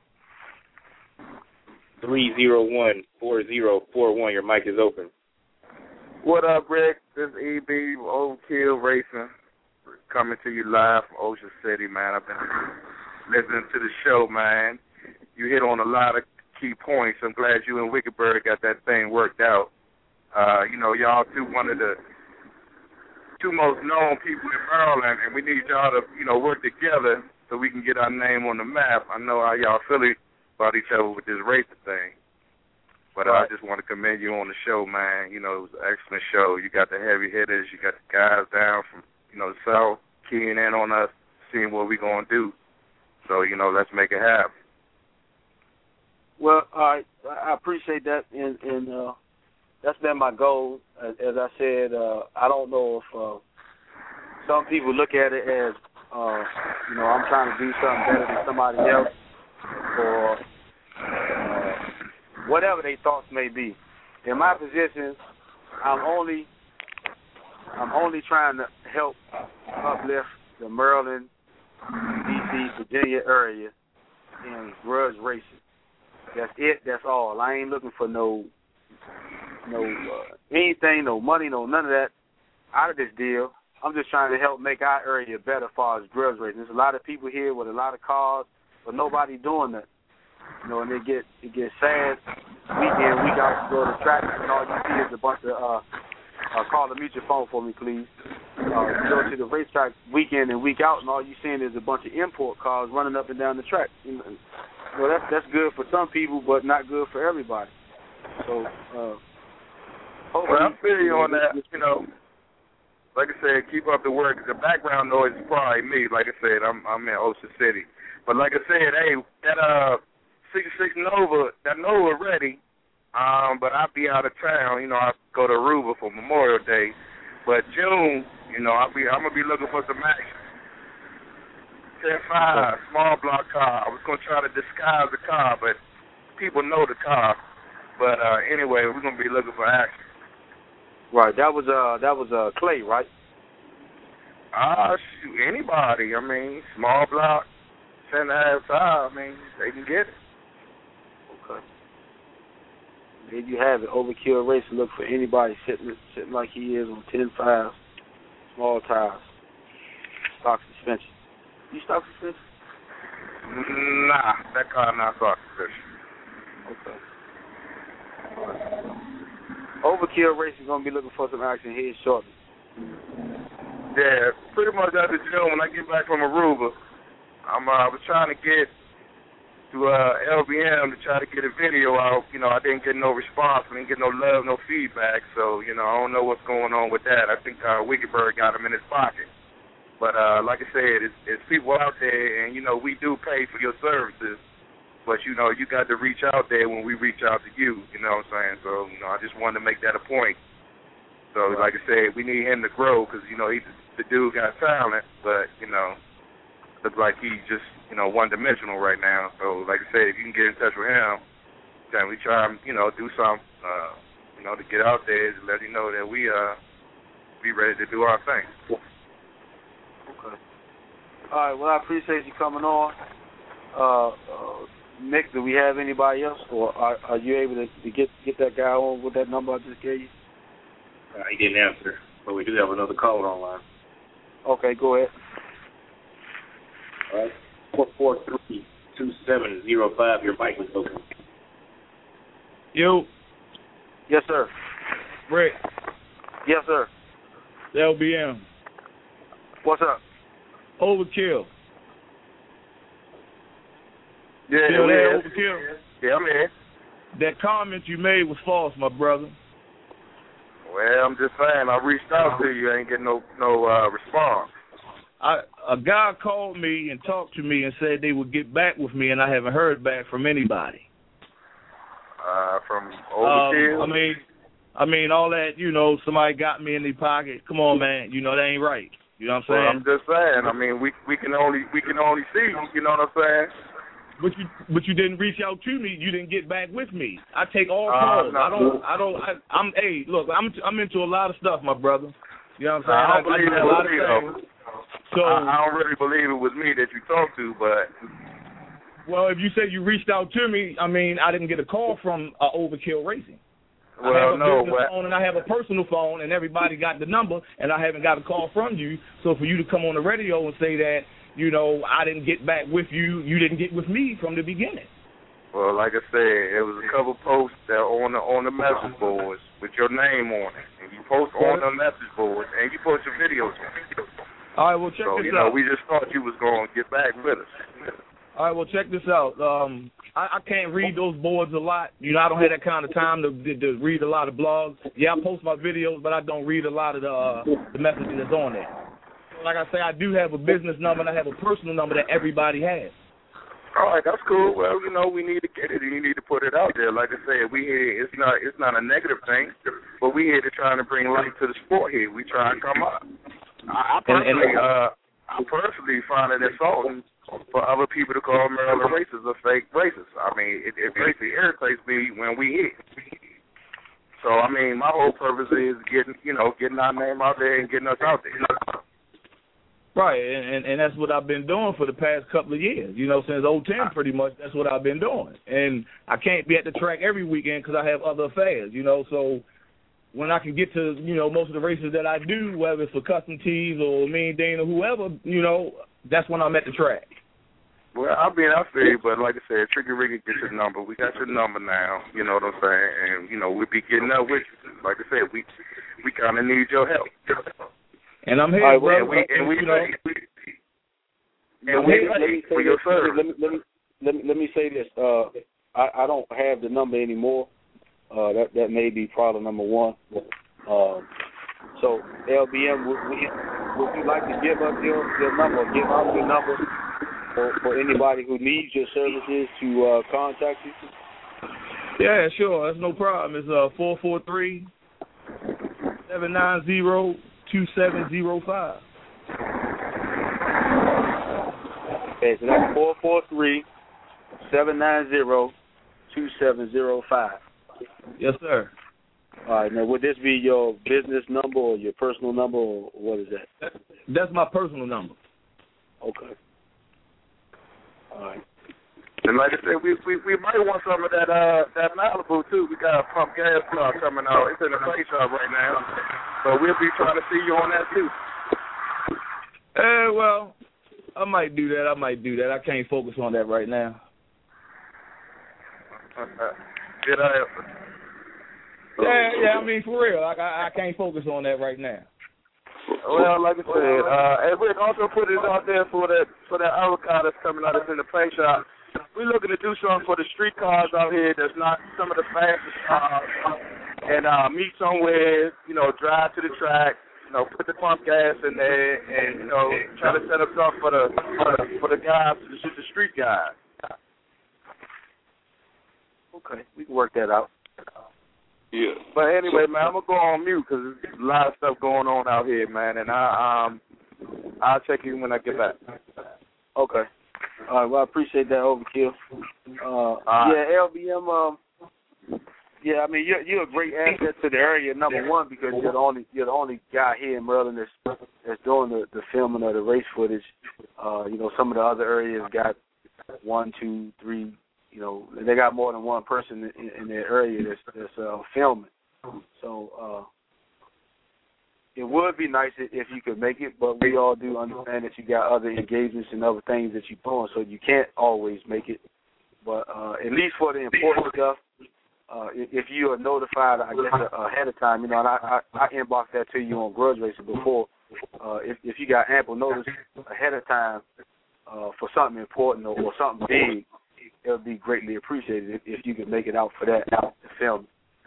301-4041. Your mic is open. What up, Rick? This is EB Overkill Racing, coming to you live from Ocean City, man. I've been listening to the show, man. You hit on a lot of key points. I'm glad you and Wickedbird got that thing worked out. Y'all one of the two most known people in Maryland, and we need y'all to, work together so we can get our name on the map. I know how y'all feel about each other with this racing thing. But I just want to commend you on the show, man. It was an excellent show. You got the heavy hitters. You got the guys down from, the South keying in on us, seeing what we're going to do. So, let's make it happen. Well, I appreciate that, and that's been my goal. As I said, I don't know if some people look at it as, I'm trying to do something better than somebody else, or whatever their thoughts may be. In my position, I'm only trying to help uplift the Maryland, D.C., Virginia area in grudge racing. That's it. That's all. I ain't looking for no anything, no money, no none of that out of this deal. I'm just trying to help make our area better as far as grudge racing. There's a lot of people here with a lot of cars, but nobody doing that. And it gets sad week in, week out. You go to the track, and all you see is a bunch of call the mute your phone for me, please. You go to the racetrack week in and week out, and all you seeing is a bunch of import cars running up and down the track. That's good for some people, but not good for everybody. So, I feel you on that. Like I said, keep up the work. The background noise is probably me. Like I said, I'm in Ocean City. But like I said, hey, that 66 Nova, that Nova ready. But I'll be out of town. I go to Aruba for Memorial Day. But June, I'm gonna be looking for some action. 10-5, small block car. I was gonna try to disguise the car, but people know the car. But anyway, we're gonna be looking for action. Right. That was Clay, right? Shoot, anybody. I mean, small block, 10.5. I mean, they can get it. Okay. There you have it. Overkill Racing. Look for anybody sitting like he is on 10.5, small tires, stock suspension. You stock suspension? Nah, that car not stock suspension. Okay. Overkill Racing is going to be looking for some action here shortly. Yeah, pretty much after June, when I get back from Aruba, I was trying to get to LBM to try to get a video out. I didn't get no response. I didn't get no love, no feedback. So, I don't know what's going on with that. I think Wickedbird got him in his pocket. But like I said, it's people out there, and, we do pay for your services. But, you got to reach out there when we reach out to you, you know what I'm saying? So, I just wanted to make that a point. So, like I said, we need him to grow because, the dude got talent, but, looks like he's just, one-dimensional right now. So, like I said, if you can get in touch with him, then we try and, do something, to get out there to let him know that we be ready to do our thing. Okay. All right, well, I appreciate you coming on. Nick, do we have anybody else, or are you able to get that guy on with that number I just gave you? He didn't answer, but we do have another caller online. Okay, go ahead. All right. 443-2705. Your mic was open. Yo. Yes, sir. Rick. Yes, sir. LBM. What's up? Overkill. Yeah, Still there, Overkill? Yeah, I'm here. That comment you made was false, my brother. Well, I'm just saying, I reached out to you, I ain't getting no response. A guy called me and talked to me and said they would get back with me, and I haven't heard back from anybody. From Overkill? I mean, all that, somebody got me in their pocket. Come on, man, that ain't right. You know what I'm saying? Well, I'm just saying. I mean, we can only see. You know what I'm saying? But you didn't reach out to me. You didn't get back with me. I take all calls. No. Hey, look, I'm into a lot of stuff, my brother. You know what I'm saying? I don't believe it was me, though. So I don't really believe it was me that you talked to, but. Well, if you say you reached out to me, I didn't get a call from Overkill Racing. Well, I have a no, business phone and I have a personal phone, and everybody got the number, and I haven't got a call from you. So for you to come on the radio and say that, I didn't get back with you, you didn't get with me from the beginning. Well, like I said, it was a couple posts that on the message boards with your name on it, and you post on the message boards, and you post your videos on it. All right, well, check this out. We just thought you was going to get back with us. All right, well, check this out. I can't read those boards a lot. I don't have that kind of time to read a lot of blogs. Yeah, I post my videos, but I don't read a lot of the messages that's on there. Like I say, I do have a business number and I have a personal number that everybody has. All right, that's cool. Well, we need to get it, and you need to put it out there. Like I said, we here. It's not a negative thing, but we here to try to bring light to the sport here. We try and come up. I personally find it insulting for other people to call Maryland racists or fake racists. It basically irritates me when we hit. So, my whole purpose is getting our name out there and getting us out there. Right, and that's what I've been doing for the past couple of years. Since 2010 pretty much, that's what I've been doing. And I can't be at the track every weekend because I have other affairs, So when I can get to, most of the races that I do, whether it's for Custom Tees or Mean Dean or whoever, that's when I'm at the track. Well, I feel you, but like I said, Tricky Ricky gets your number. We got your number now, you know what I'm saying? And, we'll be getting up with you. Like I said, we kind of need your help. And I'm here, brother. Let me say this. I don't have the number anymore. That may be problem number one. So, LBM, would you like to give us your number, give out your number for anybody who needs your services to contact you? Yeah, sure. That's no problem. It's 443-790-2705. Okay, so that's 443-790-2705. Yes, sir. All right, now would this be your business number or your personal number, or what is that? That's my personal number. Okay. All right. And like I said, we might want some of that Malibu too. We got a pump gas car coming out. It's in the play shop right now, so we'll be trying to see you on that too. Well, I might do that. I can't focus on that right now. Did I ever? Yeah. For real, I can't focus on that right now. Well, like I said, and Rick also put it out there for that other car that's coming out that's in the paint shop. We're looking to do something for the street cars out here that's not some of the fastest cars, and meet somewhere, drive to the track, put the pump gas in there, and try to set us up for the guys, the street guys. Okay, we can work that out. Yeah. But anyway, man, I'm gonna go on mute because there's a lot of stuff going on out here, man, and I'll check you when I get back. Okay. All right. Well, I appreciate that, Overkill. Yeah, LBM. Yeah, you're a great asset to the area. Number one, because you're the only guy here in Maryland that's doing the filming of the race footage. Some of the other areas got 1, 2, 3. They got more than one person in their area that's filming. So, it would be nice if you could make it, but we all do understand that you got other engagements and other things that you're doing, so you can't always make it. But at least for the important stuff, if you are notified, I guess, ahead of time, and I inboxed that to you on Grudge Racing before, if you got ample notice ahead of time for something important or something big, it would be greatly appreciated if you could make it out for that to film.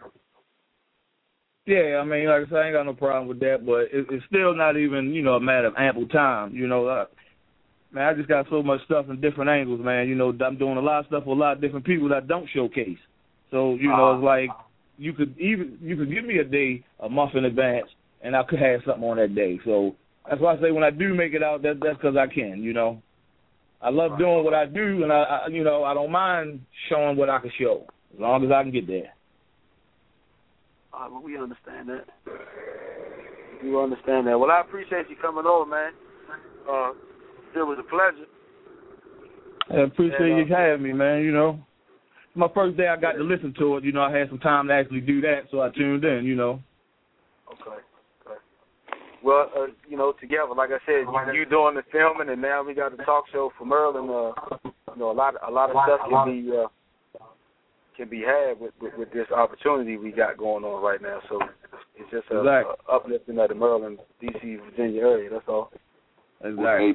Yeah, I mean, like I said, I ain't got no problem with that, but it's still not even, a matter of ample time. Man, I just got so much stuff in different angles, man. I'm doing a lot of stuff with a lot of different people that don't showcase. So, it's like you could give me a day, a month in advance, and I could have something on that day. So that's why I say when I do make it out, that's because I can, I love doing what I do, and I don't mind showing what I can show as long as I can get there. Well, we understand that. We understand that. Well, I appreciate you coming over, man. It was a pleasure. I appreciate you having me, man. My first day I got to listen to it, I had some time to actually do that, so I tuned in, Okay. Well, together, like I said, you doing the filming, and now we got the talk show for Merlin. A lot of stuff can be had with this opportunity we got going on right now. So it's just a uplifting of the Maryland, D.C., Virginia area. That's all. Exactly.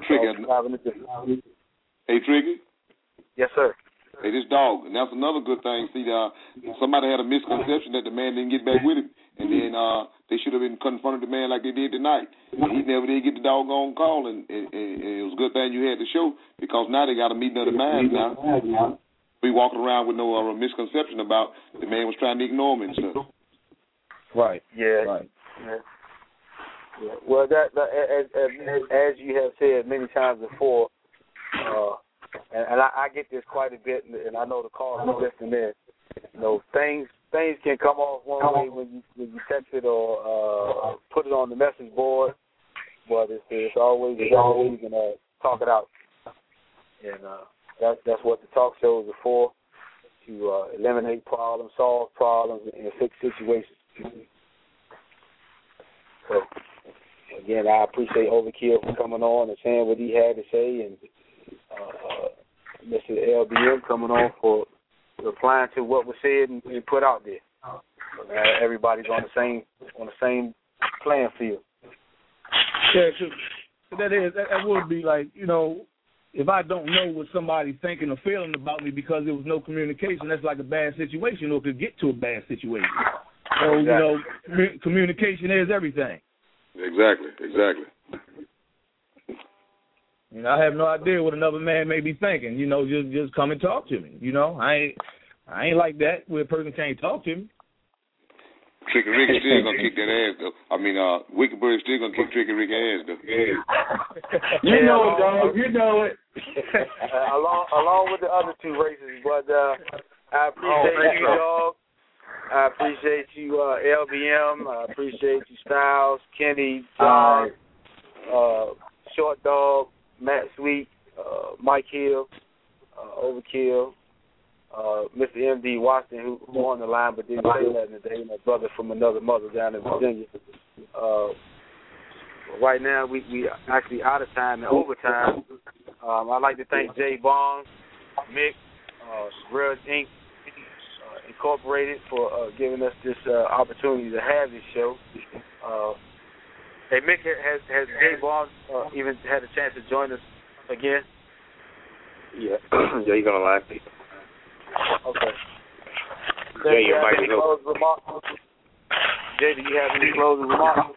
Hey, Trigger. Yes, sir. Hey, this dog, and that's another good thing. See, somebody had a misconception that the man didn't get back with him, and then they should have been confronted the man like they did tonight. And he never did get the doggone call, and it was a good thing you had the show, because now they got a meeting of the minds now. We walking around with no misconception about the man was trying to ignore him and stuff. Right. Yeah. Right. Yeah. Well, that as you have said many times before, and I get this quite a bit, and I know the callers are listening in. Things can come off one way when you text it or put it on the message board, but it's always you can talk it out, and that's what the talk shows are for, to eliminate problems, solve problems, and fix situations. So, again, I appreciate Overkill for coming on and saying what he had to say, and Mr. LBM coming on for replying to what was said and put out there. Everybody's on the same playing field. Yeah, that would be like, if I don't know what somebody's thinking or feeling about me because there was no communication, that's like a bad situation, or it could get to a bad situation. So, exactly. Communication is everything. Exactly. I have no idea what another man may be thinking. Just come and talk to me. I ain't like that where a person can't talk to me. Tricky Rick is still gonna kick that ass though. I mean, Wicked Bird is still gonna kick Tricky Rick ass though. You know it, dog. You know it. along with the other two races, but I appreciate you, dog. I appreciate you, LBM. I appreciate you, Styles, Kenny, John, Short Dog, Matt Sweet, Mike Hill, Overkill, Mr. M.D. Washington, who on the line but didn't say nothing today, my brother from another mother down in Virginia. Right now, we actually out of time and overtime. I'd like to thank Jay Bond, Mick, Grudge Inc., Incorporated for giving us this opportunity to have this show. Hey, Mick, has Jay Bond even had a chance to join us again? Yeah, he's on the line. Okay. Yeah, your mic is open. Jay, do you have any closing remarks?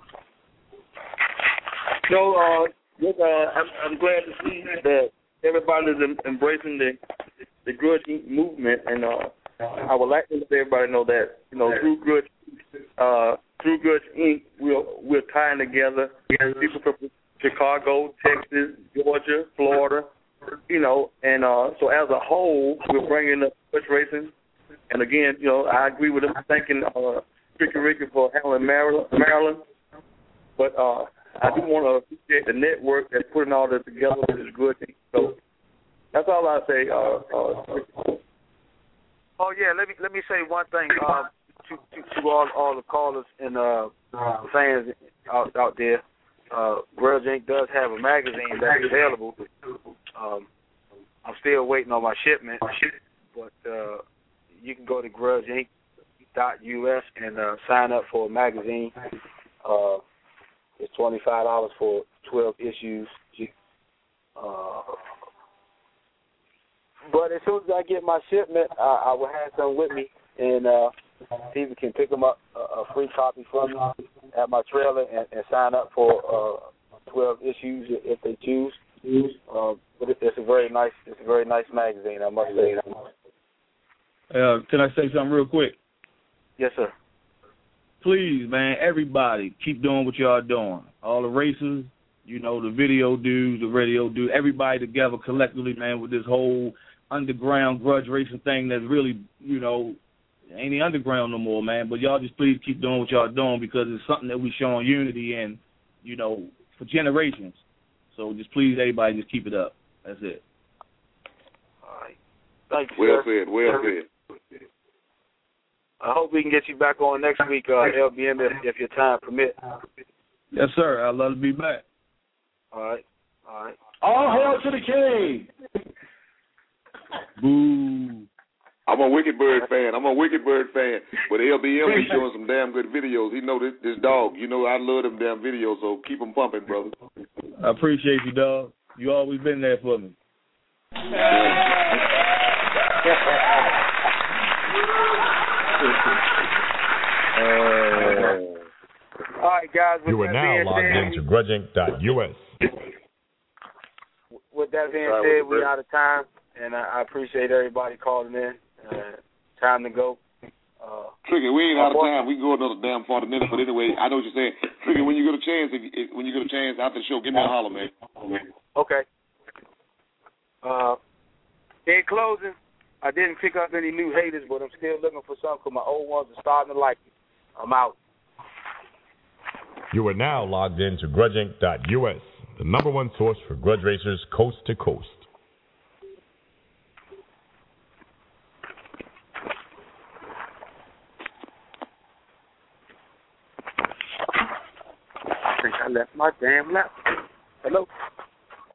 No, I'm glad to see that everybody's embracing the Grudge Inc. movement, and I would like to let everybody know that through Grudge Inc. we're tying together people from Chicago, Texas, Georgia, Florida, and so as a whole we're bringing up Grudge Racing, and again, I agree with them thanking Ricky for handling Maryland, but I do want to appreciate the network that's putting all this together with this Grudge Inc. So that's all I say. Oh yeah, let me say one thing to all the callers and fans out there. Grudge Inc. does have a magazine that's available. I'm still waiting on my shipment, but you can go to grudgeinc.us and sign up for a magazine. It's $25 for 12 issues. But as soon as I get my shipment, I will have some with me, and people can pick them up, a free copy from me at my trailer, and sign up for 12 issues if they choose. But it's a very nice magazine, I must say. Can I say something real quick? Yes, sir. Please, man, everybody, keep doing what y'all doing. All the racers, the video dudes, the radio dudes, everybody together collectively, man, with this whole underground grudge racing thing that's really, ain't the underground no more, man. But y'all just please keep doing what y'all doing, because it's something that we showing unity in, for generations. So just please, everybody, just keep it up. That's it. All right. Thank you, Well sir. said. Well said. I hope we can get you back on next week, LBM, if your time permits. Yes, sir. I'd love to be back. All right. All hail to the king. Boo. I'm a Wicked Bird fan. But LBM is showing some damn good videos. He know this dog. I love them damn videos, so keep them pumping, brother. I appreciate you, dog. You always been there for me. All right, guys. You are now logged into grudgeinc.us. With that being said, we're out of time, and I appreciate everybody calling in. Time to go. Tricky, we ain't out of time. We can go another damn 40 minutes, but anyway, I know what you're saying. Tricky, when you get a chance, after the show, give me a holler, man. Okay. In closing, I didn't pick up any new haters, but I'm still looking for some, because my old ones are starting to like me. I'm out. You are now logged into grudgeinc.us, the #1 source for grudge racers coast to coast. I think I left my damn laptop. Hello?